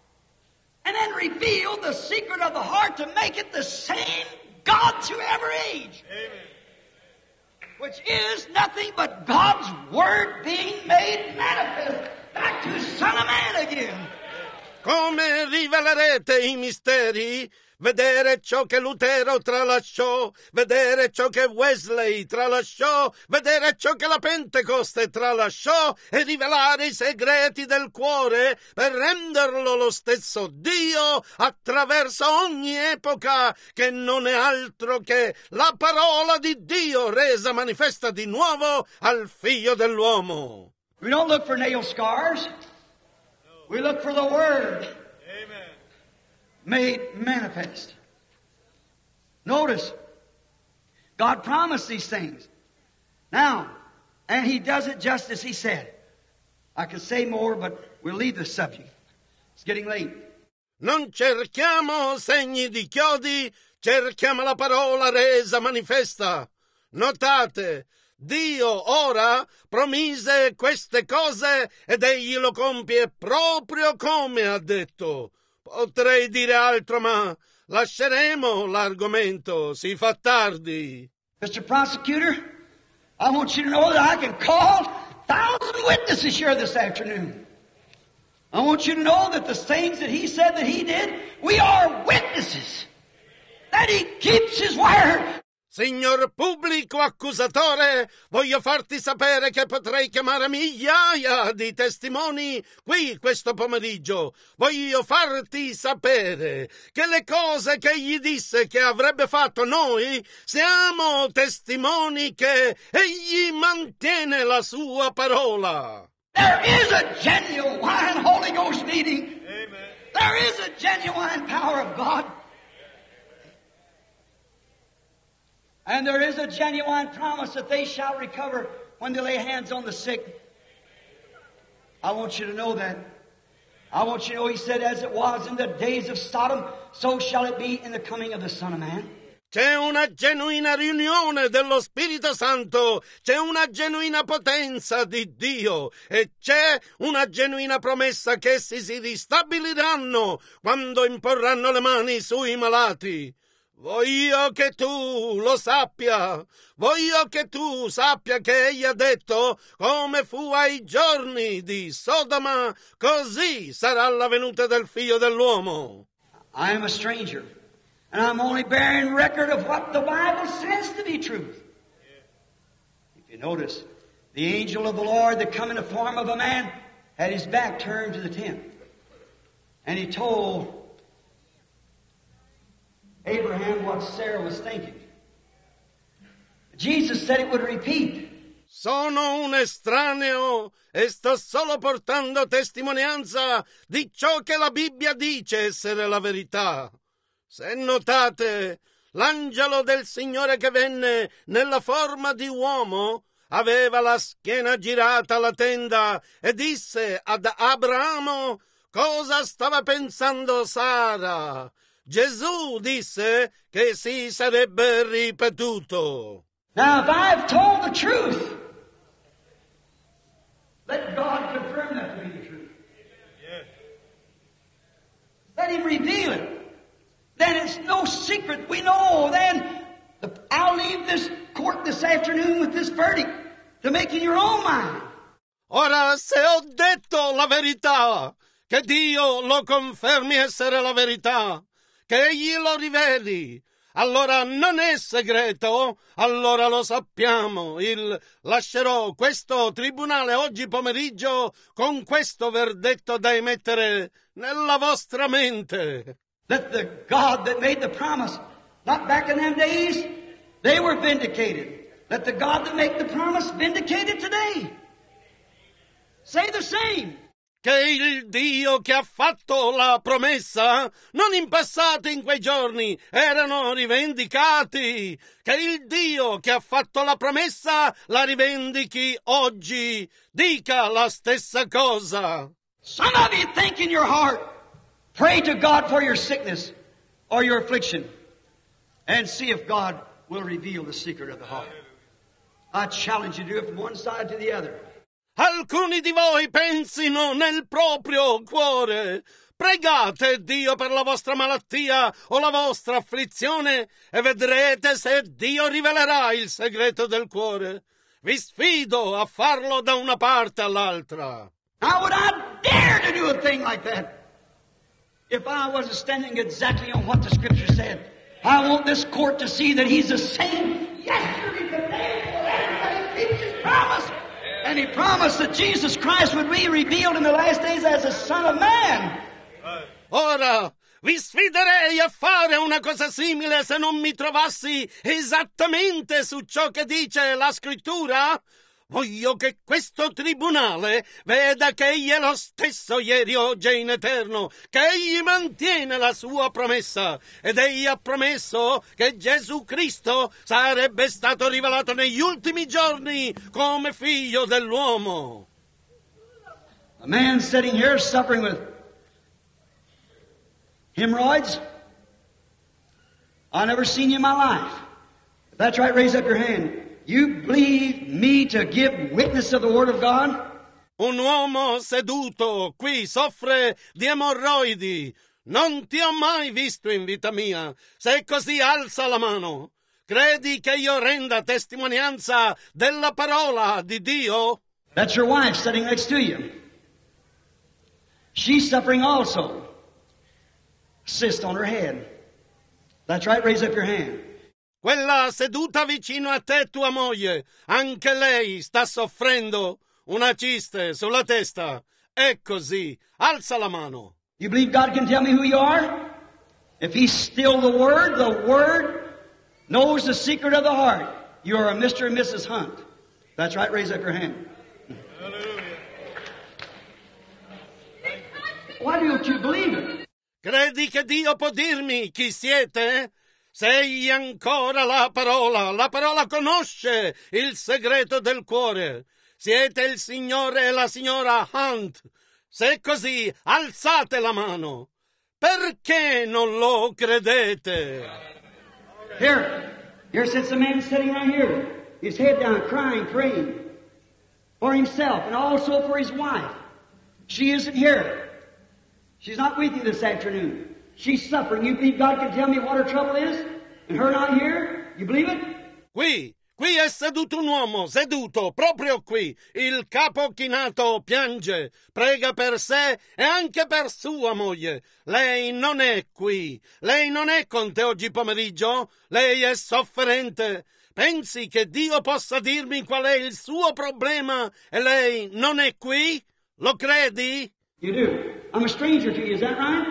And then reveal the secret of the heart to make it the same God through every age. Amen. Which is nothing but God's Word being made manifest back to Son of Man again. Come rivelerete i misteri? Vedere ciò che Lutero tralasciò, vedere ciò che Wesley tralasciò, vedere ciò che la Pentecoste tralasciò e rivelare i segreti del cuore per renderlo lo stesso Dio attraverso ogni epoca, che non è altro che la parola di Dio resa manifesta di nuovo al Figlio dell'uomo. We don't look for nail scars. We look for the Word. Amen. Made manifest. Notice, God promised these things. Now, and He does it just as He said. I could say more, but we'll leave the subject. It's getting late. Non cerchiamo segni di chiodi, cerchiamo la parola resa manifesta. Notate, Dio ora promise queste cose ed Egli lo compie proprio come ha detto. Potrei dire altro, ma lasceremo l'argomento, si fa tardi. Mister Prosecutor, I want you to know that I can call thousand witnesses here this afternoon. I want you to know that the things that he said that he did, we are witnesses. That he keeps his word. Signor pubblico accusatore, voglio farti sapere che potrei chiamare migliaia di testimoni qui questo pomeriggio. Voglio farti sapere che le cose che egli disse che avrebbe fatto noi, siamo testimoni che egli mantiene la sua parola. There is a genuine Holy Ghost meeting. Amen. There is a genuine power of God. And there is a genuine promise that they shall recover when they lay hands on the sick. I want you to know that. I want you to know, He said, as it was in the days of Sodom, so shall it be in the coming of the Son of Man. C'è una genuina riunione dello Spirito Santo, c'è una genuina potenza di Dio e c'è una genuina promessa che essi si ristabiliranno quando imporranno le mani sui malati. Voglio che tu lo sappia, voglio che tu sappia che Egli ha detto, come fu ai giorni di Sodoma, così sarà la venuta del Figlio dell'uomo. I am a stranger, and I'm only bearing record of what the Bible says to be truth. If you notice, the angel of the Lord that come in the form of a man had his back turned to the tent. And he told Abraham what Sarah was thinking. Jesus said it would repeat. Sono un estraneo e sto solo portando testimonianza di ciò che la Bibbia dice essere la verità. Se notate, l'angelo del Signore che venne nella forma di uomo aveva la schiena girata alla tenda e disse ad Abramo cosa stava pensando Sara. Gesù disse che si sarebbe ripetuto. Now, if I've told the truth, let God confirm that to be the truth. Yes. Let Him reveal it. Then it's no secret. We know then. The, I'll leave this court this afternoon with this verdict to make in your own mind. Ora, se ho detto la verità, che Dio lo confermi essere la verità, che Egli lo riveli, allora non è segreto, allora lo sappiamo. Il, lascerò questo tribunale oggi pomeriggio con questo verdetto da emettere nella vostra mente. Let the God that made the promise, not back in them days, they were vindicated. Let the God that made the promise vindicate it today. Say the same. Che il Dio che ha fatto la promessa, non in passato in quei giorni, erano rivendicati. Che il Dio che ha fatto la promessa la rivendichi oggi. Dica la stessa cosa. Some of you think in your heart, pray to God for your sickness or your affliction and see if God will reveal the secret of the heart. I challenge you to do it from one side to the other. Alcuni di voi pensino nel proprio cuore. Pregate Dio per la vostra malattia o la vostra afflizione e vedrete se Dio rivelerà il segreto del cuore. Vi sfido a farlo da una parte all'altra. How would I dare to do a thing like that if I wasn't standing exactly on what the Scripture said? I want this court to see that He's the same yesterday, today, forever. He keeps His promise. And He promised that Jesus Christ would be revealed in the last days as the Son of Man. Ora, vi sfiderei a fare una cosa simile se non mi trovassi esattamente su ciò che dice la Scrittura. Voglio che questo tribunale veda che Egli è lo stesso ieri, oggi e in eterno, che Egli mantiene la sua promessa ed Egli ha promesso che Gesù Cristo sarebbe stato rivelato negli ultimi giorni come figlio dell'uomo. A man sitting here suffering with hemorrhoids. I've never seen you in my life. If that's right, raise up your hand. You believe me to give witness of the Word of God? Un uomo seduto qui soffre di emorroidi. Non ti ho mai visto in vita mia. Se è così, alza la mano. Credi che io renda testimonianza della parola di Dio? That's your wife sitting next to you. She's suffering also. Cyst on her head. That's right, raise up your hand. Quella seduta vicino a te, tua moglie, anche lei sta soffrendo una ciste sulla testa. È così, alza la mano. You believe God can tell me who you are? If He's still the Word, the Word knows the secret of the heart. You are a Mister and Missus Hunt. That's right, raise up your hand. Hallelujah. Why don't you believe it? Credi che Dio può dirmi chi siete? Se egli ancora la parola, la parola conosce il segreto del cuore. Siete il signore e la signora Hunt. Se è così, alzate la mano. Perché non lo credete? Here, here sits a man sitting right here, his head down, crying, praying for himself and also for his wife. She isn't here. She's not with you this afternoon. She's suffering. You believe God can tell me what her trouble is? And her not here? You believe it? Qui, qui è seduto un uomo, seduto, proprio qui. Il capo chinato piange, prega per sé e anche per sua moglie. Lei non è qui. Lei non è con te oggi pomeriggio. Lei è sofferente. Pensi che Dio possa dirmi qual è il suo problema e lei non è qui? Lo credi? You do. I'm a stranger to you, is that right?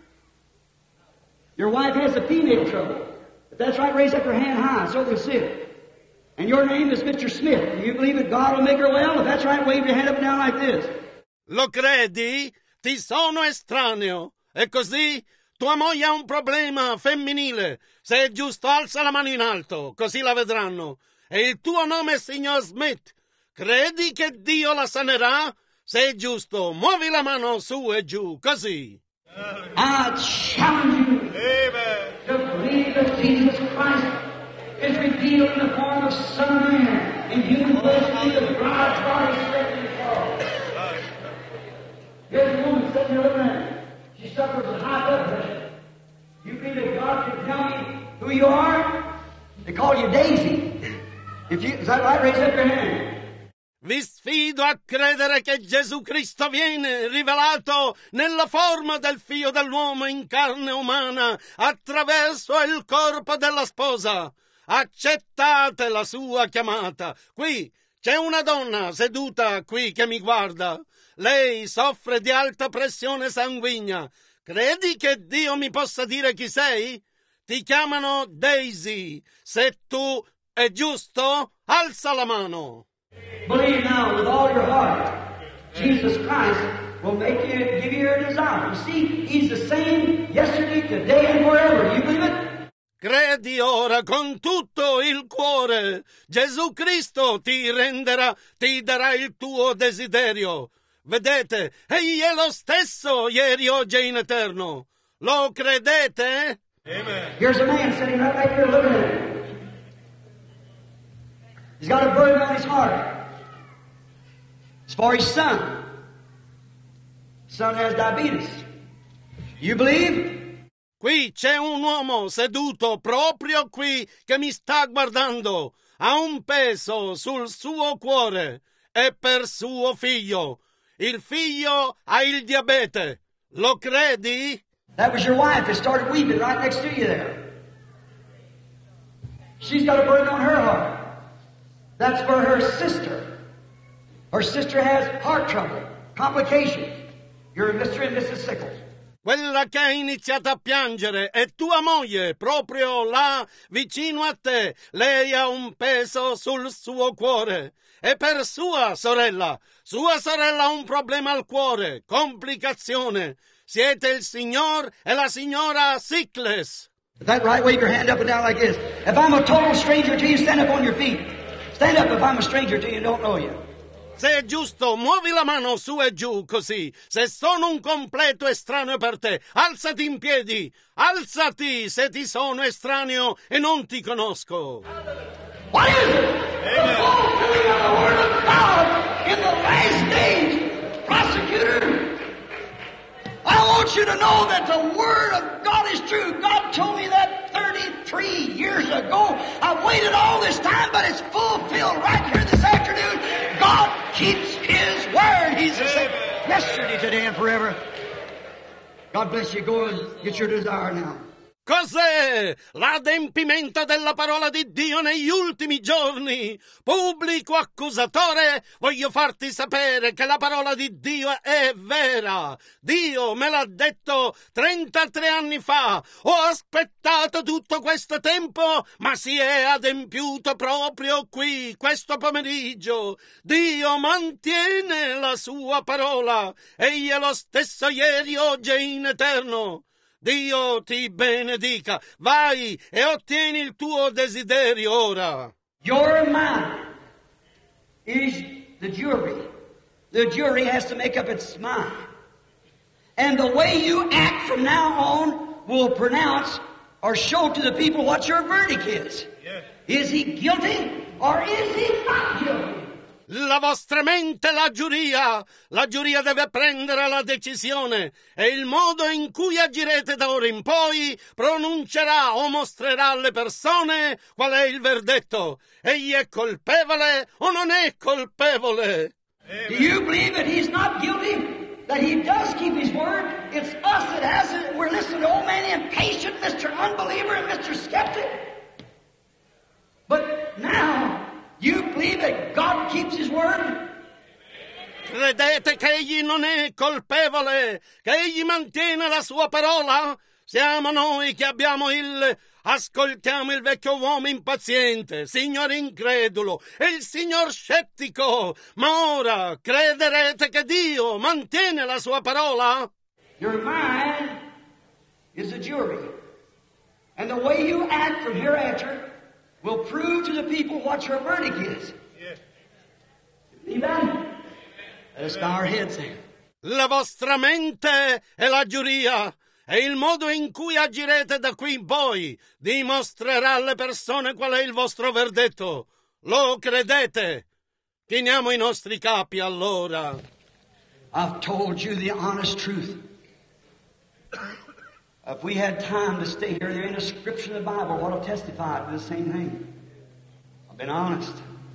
Your wife has a female trouble. If that's right, raise up your hand high so we see it. And your name is Mister Smith. Do you believe that God will make her well? If that's right, wave your hand up and down like this. Lo credi? Ti sono estraneo. E così? Tua moglie ha un problema femminile. Se è giusto, alza la mano in alto, così la vedranno. E il tuo nome è signor Smith. Credi che Dio la sanerà? Se è giusto, muovi la mano su e giù, così. I challenge you Amen. to believe that Jesus Christ is revealed in the form of Son of Man in human flesh to be the God's body stretched in cross. Here's a woman sitting there looking at me. She suffers with high blood pressure. You believe that God can tell me who you are? They call you Daisy. If you, is that right? Raise up your hand. Vi sfido a credere che Gesù Cristo viene rivelato nella forma del Figlio dell'uomo in carne umana attraverso il corpo della sposa. Accettate la sua chiamata. Qui c'è una donna seduta qui che mi guarda. Lei soffre di alta pressione sanguigna. Credi che Dio mi possa dire chi sei? Ti chiamano Daisy. Se tu è giusto, alza la mano. Believe now with all your heart. Jesus Christ will make you, give you your desire. You see, He's the same yesterday, today, and forever. You believe it? Credi ora con tutto il cuore. Gesù Cristo ti renderà, ti darà il tuo desiderio. Vedete, egli è lo stesso ieri, oggi e in eterno. Lo credete? Amen. Here's a man sitting right back here looking at him. He's got a burden on his heart. It's for his son. Son has diabetes. You believe? Qui c'è un uomo seduto proprio qui che mi sta guardando. Ha un peso sul suo cuore. È per suo figlio. Il figlio ha il diabete. Lo credi? That was your wife that started weeping right next to you there. She's got a burden on her heart. That's for her sister. Her sister has heart trouble, complications. You're Mister and Missus Sickles. Quella che ha iniziato a piangere è tua moglie, proprio là, vicino a te. Lei ha un peso sul suo cuore. E per sua sorella. Sua sorella ha un problema al cuore, complicazione. Siete il signor e la signora Sickles. Is that right? Wave your hand up and down like this. If I'm a total stranger to you, stand up on your feet. Stand up if I'm a stranger to you and don't know you. Se è giusto, muovi la mano su e giù così. Se sono un completo estraneo per te, alzati in piedi. Alzati se ti sono estraneo e non ti conosco. What is it? The fulfilling of the Word of God in the last days. Prosecutor, I want you to know that the Word of God is true. God told me that thirty-three years ago. I've waited all this time, but it's fulfilled right here this afternoon. God keeps His Word. He's the same yesterday, today, and forever. God bless you. Go and get your desire now. Cos'è l'adempimento della parola di Dio negli ultimi giorni? Pubblico accusatore, voglio farti sapere che la parola di Dio è vera. Dio me l'ha detto trentatré anni fa. Ho aspettato tutto questo tempo, ma si è adempiuto proprio qui, questo pomeriggio. Dio mantiene la sua parola. Egli è lo stesso ieri, oggi e in eterno. Dio ti benedica. Vai e ottieni il tuo desiderio ora. Your mind is the jury. The jury has to make up its mind. And the way you act from now on will pronounce or show to the people what your verdict is. Yeah. Is he guilty or is he not guilty? La vostra mente, la giuria. La giuria deve prendere la decisione e il modo in cui agirete da ora in poi pronuncerà o mostrerà alle persone qual è il verdetto. Egli è colpevole o non è colpevole? Do you believe that he's not guilty? That he does keep his word? It's us that has it. We're listening to old man impatient, Mister Unbeliever and Mister Skeptic. But now, you believe that God keeps his word? Credete che egli non è colpevole, che egli mantiene la sua parola? Siamo noi che abbiamo il... Ascoltiamo il vecchio uomo impaziente, signor incredulo e il signor scettico. Ma ora crederete che Dio mantiene la sua parola? Your mind is a jury. And the way you act from hereafter will prove to the people what your verdict is. Yes. Amen? Let us bow our heads then. La vostra mente è la giuria. E il modo in cui agirete da qui in poi dimostrerà alle persone qual è il vostro verdetto. Lo credete? Chiniamo i nostri capi allora. I've told you the honest truth. If we had time to stay here, there ain't a scripture in the Bible what will testify to the same thing. I've been honest.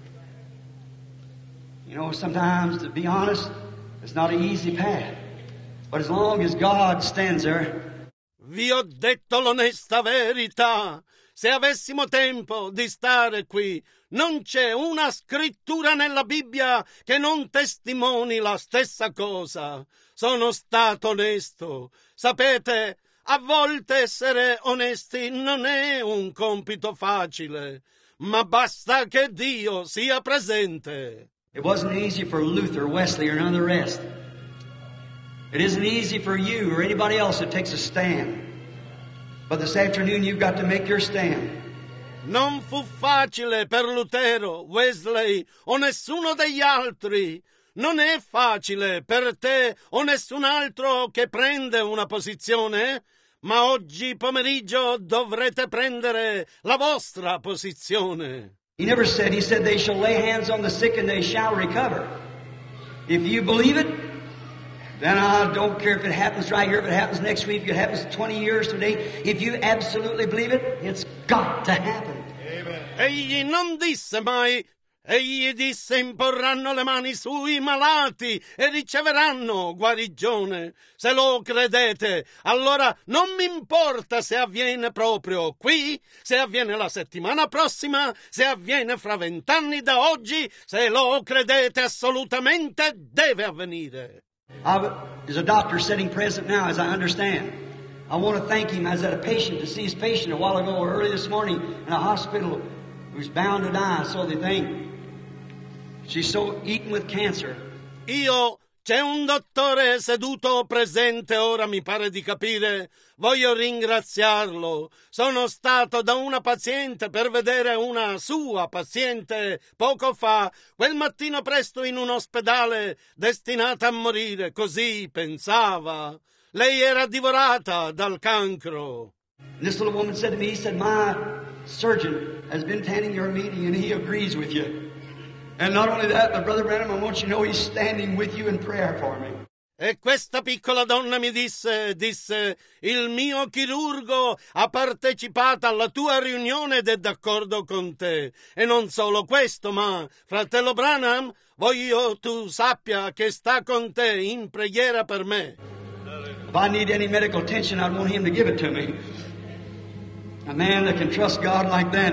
You know, sometimes to be honest, it's not an easy path. But as long as God stands there. Vi ho detto l'onesta verità. Se avessimo tempo di stare qui, non c'è una scrittura nella Bibbia che non testimoni la stessa cosa. Sono stato onesto. Sapete, a volte essere onesti non è un compito facile, ma basta che Dio sia presente. It wasn't easy for Luther, Wesley, or none of the rest. It isn't easy for you or anybody else that takes a stand. But this afternoon you've got to make your stand. Non fu facile per Lutero, Wesley o nessuno degli altri. Non è facile per te o nessun altro che prende una posizione, ma oggi pomeriggio dovrete prendere la vostra posizione. He never said, he said they shall lay hands on the sick and they shall recover. If you believe it, then I don't care if it happens right here, if it happens next week, if it happens twenty years today. If you absolutely believe it, it's got to happen. Amen. Egli non disse mai, egli disse imporranno le mani sui malati e riceveranno guarigione. Se lo credete, allora non mi importa se avviene proprio qui, se avviene la settimana prossima, se avviene fra vent'anni da oggi, se lo credete assolutamente deve avvenire. I, there's a doctor sitting present now, as I understand. I want to thank him. I was at a patient, deceased patient, a while ago, or early this morning, in a hospital, who's bound to die, so they think. She's so eaten with cancer. Io, c'è un dottore seduto presente ora, mi pare di capire. Voglio ringraziarlo. Sono stato da una paziente per vedere una sua paziente poco fa, quel mattino presto in un ospedale, destinata a morire, così pensava. Lei era divorata dal cancro. And this little woman said to me, he said, my surgeon has been attending your meeting and he agrees with you. And not only that, but Brother Branham, I want you to know he's standing with you in prayer for me. E questa piccola donna mi disse, disse, il mio chirurgo ha partecipato alla tua riunione ed è d'accordo con te. E non solo questo, ma, fratello Branham, voglio tu sappia che sta con te in preghiera per me. If I need any medical attention, I'd want him to give it to me. A man that can trust God like that.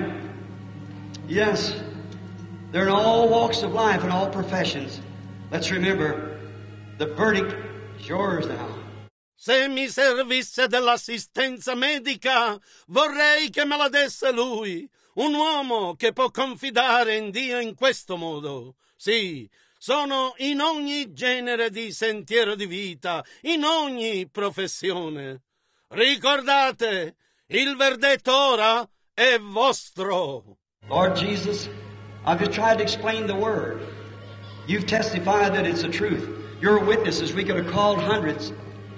Yes. They're in all walks of life and all professions. Let's remember, the verdict is yours now. Se mi servisse dell'assistenza medica, vorrei che me la desse lui, un uomo che può confidare in Dio in questo modo. Sì, sono in ogni genere di sentiero di vita, in ogni professione. Ricordate, il verdetto ora è vostro. Lord Jesus, I've just tried to explain the Word. You've testified that it's the truth. Your witnesses, we could have called hundreds,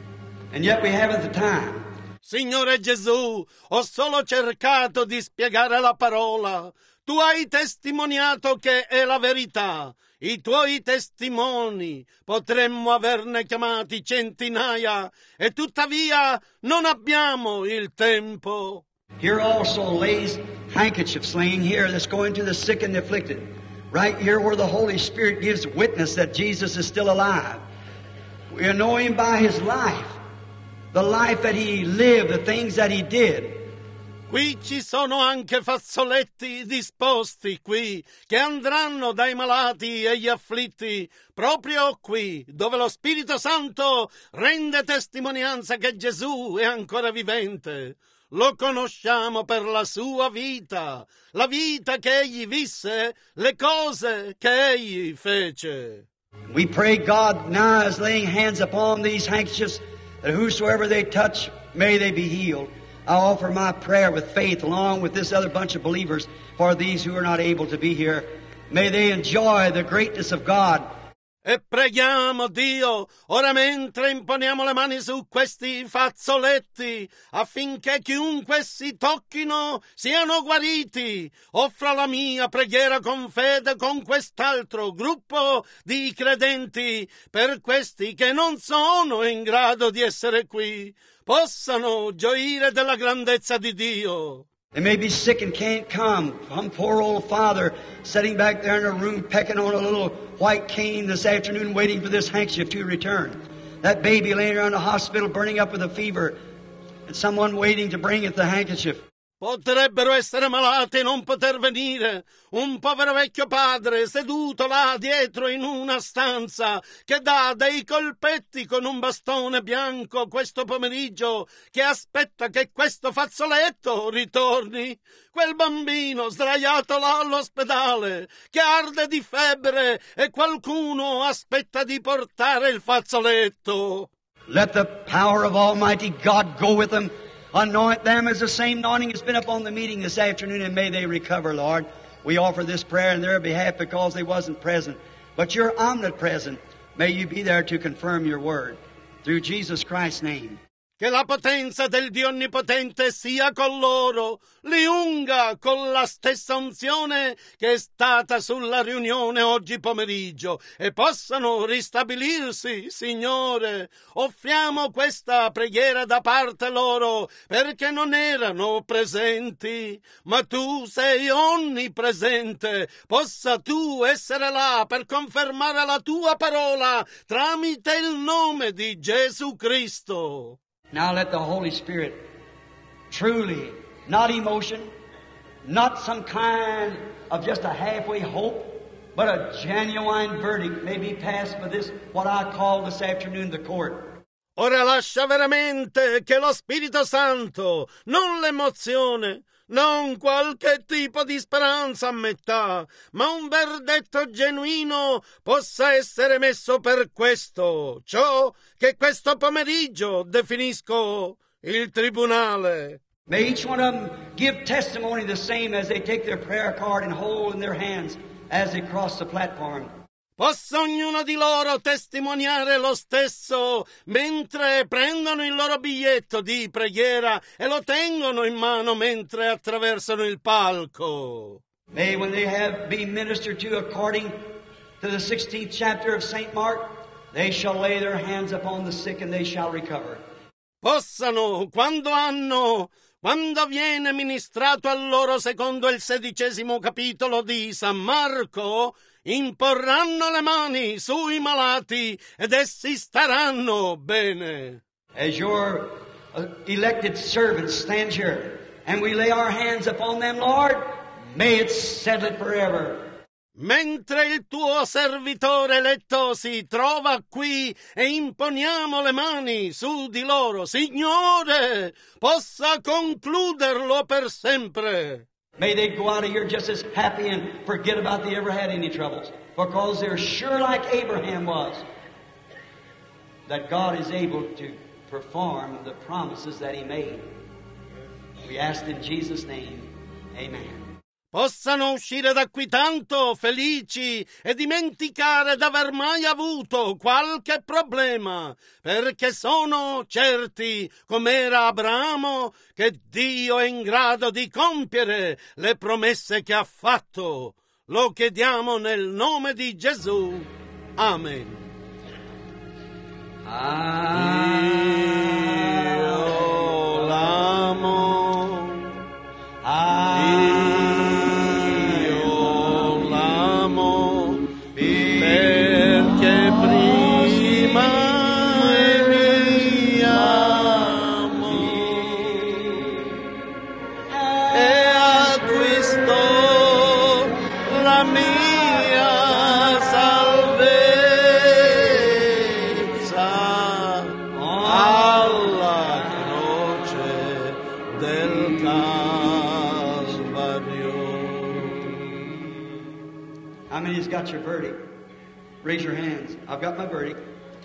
and yet we haven't the time. Signore Gesù, ho solo cercato di spiegare la parola. Tu hai testimoniato che è la verità. I tuoi testimoni potremmo averne chiamati centinaia e tuttavia non abbiamo il tempo. Here also lays handkerchiefs laying here that's going to the sick and the afflicted. Right here where the Holy Spirit gives witness that Jesus is still alive. We know Him by His life. The life that He lived, the things that He did. Qui ci sono anche fazzoletti disposti qui, che andranno dai malati e gli afflitti, proprio qui, dove lo Spirito Santo rende testimonianza che Gesù è ancora vivente. Lo conosciamo per la sua vita, la vita che egli visse, le cose che egli fece. We pray God now is laying hands upon these handkerchiefs, that whosoever they touch, may they be healed. I offer my prayer with faith along with this other bunch of believers for these who are not able to be here. May they enjoy the greatness of God. E preghiamo Dio, ora mentre imponiamo le mani su questi fazzoletti, affinché chiunque si tocchino siano guariti. Offro la mia preghiera con fede con quest'altro gruppo di credenti, per questi che non sono in grado di essere qui, possano gioire della grandezza di Dio. They may be sick and can't come. Some poor old father sitting back there in a room pecking on a little white cane this afternoon waiting for this handkerchief to return. That baby laying around the hospital burning up with a fever and someone waiting to bring it the handkerchief. Potrebbero essere malati e non poter venire. Un povero vecchio padre seduto là dietro in una stanza che dà dei colpetti con un bastone bianco questo pomeriggio, che aspetta che questo fazzoletto ritorni. Quel bambino sdraiato là all'ospedale che arde di febbre e qualcuno aspetta di portare il fazzoletto. Let the power of Almighty God go with them. Anoint them as the same anointing has been upon the meeting this afternoon, and may they recover, Lord. We offer this prayer in their behalf because they wasn't present. But you're omnipresent. May you be there to confirm your word. Through Jesus Christ's name. Che la potenza del Dio Onnipotente sia con loro, li unga con la stessa unzione che è stata sulla riunione oggi pomeriggio e possano ristabilirsi, Signore. Offriamo questa preghiera da parte loro perché non erano presenti, ma Tu sei onnipresente. Possa Tu essere là per confermare la Tua parola tramite il nome di Gesù Cristo. Now let the Holy Spirit truly, not emotion, not some kind of just a halfway hope, but a genuine verdict may be passed by this, what I call this afternoon, the court. Ora lascia veramente che lo Spirito Santo, non l'emozione, non qualche tipo di speranza a metà, ma un verdetto genuino possa essere messo per questo, ciò che questo pomeriggio definisco il tribunale. May each one of them give testimony the same as they take their prayer card and hold in their hands as they cross the platform. Possa ognuno di loro testimoniare lo stesso mentre prendono il loro biglietto di preghiera e lo tengono in mano mentre attraversano il palco. May, when they have been ministered to according to the sixteenth chapter of Saint Mark, they shall lay their hands upon the sick and they shall recover. Possano, quando hanno, quando viene ministrato a loro secondo il sedicesimo capitolo di San Marco, imporranno le mani sui malati ed essi staranno bene. As your uh, elected servants stand here and we lay our hands upon them, Lord, may it settle it forever. Mentre il tuo servitore eletto si trova qui e imponiamo le mani su di loro, Signore, possa concluderlo per sempre. May they go out of here just as happy and forget about they ever had any troubles, because they're sure like Abraham was, that God is able to perform the promises that He made. We ask in Jesus' name, amen. Possano uscire da qui tanto felici e dimenticare d'aver mai avuto qualche problema, perché sono certi, come era Abramo, che Dio è in grado di compiere le promesse che ha fatto. Lo chiediamo nel nome di Gesù. Amen. Io l'amo. How many has got your verdict? Raise your hands. I've got my verdict.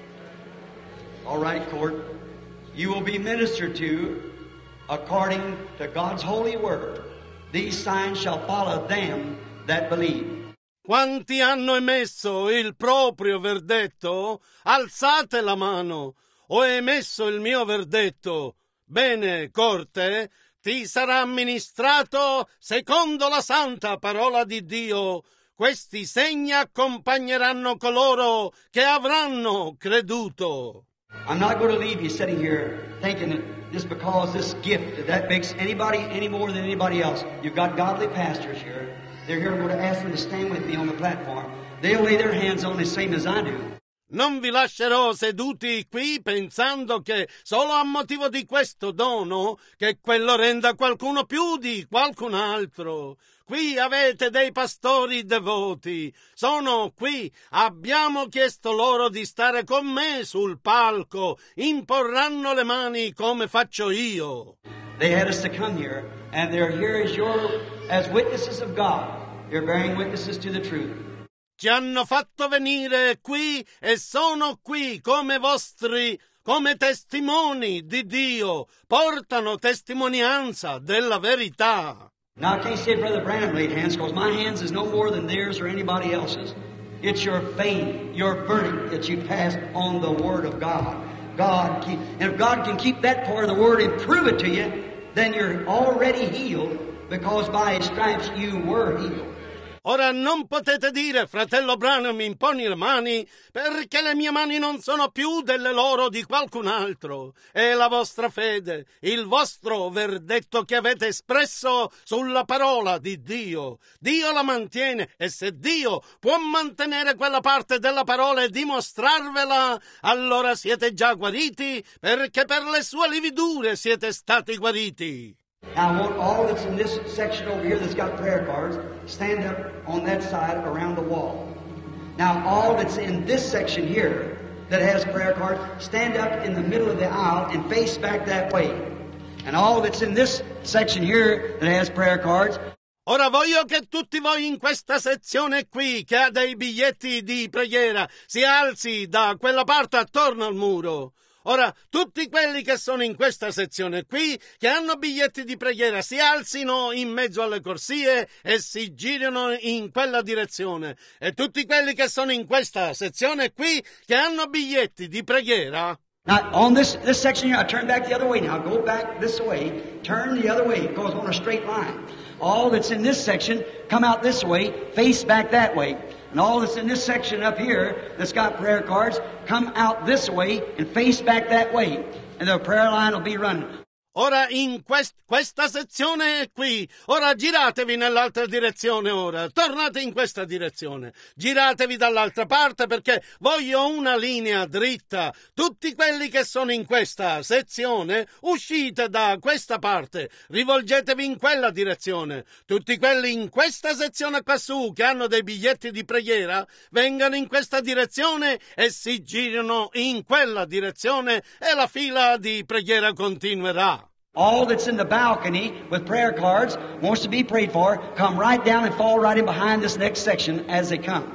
All right, court. You will be ministered to according to God's holy word. These signs shall follow them that believe. Quanti hanno emesso il proprio verdetto? Alzate la mano. Ho emesso il mio verdetto. Bene, corte, ti sarà amministrato secondo la santa parola di Dio. Questi segni accompagneranno coloro che avranno creduto. I'm not going to leave you sitting here thinking that just because this gift, that makes anybody any more than anybody else. You've got godly pastors here. They're here. I'm going to ask them to stand with me on the platform. They'll lay their hands on the same as I do. Non vi lascerò seduti qui pensando che solo a motivo di questo dono che quello renda qualcuno più di qualcun altro. Qui avete dei pastori devoti. Sono qui. Abbiamo chiesto loro di stare con me sul palco. Imporranno le mani come faccio io. They had us to come here, and they're here as your as witnesses of God. You're bearing witnesses to the truth. Ci hanno fatto venire qui e sono qui come vostri, come testimoni di Dio. Portano testimonianza della verità. Now I can't say Brother Branham laid hands, because my hands is no more than theirs or anybody else's. It's your faith, your verdict that you pass on the Word of God. God keep, and if God can keep that part of the Word and prove it to you, then you're already healed, because by His stripes you were healed. Ora non potete dire, fratello Branham, mi imponi le mani, perché le mie mani non sono più delle loro di qualcun altro. È la vostra fede, il vostro verdetto che avete espresso sulla parola di Dio. Dio la mantiene, e se Dio può mantenere quella parte della parola e dimostrarvela, allora siete già guariti, perché per le sue lividure siete stati guariti. Now I want all that's in this section over here that's got prayer cards, stand up on that side around the wall. Now all that's in this section here that has prayer cards, stand up in the middle of the aisle and face back that way. And all that's in this section here that has prayer cards. Ora voglio che tutti voi in questa sezione qui, che ha dei biglietti di preghiera, si alzi da quella parte attorno al muro. Ora, tutti quelli che sono in questa sezione qui, che hanno biglietti di preghiera, si alzino in mezzo alle corsie e si girino in quella direzione. E tutti quelli che sono in questa sezione qui, che hanno biglietti di preghiera. Now, on this, this section here, I turn back the other way now. Go back this way. Turn the other way. It goes on a straight line. All that's in this section, come out this way, face back that way. And all that's in this section up here that's got prayer cards, come out this way and face back that way. And the prayer line will be running. Ora in quest, questa sezione è qui. Ora giratevi nell'altra direzione ora. Tornate in questa direzione. Giratevi dall'altra parte perché voglio una linea dritta. Tutti quelli che sono in questa sezione, uscite da questa parte. Rivolgetevi in quella direzione. Tutti quelli in questa sezione quassù che hanno dei biglietti di preghiera, vengano in questa direzione e si girino in quella direzione e la fila di preghiera continuerà. All that's in the balcony with prayer cards, wants to be prayed for, come right down and fall right in behind this next section as they come.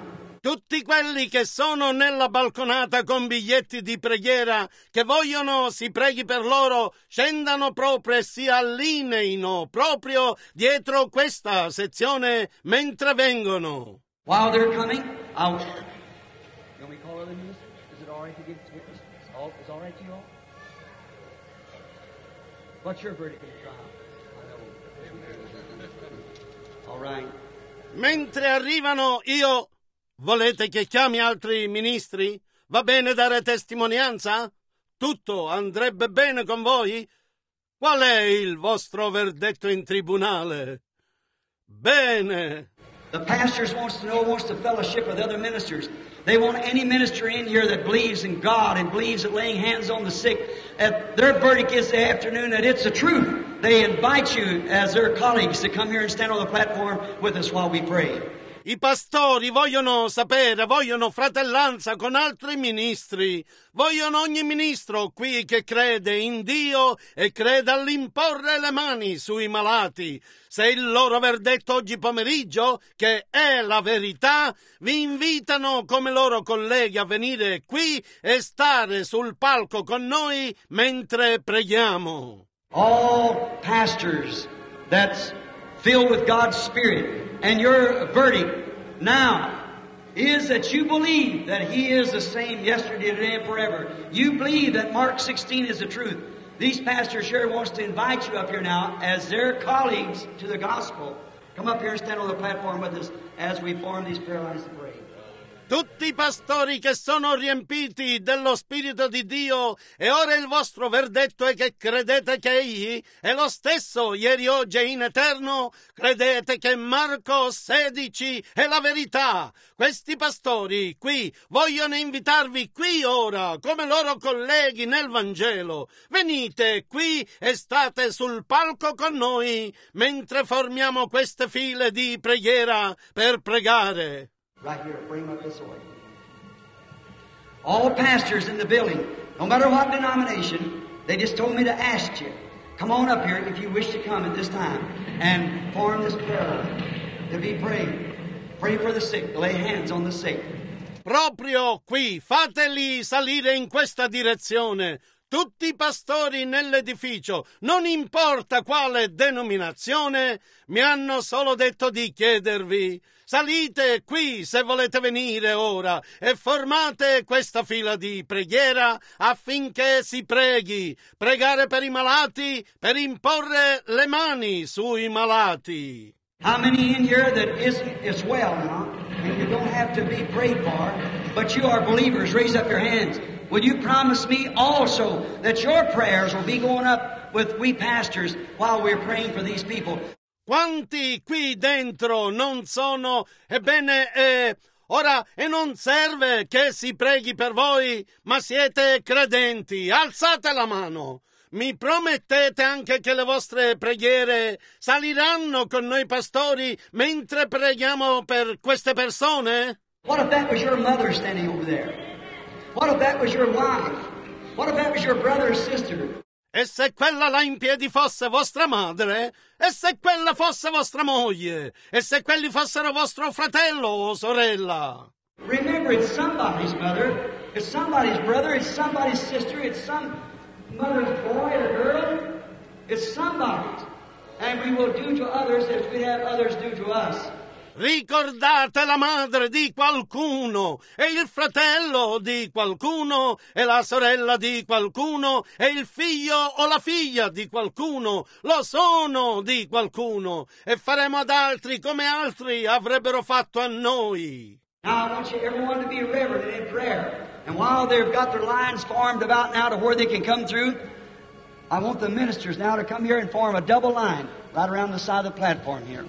Tutti quelli che sono nella balconata con biglietti di preghiera, che vogliono si preghi per loro, scendano proprio e si allineino proprio dietro questa sezione mentre vengono. While they're coming, I'll... You want me to call other ministers? Is it all right to give witness? It's all, it's all right to you all? What's your verdict in the trial? I know. All right. Mentre arrivano io... Volete che chiami altri ministri? Va bene dare testimonianza? Tutto andrebbe bene con voi? Qual è il vostro verdetto in tribunale? Bene. The pastors wants to know, wants to fellowship with other ministers. They want any minister in here that believes in God and believes in laying hands on the sick. Uh, their verdict is this afternoon that it's the truth. They invite you as their colleagues to come here and stand on the platform with us while we pray. I pastori vogliono sapere, vogliono fratellanza con altri ministri, vogliono ogni ministro qui che crede in Dio e crede all'imporre le mani sui malati. Se il loro verdetto oggi pomeriggio, che è la verità, vi invitano come loro colleghi a venire qui e stare sul palco con noi mentre preghiamo. All pastors that's filled with God's Spirit. And your verdict now is that you believe that He is the same yesterday, today, and forever. You believe that Mark sixteen is the truth. These pastors here wants to invite you up here now as their colleagues to the gospel. Come up here and stand on the platform with us as we form these prayer lines to pray. Tutti i pastori che sono riempiti dello Spirito di Dio, e ora il vostro verdetto è che credete che Egli è lo stesso ieri, oggi e in eterno, credete che Marco sedici è la verità. Questi pastori qui vogliono invitarvi qui ora come loro colleghi nel Vangelo. Venite qui e state sul palco con noi mentre formiamo queste file di preghiera per pregare. Right here, bring them up this way. All pastors in the building, no matter what denomination, they just told me to ask you, come on up here if you wish to come at this time and form this prayer line, to be praying. Pray for the sick, lay hands on the sick. Proprio qui, fateli salire in questa direzione. Tutti i pastori nell'edificio, non importa quale denominazione, mi hanno solo detto di chiedervi: salite qui se volete venire ora e formate questa fila di preghiera affinché si preghi, pregare per i malati, per imporre le mani sui malati. How many in here that isn't as well now, and you don't have to be prayed for, but you are believers? Raise up your hands. Will you promise me also that your prayers will be going up with we pastors while we're praying for these people? Quanti qui dentro non sono? Ebbene, eh, ora, e non serve che si preghi per voi, ma siete credenti. Alzate la mano. Mi promettete anche che le vostre preghiere saliranno con noi pastori mentre preghiamo per queste persone? What if that was your mother standing over there? What if that was your wife? What if that was your brother or sister? E se quella là in piedi fosse vostra madre? E se quella fosse vostra moglie? E se quelli fossero vostro fratello o sorella? Remember, it's somebody's mother, it's somebody's brother, it's somebody's sister, it's some mother's boy or girl. It's somebody's. And we will do to others as we have others do to us. Ricordate la madre di qualcuno, e il fratello di qualcuno, e la sorella di qualcuno, e il figlio o la figlia di qualcuno, lo sono di qualcuno, e faremo ad altri come altri avrebbero fatto a noi. Now I want you everyone to be reverent in prayer. And while they've got their lines formed about now to where they can come through, I want the ministers now to come here and form a double line right around the side of the platform here.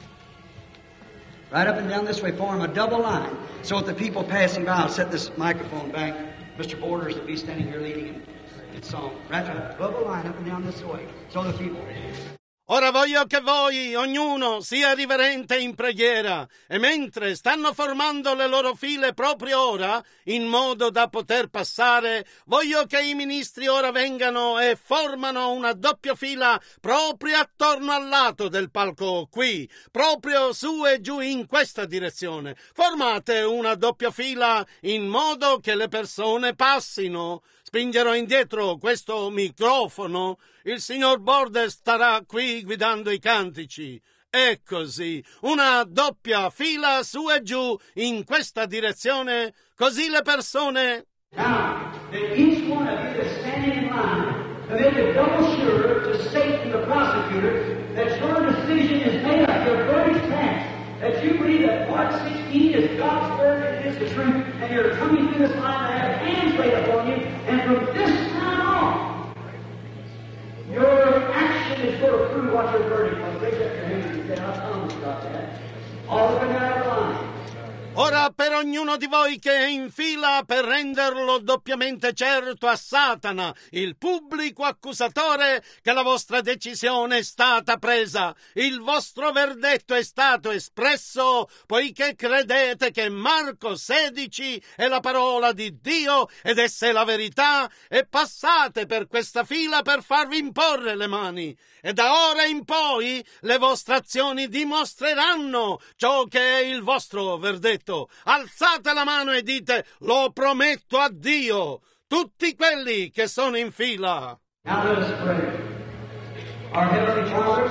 Right up and down this way, form a double line. So that the people passing by, I'll set this microphone back. Mister Borders will be standing here leading in, in song. Right, right, double line up and down this way. So the people. Ora voglio che voi, ognuno, sia riverente in preghiera, e mentre stanno formando le loro file proprio ora, in modo da poter passare, voglio che i ministri ora vengano e formano una doppia fila proprio attorno al lato del palco qui, proprio su e giù in questa direzione. Formate una doppia fila in modo che le persone passino. Spingerò indietro questo microfono. Il signor Bordes starà qui guidando i cantici. E così, una doppia fila su e giù in questa direzione, così le persone... Now, that each one of you is standing in line to make it double sure to state to the prosecutor that your decision is made up, your verdict passed, that you believe that Mark sixteen is God's word and it is the truth, and you're coming through this line to have hands laid upon you, and from this time on, your action is going to prove what your verdict was. Raise up your hand and say, I'll tell them about that. All the way down the line. Ora per ognuno di voi che è in fila per renderlo doppiamente certo a Satana, il pubblico accusatore, che la vostra decisione è stata presa, il vostro verdetto è stato espresso, poiché credete che Marco sedici è la parola di Dio ed essa è la verità, e passate per questa fila per farvi imporre le mani. E da ora in poi le vostre azioni dimostreranno ciò che è il vostro verdetto. Alzate la mano e dite: lo prometto a Dio. Tutti quelli che sono in fila. Now let us pray. Our Heavenly Father,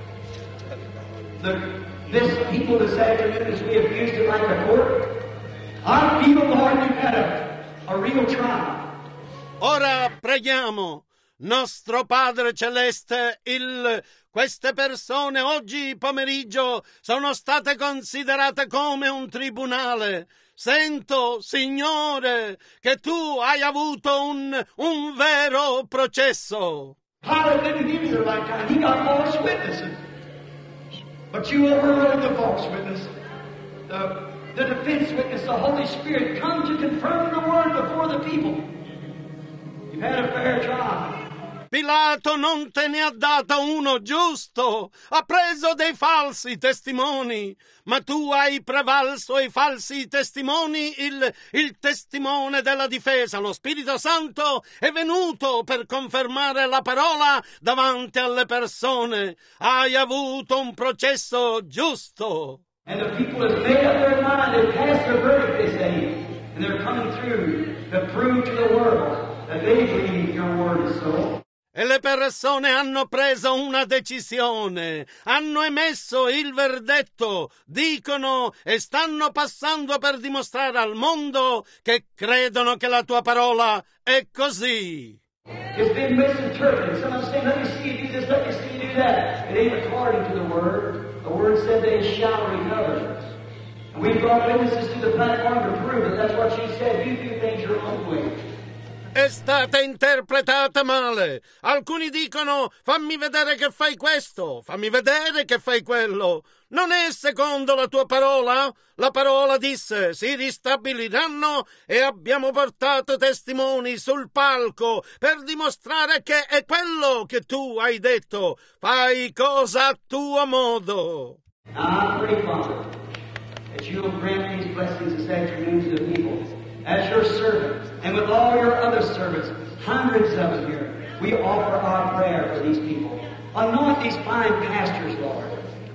the, this people this afternoon, as we have used it like a court, our people, Lord, you've had a, a real trial. Ora preghiamo. Nostro Padre Celeste, il... queste persone oggi pomeriggio sono state considerate come un tribunale. Sento, Signore, che tu hai avuto un, un vero processo. Pilate didn't give you the right time. He got false witnesses. But you overrode the false witness. The, the defense witness, the Holy Spirit, come to confirm the word before the people. You've had a fair trial. Pilato non te ne ha dato uno giusto, ha preso dei falsi testimoni, ma tu hai prevalso ai falsi testimoni. Il, il testimone della difesa, lo Spirito Santo, è venuto per confermare la parola davanti alle persone. Hai avuto un processo giusto. And the people have made up their mind, they've passed their verdict, they say, and they're coming through to prove to the world that they believe your word is so. E le persone hanno preso una decisione, hanno emesso il verdetto, dicono e stanno passando per dimostrare al mondo che credono che la tua parola è così. It's been misinterpreted. Someone saying, let me see you do this, let me see you do that. It ain't according to the word. The word said they shall recover. And we brought witnesses to the platform to prove it. That's what she said. You do things your own way. È stata interpretata male. Alcuni dicono: fammi vedere che fai questo, fammi vedere che fai quello. Non è secondo la tua parola? La parola disse: si ristabiliranno, e abbiamo portato testimoni sul palco per dimostrare che è quello che tu hai detto. Fai cosa a tuo modo. Now I pray, Father, that you will grant these blessings this afternoon to the people. As your servant, and with all your other servants, hundreds of them here, we offer our prayer for these people. Anoint these fine pastors, Lord.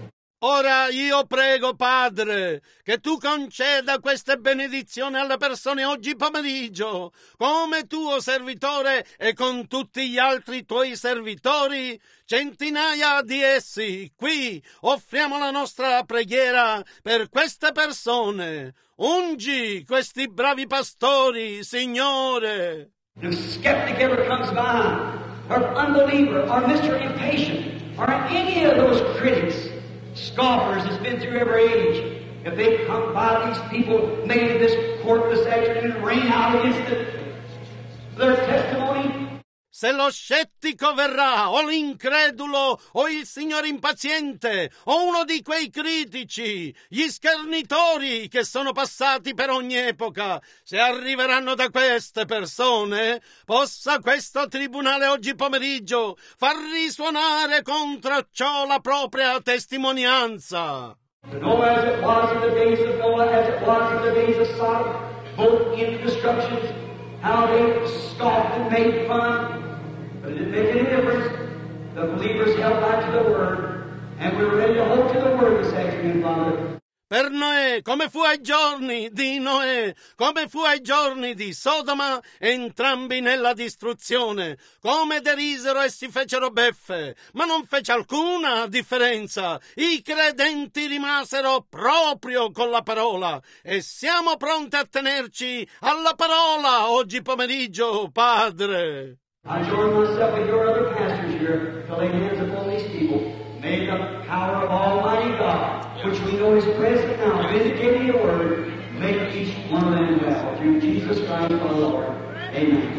Ora io prego, Padre, che tu conceda queste benedizioni alle persone oggi pomeriggio, come tuo servitore e con tutti gli altri tuoi servitori, centinaia di essi. Qui offriamo la nostra preghiera per queste persone. Ungi questi bravi pastori, Signore. If a skeptic ever comes by, or unbeliever, or Mister Impatient, or any of those critics, scoffers that's been through every age, if they come by these people, maybe this court this afternoon, rain out against it, their testimony. Se lo scettico verrà, o l'incredulo, o il signore impaziente, o uno di quei critici, gli schernitori che sono passati per ogni epoca, se arriveranno da queste persone, possa questo tribunale oggi pomeriggio far risuonare contro ciò la propria testimonianza. To know as it was in the days of Noah, as it was in the days of Sodom, both in destructions, how they scoffed and made fun. But it didn't make any difference. The believers held back to the Word, and we're ready to hold to the Word this afternoon, Father. Per Noè, come fu ai giorni di Noè, come fu ai giorni di Sodoma, entrambi nella distruzione, come derisero e si fecero beffe, ma non fece alcuna differenza. I credenti rimasero proprio con la parola e siamo pronti a tenerci alla parola oggi pomeriggio, Padre. I join myself with your other pastors here to lay hands upon these people. May the power of Almighty God, which we know is present now, vindicating your word, make each one of them well. Through Jesus Christ our Lord. Amen.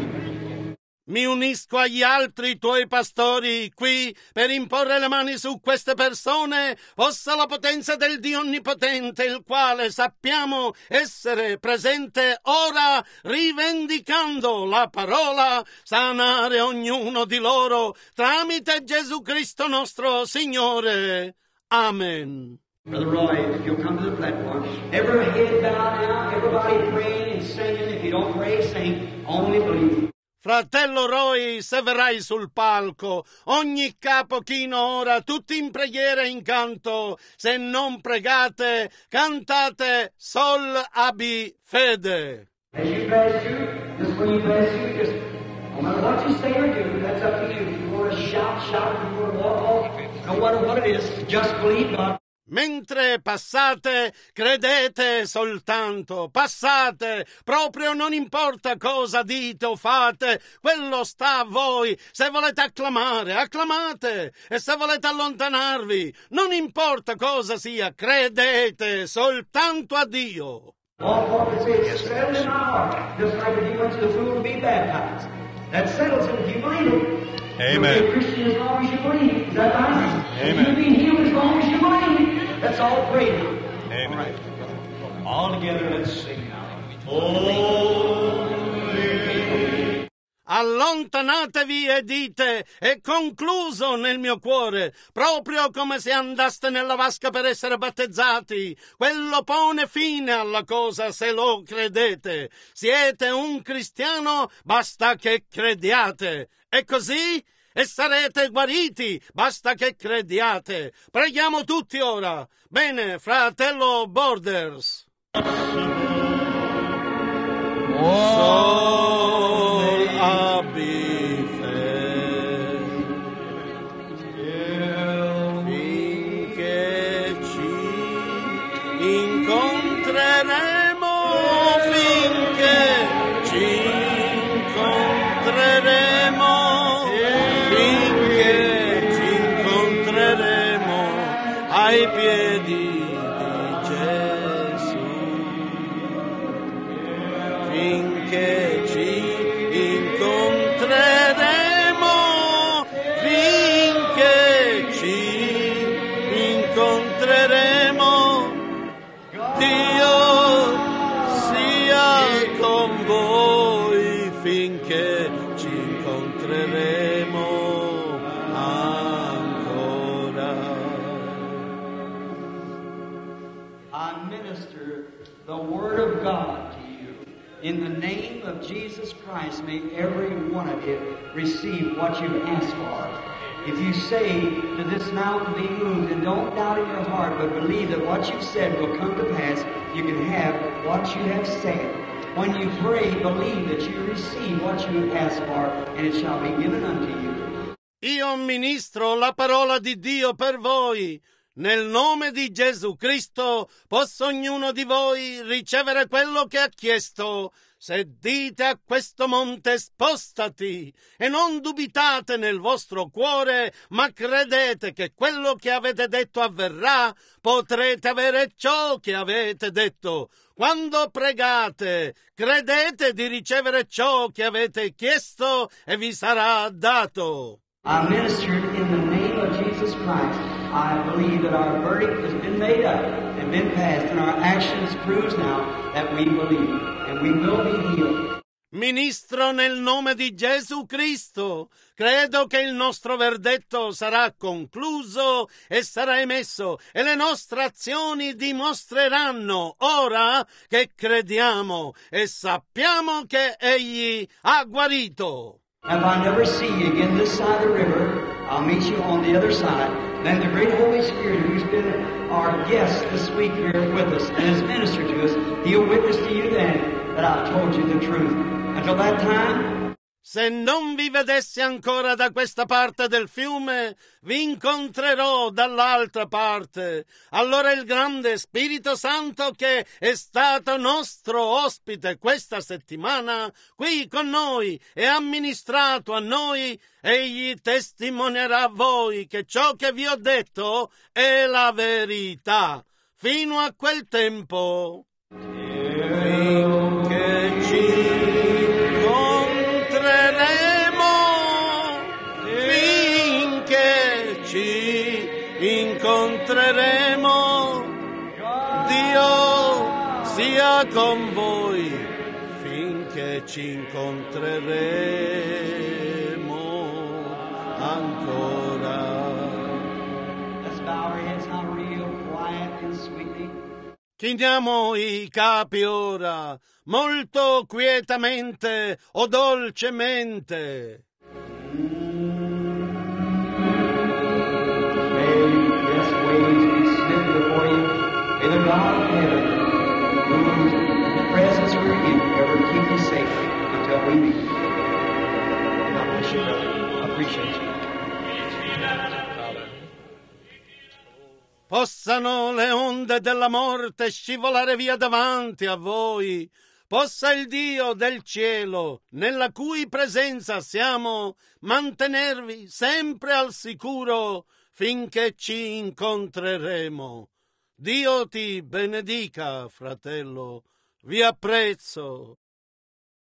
Mi unisco agli altri tuoi pastori qui per imporre le mani su queste persone, possa la potenza del Dio Onnipotente, il quale sappiamo essere presente ora, rivendicando la parola, sanare ognuno di loro tramite Gesù Cristo nostro Signore. Amen. Brother Roy, if you'll come to the platform, every head bowed now, everybody praying and singing. If you don't pray, sing. Only believe. Fratello Roy, se verrai sul palco, ogni capo chino ora, tutti in preghiera e in canto. Se non pregate, cantate sol abi fede. As you pass through, just when you pass through, just no matter what you say or do, that's up to you. If you want to shout, shout. If you want to walk, walk. No matter what it is, just believe God. Mentre passate, credete soltanto, passate, proprio non importa cosa dite o fate, quello sta a voi. Se volete acclamare, acclamate, e se volete allontanarvi, non importa cosa sia, credete soltanto a Dio. All forth and say, it's settled in my heart, just like if you went to the pool to be baptized. That settles it if you believe it. Amen. You'll be a Christian as long as you believe. Is that right? Amen. You'll be healed as long as you believe. Let's all pray now. Amen. All right. All together, let's sing now. Holy. Allontanatevi e dite, è concluso nel mio cuore, proprio come se andaste nella vasca per essere battezzati. Quello pone fine alla cosa se lo credete. Siete un cristiano, basta che crediate. E così? E sarete guariti, basta che crediate. Preghiamo tutti ora. Bene, fratello Borders. Sol abi fede, finché ci incontreremo, finché ci incontreremo, finché ci incontreremo ai piedi finché ci incontreremo, finché ci incontreremo, Dio sia con voi, finché ci incontreremo ancora. I minister the Word of God. In the name of Jesus Christ, may every one of you receive what you've asked for. If you say to this mountain, be moved, and don't doubt in your heart, but believe that what you've said will come to pass, you can have what you have said. When you pray, believe that you receive what you ask for, and it shall be given unto you. Io ministro la parola di Dio per voi. Nel nome di Gesù Cristo possa ognuno di voi ricevere quello che ha chiesto. Se dite a questo monte spostati e non dubitate nel vostro cuore, ma credete che quello che avete detto avverrà, potrete avere ciò che avete detto. Quando pregate, credete di ricevere ciò che avete chiesto e vi sarà dato. I ministered in the name of Jesus Christ. I believe that our verdict has been made up and been passed, and our actions proves now that we believe, and we will be healed. Ministro nel nome di Gesù Cristo, credo che il nostro verdetto sarà concluso e sarà emesso, e le nostre azioni dimostreranno ora che crediamo e sappiamo che Egli ha guarito. If I never see you again this side of the river, I'll meet you on the other side. Then the great Holy Spirit, who's been our guest this week here with us and has ministered to us, He'll witness to you then that I've told you the truth. Until that time, se non vi vedessi ancora da questa parte del fiume, vi incontrerò dall'altra parte. Allora il grande Spirito Santo, che è stato nostro ospite questa settimana qui con noi e ha ministrato a noi, egli testimonierà a voi che ciò che vi ho detto è la verità. Fino a quel tempo, finché ci incontreremo, Dio sia con voi finché ci incontreremo ancora. let's bow our heads now real quiet and sweetly. Chiniamo i capi ora, molto quietamente o dolcemente. May the God of heaven, whose presence we're in, ever keep you safely until we meet. God bless you, brother. I appreciate you. Possano le onde della morte scivolare via davanti a voi. Possa il Dio del cielo, nella cui presenza siamo, mantenervi sempre al sicuro finché ci incontreremo. Dio ti benedica, fratello, vi apprezzo.